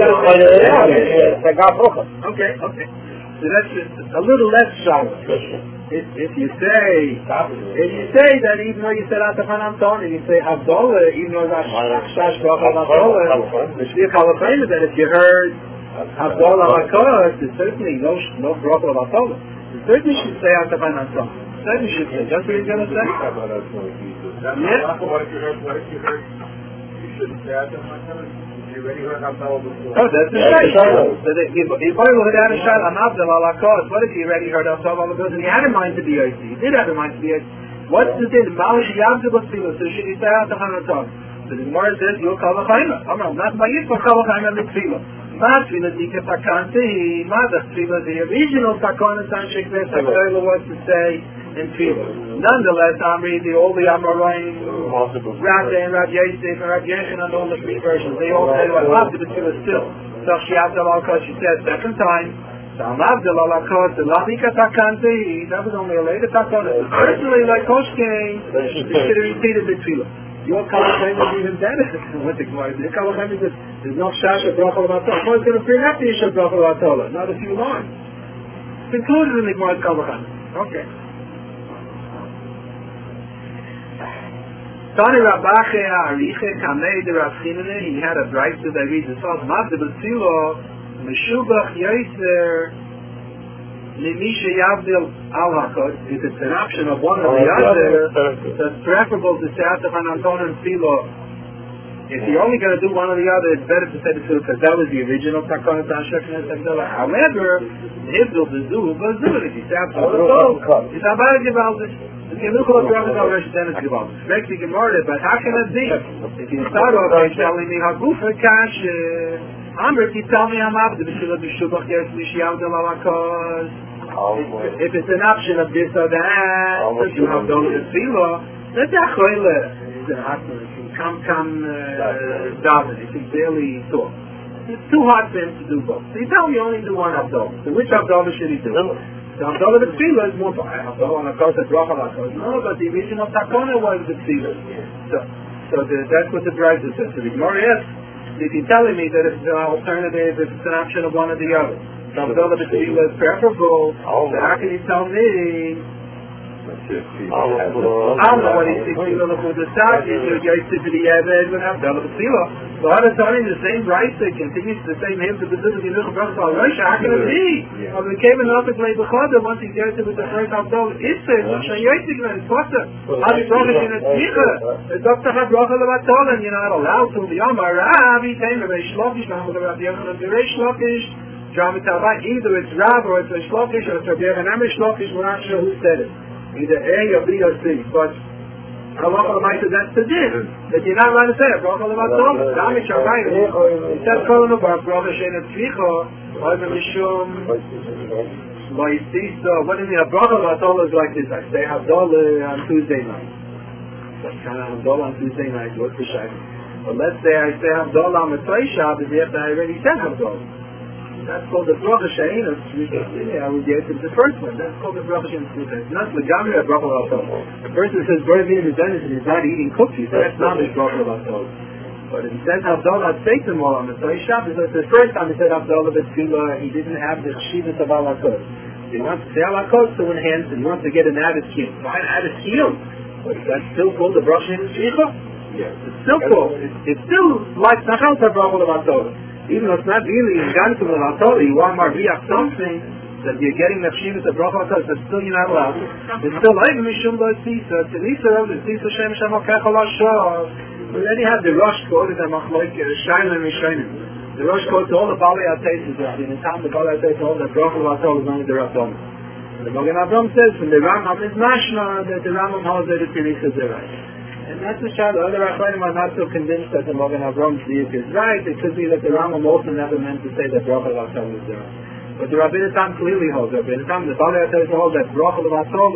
Speaker 1: Okay, okay. So that's just a little less Shiloh. If, if you say, if you say that even though you said Atachanam Talmud, you say Havdalah, even though that's Shash bracha about Havdalah, the Shliach HaLachayim that if you heard Havdalah Lakot, there's certainly no no bracha about Talmud. You certainly should say Atachanam Talmud. Certainly should say. That's what he's going to say.
Speaker 4: Yeah. What if you heard? What if you heard? You shouldn't say Atachanam Talmud. You already heard Havdalah before.
Speaker 1: Oh, that's the right. So that if if I would have had a shot on Havdalah Lakot, what if he already heard Havdalah Lakot and he had in mind to be Yosef? He did have in mind to be Yosef. What's the thing? Malish Yavdil Tefillah. So should he say Atachanam Talmud? So the Gemara says, "You'll call a chayma." I'm not not my yispa call a chayma mitzvah. Not tefillah dika takanti. Not the tefillah the original takana sanshik this. I was to say in tefillah. Nonetheless, I'm reading all the Amoraim, Rav and Rav Yosef and Rav Yochanan and all the three versions. They all say what Avdi B'Tefillah still. So she Avdallah Lakot, she said second time. So I'm Avdallah Lakot, the Lamika takanti. That was only a later takana. Personally, like Koshkein, she should have repeated the tefillah. Your Kalachayim is even better. What the Gemara is? The Kalachayim is there's no Shasha Bracha L'Vatol. Gemara is going to bring up the Yisha Bracha L'Vatol. Not a few lines. It's included in the Gemara's Kalachayim. Okay. Tani Rabache Ha'ariche Kamei de Rav Chinene. He had a bright that I read the song. Mavde B'Tzilo Meshubach Yoser Limisha Yavdil Al Hakot. If it's an option of one or the other, it's preferable to say Atachanam Talmud and Tefillah. If you're only going to do one or the other, it's better to say the two because that was the original Takana Tanshek and Tefillah. However, Hivdil Bezu Bezu. If you say Atachanam, it's about a Givaldish. If you look at the other direction, then it's Givaldish. It's the Gemara, but how can it be? If you start off by telling me Hagufa Kash. Amr, if you tell me I'm Abdi, B'Shubach Yes Mishi Yavdil Al Hakot. if, if it's an option of this or that, that you have done the tefillah, that's a choyle. It's a hot one. It can come, come, uh, daven. It can barely talk. It's too hard for him to do both. So you tell me you only do one Havdalah. So which Havdalah should he do? The Havdalah of the tefillah is more for Havdalah on a course of bracha lakos. No, but the original takana was the tefillah. So, so the, that's what the Brisa says. So the Gemara asks, if you're telling me that it's an alternative, if it's an option of one or the other, the Havdalah of the tefillah is preferable, so how can you tell me? I don't know what he's thinking of the start. He's going to go to the Yaved with Havdalah of the tefillah. So other time the same Brisa continues the same hymn to the Ziduk Yinuch Bracha Al Rosh. How can it be? Well, we came in Lafik Lei B'Chodah once he gets it with the first Havdalah. It's it. Shan Yotzig Man. It's Potter. How do you bracha in a tzricha? It's up to have bracha levatol and you're not allowed to. The Yom Harav, he came to Reish Lakish, now we're going to have the Yom Harav, the Reish Lakish. Either it's Rav or it's Reish Lakish or it's Rabbi Yochanan Reish Lakish. We're not sure who said it. Either A or B or C. But Halacha L'maisa, that's the din. That you're not allowed to say it. Bracha L'matzol, Dami Shavayim. It says Kohen Ubar, Bracha Shein Tzricha, Oiva Mishum, Loisisa. What do you mean? A Bracha L'matzol is like this. I say Havdalah on Tuesday night. So kind of Havdalah on Tuesday night. What's the shayla? But let's say I say Havdalah on Motzei Shabbos after I already said Havdalah. That's called the Bracha Shein Tzricha. I would get to the first one. That's called the Bracha Shein Tzricha. It's not L'gamri a Bracha L'matzol. The person says B'rei V'in V'zenis and he's not eating cookies. That's not his Bracha L'matzol. But if he says Havdalah at Seitim or on the Tzei Shabbos, that's the first time he said Havdalah B'Tfilah, he didn't have the Cheshivas of Alakot. He wants to say Alakot to enhance it. He wants to get an added skill. Why an added skill? But that's still called the Bracha Shein Tzricha? Yes. It's still called. It's, it's still like Nachal Bracha L'matzol. Even though it's not really in Gantum and Al-Tori, you want Marviach something that you're getting the Shivas of Bracha Al-Tori, but still you're not allowed. It's still like Mishum Lo-Sisa, Tzisa, Tzisa Shem Shem Al-Kechol Ashor. We already have the Rosh quoted them like Shailim and Rishayim. The Rosh quotes all the Bali Al-Tesis, in the time the Bali Al-Tesis, all the Bracha Al-Tori is only the Rabbon. The Magen Avraham says, from the Rambam is Mashma, that the Rambam holds that the Tzisa is right. And that's the shot. The other Achronim are not so convinced that the Magen Avraham Ziyuk is right. It could be that the Rambam also never meant to say that Bracha L'Vatzol is there. But the Rabbeinu Tam clearly holds. The Rabbeinu Tam, the Bali Atayis holds that Bracha L'Vatzol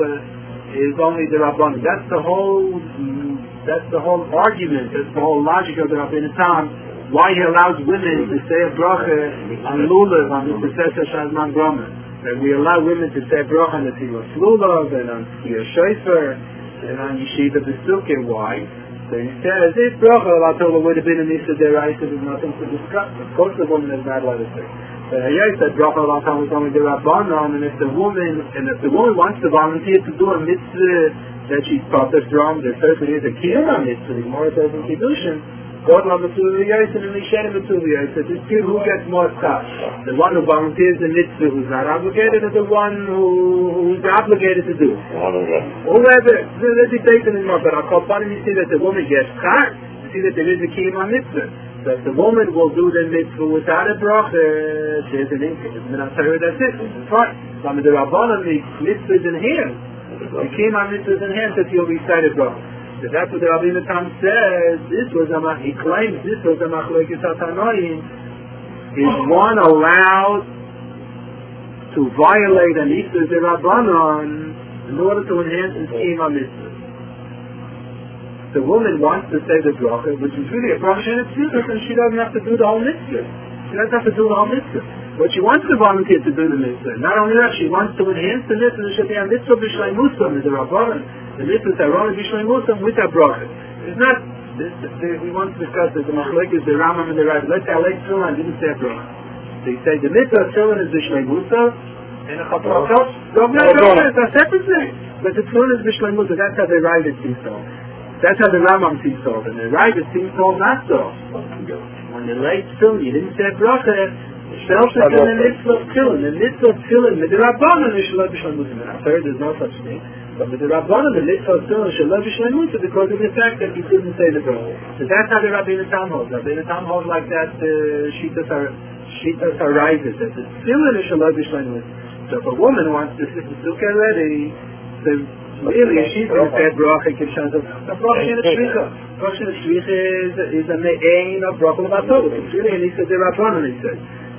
Speaker 1: is only the Rabban. That's the whole. That's the whole argument. That's the whole logic of the Rabbeinu Tam. Why he allows women to say a bracha on Lulav, on the Professor Shazman Gromer. That we allow women to say a bracha on the Tilas Lulav and on Tia Shoifer. And on Yeshiva Besuke, why? So he says, if Bracha L'Vatzol would have been a Nisa Deraisa, there's nothing to discuss. Of course the woman is not allowed to say. But Hayai said Bracha L'Vatzol was only the Rabbanon, and if the woman, and if the woman wants to volunteer to do a mitzvah that she's practiced wrong, there certainly is a kiyum mitzvah. The Gemara says in Kiddushin, God loves the Yosef and Lishen the Yosef. It's clear who gets more stuff. The one who volunteers the mitzvah who's not obligated, or the one who, who's obligated to do. Whoever, there's a debate in the Gemara, but I'll call upon him, you see that the woman gets cut. You see that there is a kiyum mitzvah. So if the woman will do the mitzvah without a bracha, there's an income. That's it. It's fine. Some of the Rabbanon, the mitzvah is enhanced. The kiyum mitzvah is enhanced if you'll recite a bracha. So that's what the Rabbeinu Tam says. This was a he claims this was a machlokes hatanoim. Is one allowed to violate an Isur D'Rabbanan in order to enhance his kiyum mitzvah? The woman wants to say the bracha, which is really a bracha and it's and she doesn't have to do the whole mitzvah. She doesn't have to do the whole mitzvah. But she wants to volunteer to do the mitzvah. Not only that, she wants to enhance the mitzvah. There should be a mitzvah b'shlei musam, the Rabbanan. The mitzvah is ironic b'shlei musam with a bracha. It's not, this, this, we want to discuss this, the machlokes, the Rambam and the Rav. Let's say Alei Tefillin didn't say a bracha. They say the mitzvah of Tefillin is b'shlei musam, and a chaprachot, no, no, no, it's a separate thing. But the Tefillin is b'shlei musam, that's how the Rav sees so. That's how the Rambam sees so. And the Rav sees so not so. When the late Tefillin, you didn't say a bracha, Shelter in the mitzvah of Tefillin, the mitzvah of Tefillin, the Rabbanan is Shalom B'Shalom Muslim. I've heard there's no such thing, but with the Rabbanan, the mitzvah of Tefillin is Shalom B'Shalom Muslim because of the fact that he couldn't say the bracha. So that's how the Rabbeinu Tam holds. Rabbeinu Tam holds like that. Shitas are Shitas are rises that the Tefillin is Shalom B'Shalom Muslim. So if a woman wants to sit the sukkah already, so really she's going to say bracha k'shanz of the bracha in the shvicha. Bracha in the shvicha is is a me'ain of bracha l'vatzol. It's really an Isur D'Rabbanan, he says.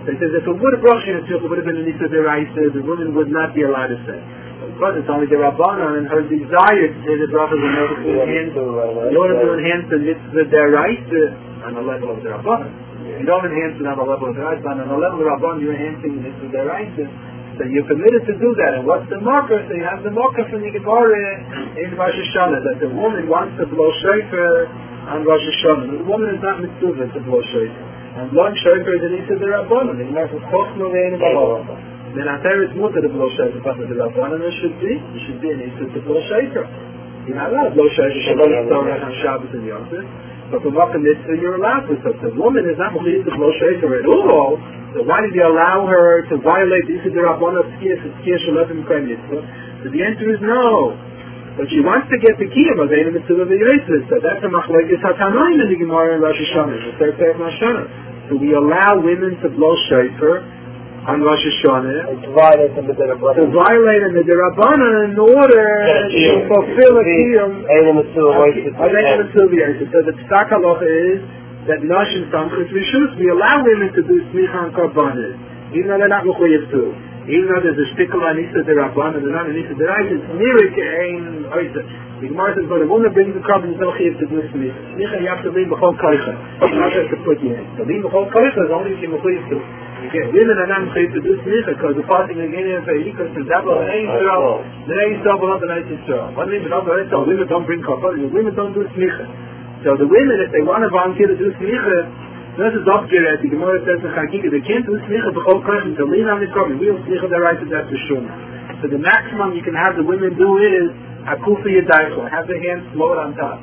Speaker 1: So he says if it would have brought it would have been an Issa Deraisa, the woman would not be allowed to say. Because it's only the Rabbanon and her desire to say the brachas in order to enhance, in order to enhance the mitzvah Deraisa on the level of the Rabbanon. You don't enhance it on the level of the Deraisa, but on the level of the Rabbanon you're enhancing the mitzvah Deraisa. So you're permitted to do that. And what's the marker? So you have the marker from the Gemara in Rosh Hashanah that the woman wants to blow shofar on Rosh Hashanah. The woman is not mitzvah to blow shofar. And blowing shofar is an Issa D'Rabbanan. The Gemara says, "Kochnu le'enu b'Allah." Then after it's mutter to blow shofar, but the D'Rabbanan it should be. It should be an Issa to blow shofar. You're not allowed to blow shofar on Shabbos and Yom Tov. But for Makkah Mitzvah, you're allowed to. So if the woman is not allowed to blow shofar at all, so why did you allow her to violate the Issa D'Rabbanan of Tzkiya Shalatim Krem Mitzvah? So the answer is no. But she wants to get the Kiyam of Eina Mitzvah V'Yosef. So that's a Machlekes HaTanaim in the Gemara in Rosh Hashanah, the third day of Rosh Hashanah. So we allow women to blow shofar on Rosh Hashanah
Speaker 3: to violate the D'Rabbanan.
Speaker 1: to violate the D'Rabbanan in order to fulfill a Kiyam
Speaker 3: Eina Mitzvah
Speaker 1: V'Yosef. So the Psak Halacha is that Nashim Samchus Rishus, we allow women to do Smicha and Karbanis, even though they're not Mechuyev to. Even though there's a shtickle on Issa D'Rabbanan and not an Issa D'Rabbanan, it's Mirik Ein Oisa. The Gemara says, when a woman brings the carbon, there's no Chiyev to do Smicha. Smicha, you have to leave B'chol Koicha. You not have to put you in. So leave B'chol Koicha is only if you're Mechuyev to. Okay, women are not Mechuyev to do Smicha, because the passing again in Ve'ikos to Dabal Ein Yisrael, B'nei Yisrael, B'nei Yisrael. What do you mean, B'nei Yisrael? Women don't bring carbon, women don't do Smicha. So the women, if they want to volunteer to do Smicha, this is upgraded. The Gemara says in Chagiga, they can't do Smicha b'chol kochen to lean on the carbon. We don't Smicha the right to that to Shuma. So the maximum you can have the women do is Akufa Yadaycha, have their hands lowered on top.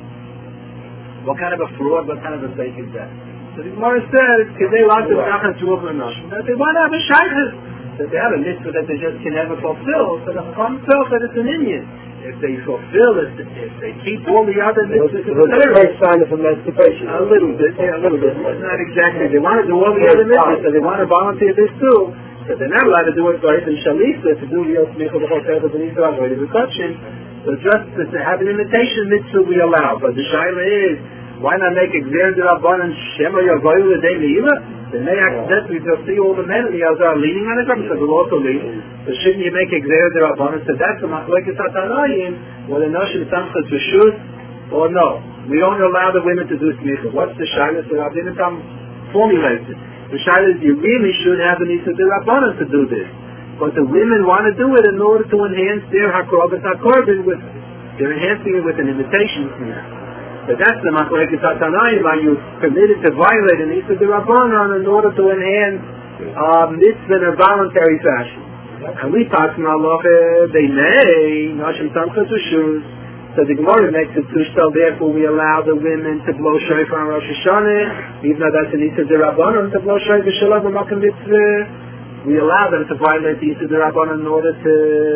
Speaker 1: What kind of a fraud, what kind of a fake is that? So the Gemara says, because they want to Nachan to open enough. That they want to have a shaykhis. That they have a mitzvah that they just can never fulfill. So the Chacham felt that it's an Indian. If they fulfill it, if they keep all the other mitzvahs,
Speaker 3: it's a great sign of emancipation.
Speaker 1: A little bit, yeah, a little bit. It's not exactly. They want to do all the other mitzvahs, so they want to volunteer this too. But they're not allowed to do it for Eidem Shalisa, to do the Osmicha B'chol Tevet and Yisrael, avoid the touching. So just to have an imitation mitzvah we allow. But the shaila is, why not make Exer D'Rabbanan Shema Yavoyu L'Dei Me'ila? They may accidentally just see all the men in the Azar leaning on the ground, so they'll also lean. So shouldn't you make Exer D'Rabbanan? So that's the Machlekes HaTanaim, whether Nashim Samchas Rishus or no. We don't allow the women to do Smicha. What's the shaila? So Rabbeinu Tam formulates it. The shaila is you really should have an Issa D'Rabbanan to do this. But the women want to do it in order to enhance their Hakrobas HaKorban with, they're enhancing it with an imitation Smicha. But that's the Machlekes HaTanaim, are you permitted to violate an Issa D'Rabbanan in order to enhance uh, mitzvah in a voluntary fashion. And we talk from Allah, they may, Nashim Samchas Rishus. So the Gemara makes it tushtal, therefore we allow the women to blow shofar on Rosh Hashanah, even though that's an Issa D'Rabbanan, to blow shofar Shalom B'Makom Mitzvah. We allow them to violate the Issa D'Rabbanan in order to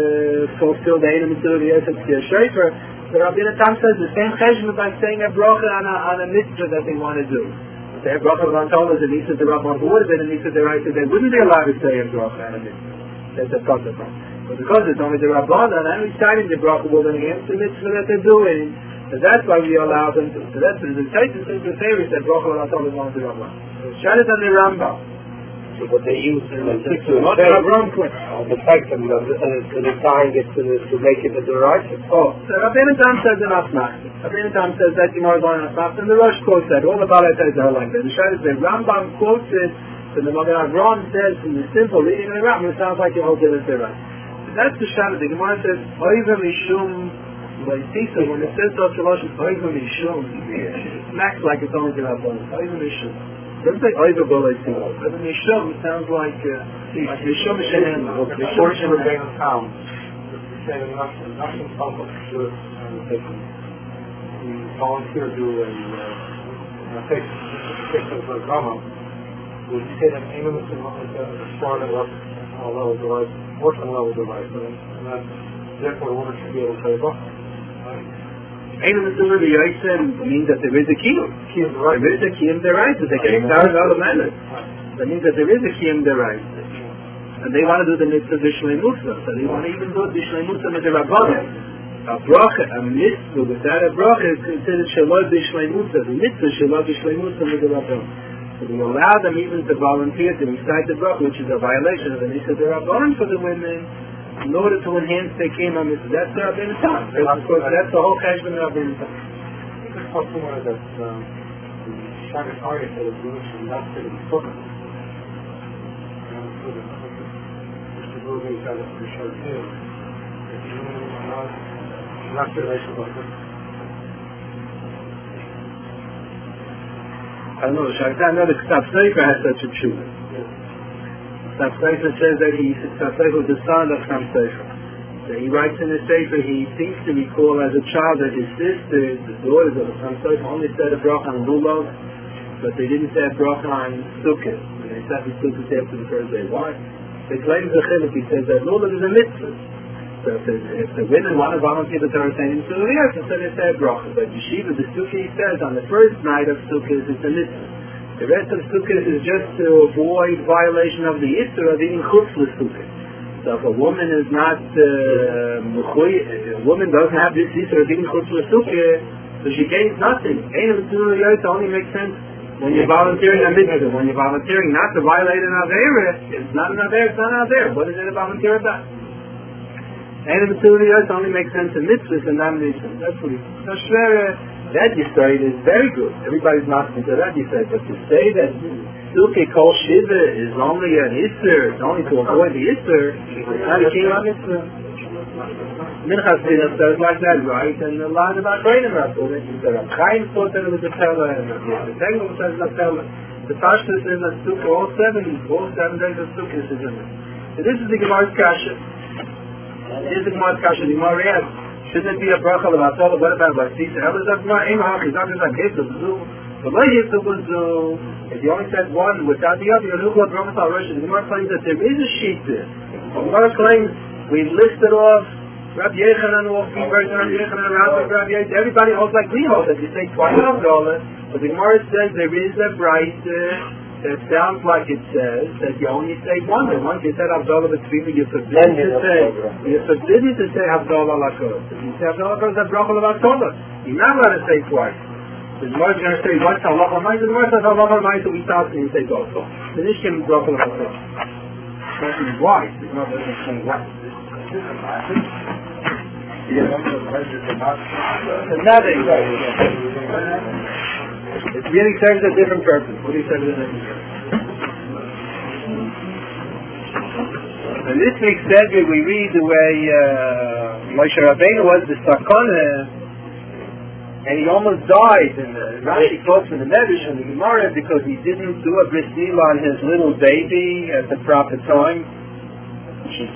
Speaker 1: fulfill the Eina Mitzvah of the Yosef Tzkiya Shofar. The Rabbeinu Tam says the same cheshbon by saying a bracha on a, on a mitzvah that they want to do. If they have bracha on Torah, an Issa D'Rabbanan, who would have been an Issa D'Oraisa, they wouldn't be allowed to say a bracha on a mitzvah. That's a problem. But because it's only the Rabbanan, and reciting the bracha will enhance the mitzvah that they're doing. So that's why we allow them to. So that's the Taisus in the theory that bracha on Torah is only the Rabbanan. So Shad is on the Rambam.
Speaker 3: So what they use in the sixth
Speaker 1: Not the Rambam.
Speaker 3: the fact that they're tying it to, to make it a D'Oraisa.
Speaker 1: Oh, so Rabbeinu Tam says in Asmach. Rabbeinu Tam says that Gemara is on Asmach, and the Rosh quotes that. All the Balatais are like that. The Shad is the Rambam quotes it. So the Magen Avraham says in the simple reading of the Rambam, it sounds like you hold it as the right. That's the Shad. The Gemara says, Oiva Mishum, by Tisa, when it says such a Rosh, it's Oiva Mishum. It smacks like it's only the Rabbanan. Oiva Mishum. It doesn't say Oiva Bolei Tisa. Oiva Mishum, it sounds like, uh, like Mishum Shehem.
Speaker 4: Mishum Shehem Bein Town. Saying Nashim Nashim Samchas Rishus, we volunteer to do a take take of the drama. Would you say that Eina Mitzvah is a strong enough level device, working level device, and that therefore a woman should be able to say a bracha?
Speaker 1: Eina Mitzvah V'Yosef means that there is a kiyum. There is a kiyum D'Oraisa. They can start out of manner. That means that there is a kiyum D'Oraisa. And they want to do the mitzvah B'Shlei Musa. So they want to even do B'Shlei Musa with the Rabbanan. A bracha, a mitzvah without a bracha is considered Shaloi B'Shlei Musa. The mitzvah Shaloi B'Shlei Musa with the Rabbanan. So we allow them even to volunteer to recite the bracha, which is a violation of the Nisa D'Rabbanan for the women, in order to enhance their kiyum mitzvah. That's the Rabbeinu Tam. That's the whole cheshbon of Rabbeinu Tam.
Speaker 4: I think it's possible that um, the Shabbos Aryeh said it's Jewish and that's the Sukkah. Mister Rubin said it's the Shabbos here. It's not not the relation of it.
Speaker 1: I don't know, I know the K'tav Sefer has such a tshuva. K'tav Sefer says that he, K'tav Sefer was the son of Chaim Sefer. So he writes in the Sefer, he seems to recall as a child that his sisters, the daughters of Chaim Sefer, only said a bracha on Lulav, but they didn't say a bracha on Sukkot. And they said the Sukkot after the first day. Why? They claim the Chiluk, he says that Lulav is a mitzvah. So if the, if the women want to volunteer the Torah saying, so yes, so they say a bracha. But Yeshiva, the Sukkot, he says, on the first night of Sukkot, it's a mitzvah. The rest of Sukkot is just to avoid violation of the Isser of eating chutz l'Sukkot. So if a woman is not, uh, a woman doesn't have this Isser of eating chutz l'Sukkot, so she gains nothing. Ein Mitzvah Yoyta only makes sense when you're volunteering a mitzvah. When you're volunteering not to violate an Aveira, it's not an Aveira, it's not an Aveira. What is it a volunteer about? And the Mitzvah only makes sense in mitzvahs and not mitzvahs. That's what he says. So that you say is very good. Everybody's not into that you say. But to say that Sukkah Kol Shiva is only an Isser, it's only to avoid the Isser, it's not a king on mitzvah. Minchas Dinah says like that, right? And a lot about training us. So that Chaim thought that it was a Pella, and the Tangle says a Pella. The Pashtus is a Sukkah, all seven, all seven days of Sukkah is in it. So this is the Gemara's Kasha. Here's the Gemara's Kasha. The Gemara asks, shouldn't it be a bracha of Atzolah? What about Vasisa? How does that not aim hach? He's not just like Hifta B'zu. But like Hifta B'zu, if you only said one without the other, you're looking at bracha al Rosh. The Gemara claims that there is a sheet there. The Gemara claims we listed off Rabbi Yechanan, off the version of Rabbi Yechanan, Rabbi Yechanan. Everybody holds like we hold that you say twice Avdollah. But the Gemara says there is a bright that sounds like it says that you only say one. And once you said Avdollah B'Tfilah, you're forbidden to say, you're forbidden to say Avdollah Lakot. If you say Avdollah Lakot, that's bracha of Atzolah. You're not allowed to say twice. The Gemara is going to say once Allah Almighty, the Gemara says Allah Almighty, we start and you say both. The Nishkim is bracha of Atzolah. That is why. The Gemara doesn't explain why. Nothing. It really serves a different purpose. What do you say to the different purpose? In this week's Sedgwick, we read the way uh, Moshe Rabbeinu was the Sakana, and he almost died. And uh, Rashi quotes from the Medrash and the Gemara because he didn't do a bris milah on his little baby at the proper time. He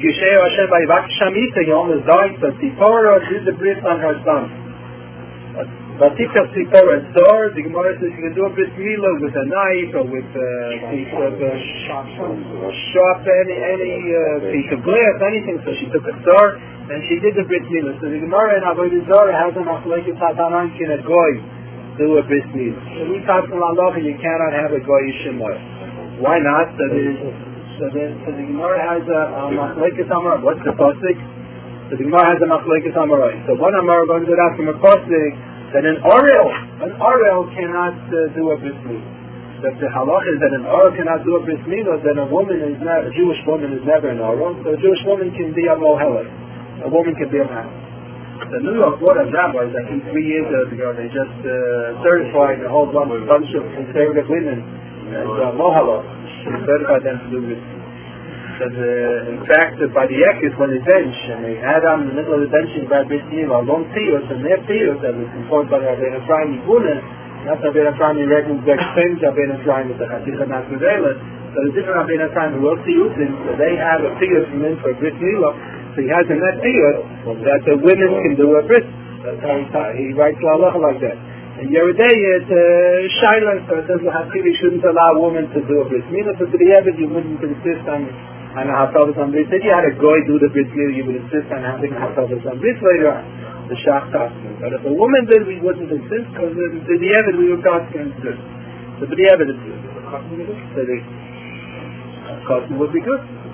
Speaker 1: almost died, so Tzipora did the bris on her son. But if you have a sword, the Gemara says you can do a bris milah with a knife or with a piece of uh, sharp, any, any uh, piece of glass, anything. So she took a sword and she did the bris milah. So the Gemara in Avodah Zarah has a machlokes hatanan can a goy do a bris milah. So we talk from Allah, you cannot have a goy shemor. Why not? So the, so the, so the Gemara has a, a machlokes amar. What's the pasuk? So the Gemara has a machlokes amarai. So one amar going to that from a pasuk that an Orel, an Orel cannot uh, do a bris milah. That the halach is that an Orel cannot do a bris milah, then a woman is not, a Jewish woman is never an Orel, so a Jewish woman can be a Mohelet. A woman can be a man. The New York Board of Rabbis, I think three years ago, they just uh, certified a whole bunch, bunch of conservative women as uh, Mohelet. They certified them to do bris milah. That, uh, in fact, uh, by the Ekis, when they bench, and they had on in the middle of the benching by Bris Milah, long piyos, and their piyos that was composed by Rabbeinu Ephraim Yibunis, not Rabbeinu Ephraim Yiregun Zekspin, Rabbeinu Ephraim with the Chaticha Nasrudela, so the different Rabbeinu Ephraim who wrote piyusim, so they have a piyos from him for Bris Milah, so he has in that piyos that the women can do a bris. That's how he, he writes la halacha like that. And Yeridei is uh, Shaila, so it says that you shouldn't allow a woman to do a bris milah, but to the Eved you wouldn't insist on and a Haftavis on Bris. If you had a goy do the Bris milah, you would insist on having a Haftavis on Bris later on, the Shach Tasman. But if a woman did, we wouldn't insist, because the B'diavad we would not insist. The B'diavad is good. So the custom would be good.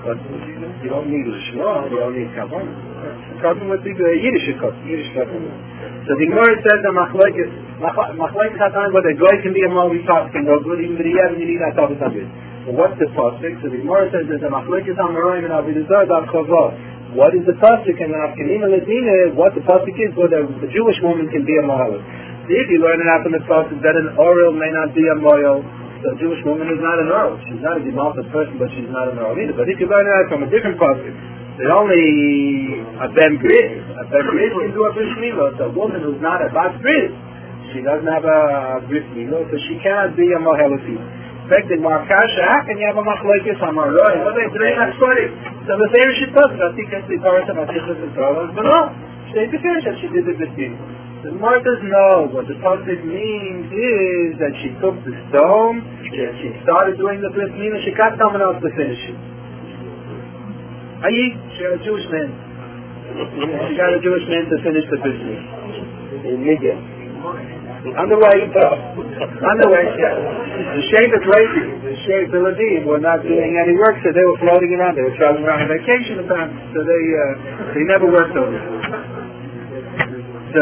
Speaker 3: but you don't need Lishma, you don't need Kavan. Custom with the Yiddish custom, Yiddish custom.
Speaker 1: So the Gemara says that Machlekes, Machlekes Hatan, whether a guy can be a Moavi Pasuk, or good, even if he hasn't, you need that Tavis Abid. So what's the Pasuk? So the Gemara says that the Machlekes Amaroim and Avidazar, that Chavah. What is the pasuk and Afkanim and Ladina? What the pasuk is, whether the Jewish woman can be a mohalet. If you learn it out from the pasuk that an oral may not be a moil, so a Jewish woman is not an oral. She's not a demoted person, but she's not an oral either. But if you learn it out from a different pasuk, that only a ben bris, a ben bris can do a bris milah. So a woman who's not a bat bris, she doesn't have a bris milah, so she cannot be a mohalet either. Expected Markasha, how can you have a machlekes Amaroim? What they doing that story? So the same shit does. I think that's the Torah, I think that's the Torah. But no, she did the finish, she did the bris. The Gemara does know what the pasuk means is that she took the stone, that she started doing the bris milah, she got someone else to finish it. Ayi, she got a Jewish man. She got a Jewish man to finish the bris milah. In Midian. On the way, on the way, the Sheikh is lazy. The Sheikh Biladim were not doing any work, so they were floating around. They were traveling around on vacation apparently, so they uh, they never worked over. So,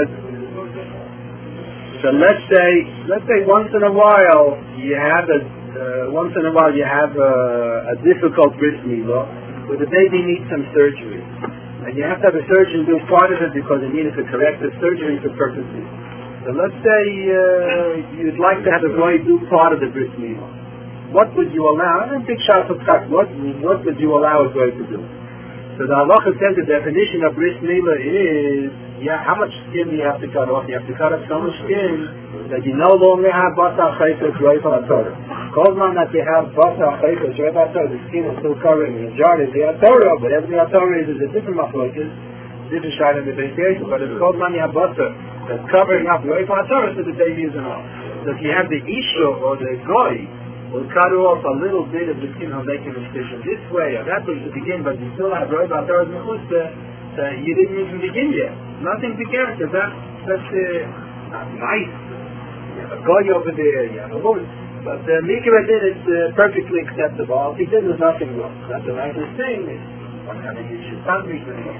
Speaker 1: so let's say let's say once in a while you have a uh, once in a while you have a, a difficult bris milah where the baby needs some surgery, and you have to have a surgeon do part of it because it needed to correct the surgery for purposes. So let's say uh, you'd like to have a boy do part of the bris milah. What would you allow? I don't think Shas of Chak. What what would you allow a boy to do? So the halacha says the definition of bris milah is yeah, how much skin do you have to cut off? You have to cut off so much skin that you no longer have basar chayfet roifa Torah. Kozman that you have basar chayfet roifa Torah, the skin is still covering the majority of the Torah, but every Torah is a different machlokes, different shayla in the base. But it's called man you have basar that's covering up right for Torah, so the baby isn't off. So if you have the Isha or the Goy, will cut off a little bit of the skin of making a decision this way, or that way to begin, but you still have right for Torah Mechusta, so you didn't even begin yet. Nothing began, because that, that's uh, nice. You have a Goy over there, you have a woman. But the uh, Mikra did it uh, perfectly acceptable. If he did, there's nothing wrong. That's the nicest thing. What kind of issue? Everything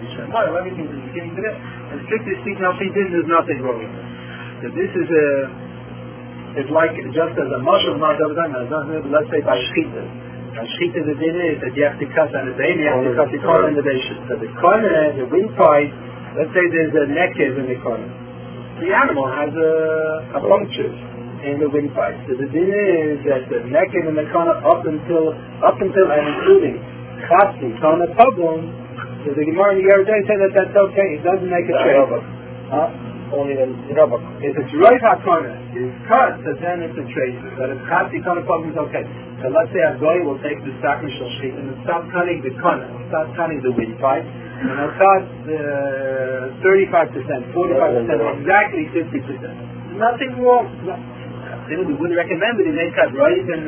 Speaker 1: is beginning to that. And strictly speaking, if he did, there's nothing wrong with it. So this is a, it's like just as a mushroom, not over time, let's say by shchita. By shchita, the din is that you have to cut on the baby, you have to cut the corner in the baby. So the corner, the windpipe, let's say there's a neck in the corner. The animal has a, a puncture in the windpipe. So the din is that the neck in the corner up until, up until and including Chassi, Kona Pogum, so the Gemara in the other day said that that's okay, it doesn't make a trade. Huh? Only the Robok. If it's right HaKona, it's cut, so then it's a trade. But if Chassi, Kona Pogum is okay. So let's say a guy will take the sacrificial sheet and stop cutting the Kona, stop cutting the windpipe, and I'll cut uh, thirty-five percent, forty-five percent, exactly fifty percent. Nothing wrong. No. We wouldn't recommend it, it may cut right and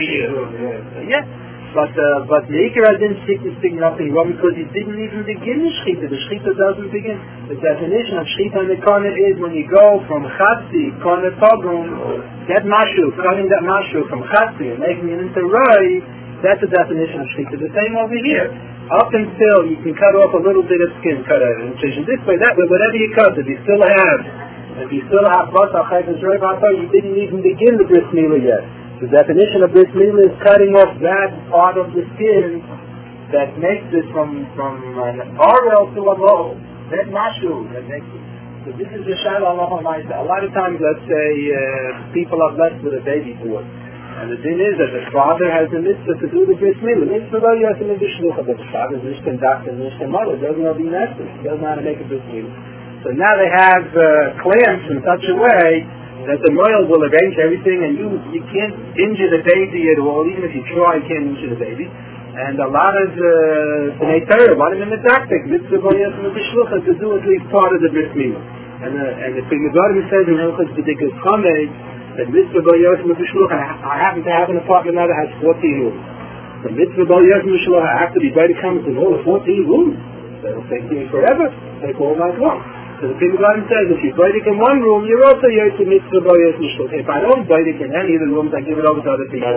Speaker 1: uh, yeah. But uh, but the Ikra didn't stick to stick nothing wrong because he didn't even begin the Shechita. The Shechita doesn't begin. The definition of Shechita in the corner is when you go from Chatzi, corner Pogum, that Mashu, cutting that Mashu from Chatzi and making it into Rai, that's the definition of Shechita. The same over here. Up until you can cut off a little bit of skin, cut out an incision this way, that way, whatever you cut, if you still have, if you still have Basar Chayfet Roifa Torah, you didn't even begin the bris milah yet. The definition of bris milah is cutting off that part of the skin that makes it from from an oral to a low. That mashu that makes it. So this is the Shal Allah Hamaisa. A lot of times, let's say, uh, people are blessed with a baby boy. And the thing is that the father has a mitzvah to do the bris milah. Mitzvah though you have to make the shlucha, but the father is nicht conducted, nicht mother, doesn't know the nested, doesn't know how to make a bris milah. So now they have uh, clamps in such a way that the royal will arrange everything, and you you can't injure the baby at all. Even if you try, you can't injure the baby. And a lot of Bnei Torah, a lot of them are tactic, mitzvah boyas and b'shlucha to do at least part of the bris milah. And uh, and the Pri Megadim says in Hilchos B'dikas Chamei that mitzvah boyas and b'shlucha. I happen to have an apartment now that has fourteen rooms. The mitzvah boyas and b'shlucha I have to be by the comments of all the fourteen rooms. That'll take me forever. Take all night long. So the Pri Megadim says, if you bite it in one room, you're also yotze mitzvah boyas and b'shlucha. If I don't bite it in any of the rooms, I give it over to other people.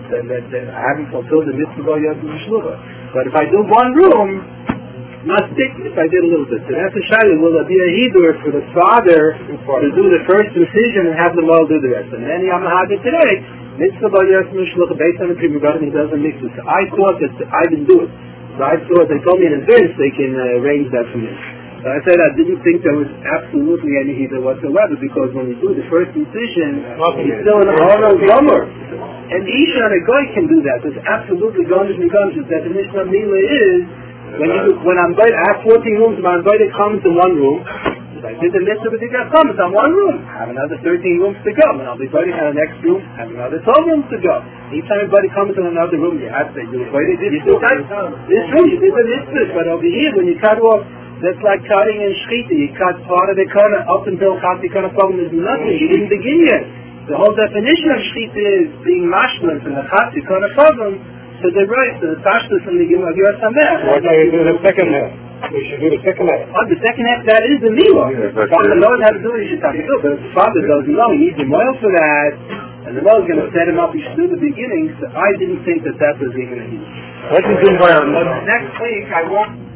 Speaker 1: then that, that I haven't fulfilled the mitzvah of Yosef Shlucha. But if I do one room, must stick if I did a little bit. So that's a shayla. Will there be a hidur for the father to do the first decision and have them all do the rest? And then Yamahada today, mitzvah of Yosef Shlucha based on the prima and he doesn't mix it. So I thought that I didn't do it. So I thought they told me in advance they can uh, arrange that for me. So I said I didn't think there was absolutely any hidur whatsoever because when you do the first decision, it's still an honor gomer. And Isha and a guy can do that. There's absolutely gomish and gomish. The definition of Mila is when you when I'm invited, I have fourteen rooms. My invited comes in one room. I did the mitzvah with the guy comes on one room. I have another thirteen rooms to go. And I'll be invited in the next room. I have another twelve rooms to go. Each time everybody comes in another room, you have to you invited. You do that. This room, you did the mitzvah, but over here when you cut off. That's like cutting in shchita. You cut part of the corner up until Chati Kana problem is nothing. You didn't begin yet. The whole definition of shchita is being mashlim from the Chati Kana problem to the right, to the tashlis and the Gimel of Yosameh.
Speaker 3: Why don't you do the second half? We should do the second half.
Speaker 1: Oh, the second half, that is the milah. If the father knows how to do it, he should have to do it. But if the father doesn't know, he needs a oil for that, and the law is going to set him up. He should do the beginning, so I didn't think that that was even a milah.
Speaker 3: What is the environment?
Speaker 1: Next week, I want...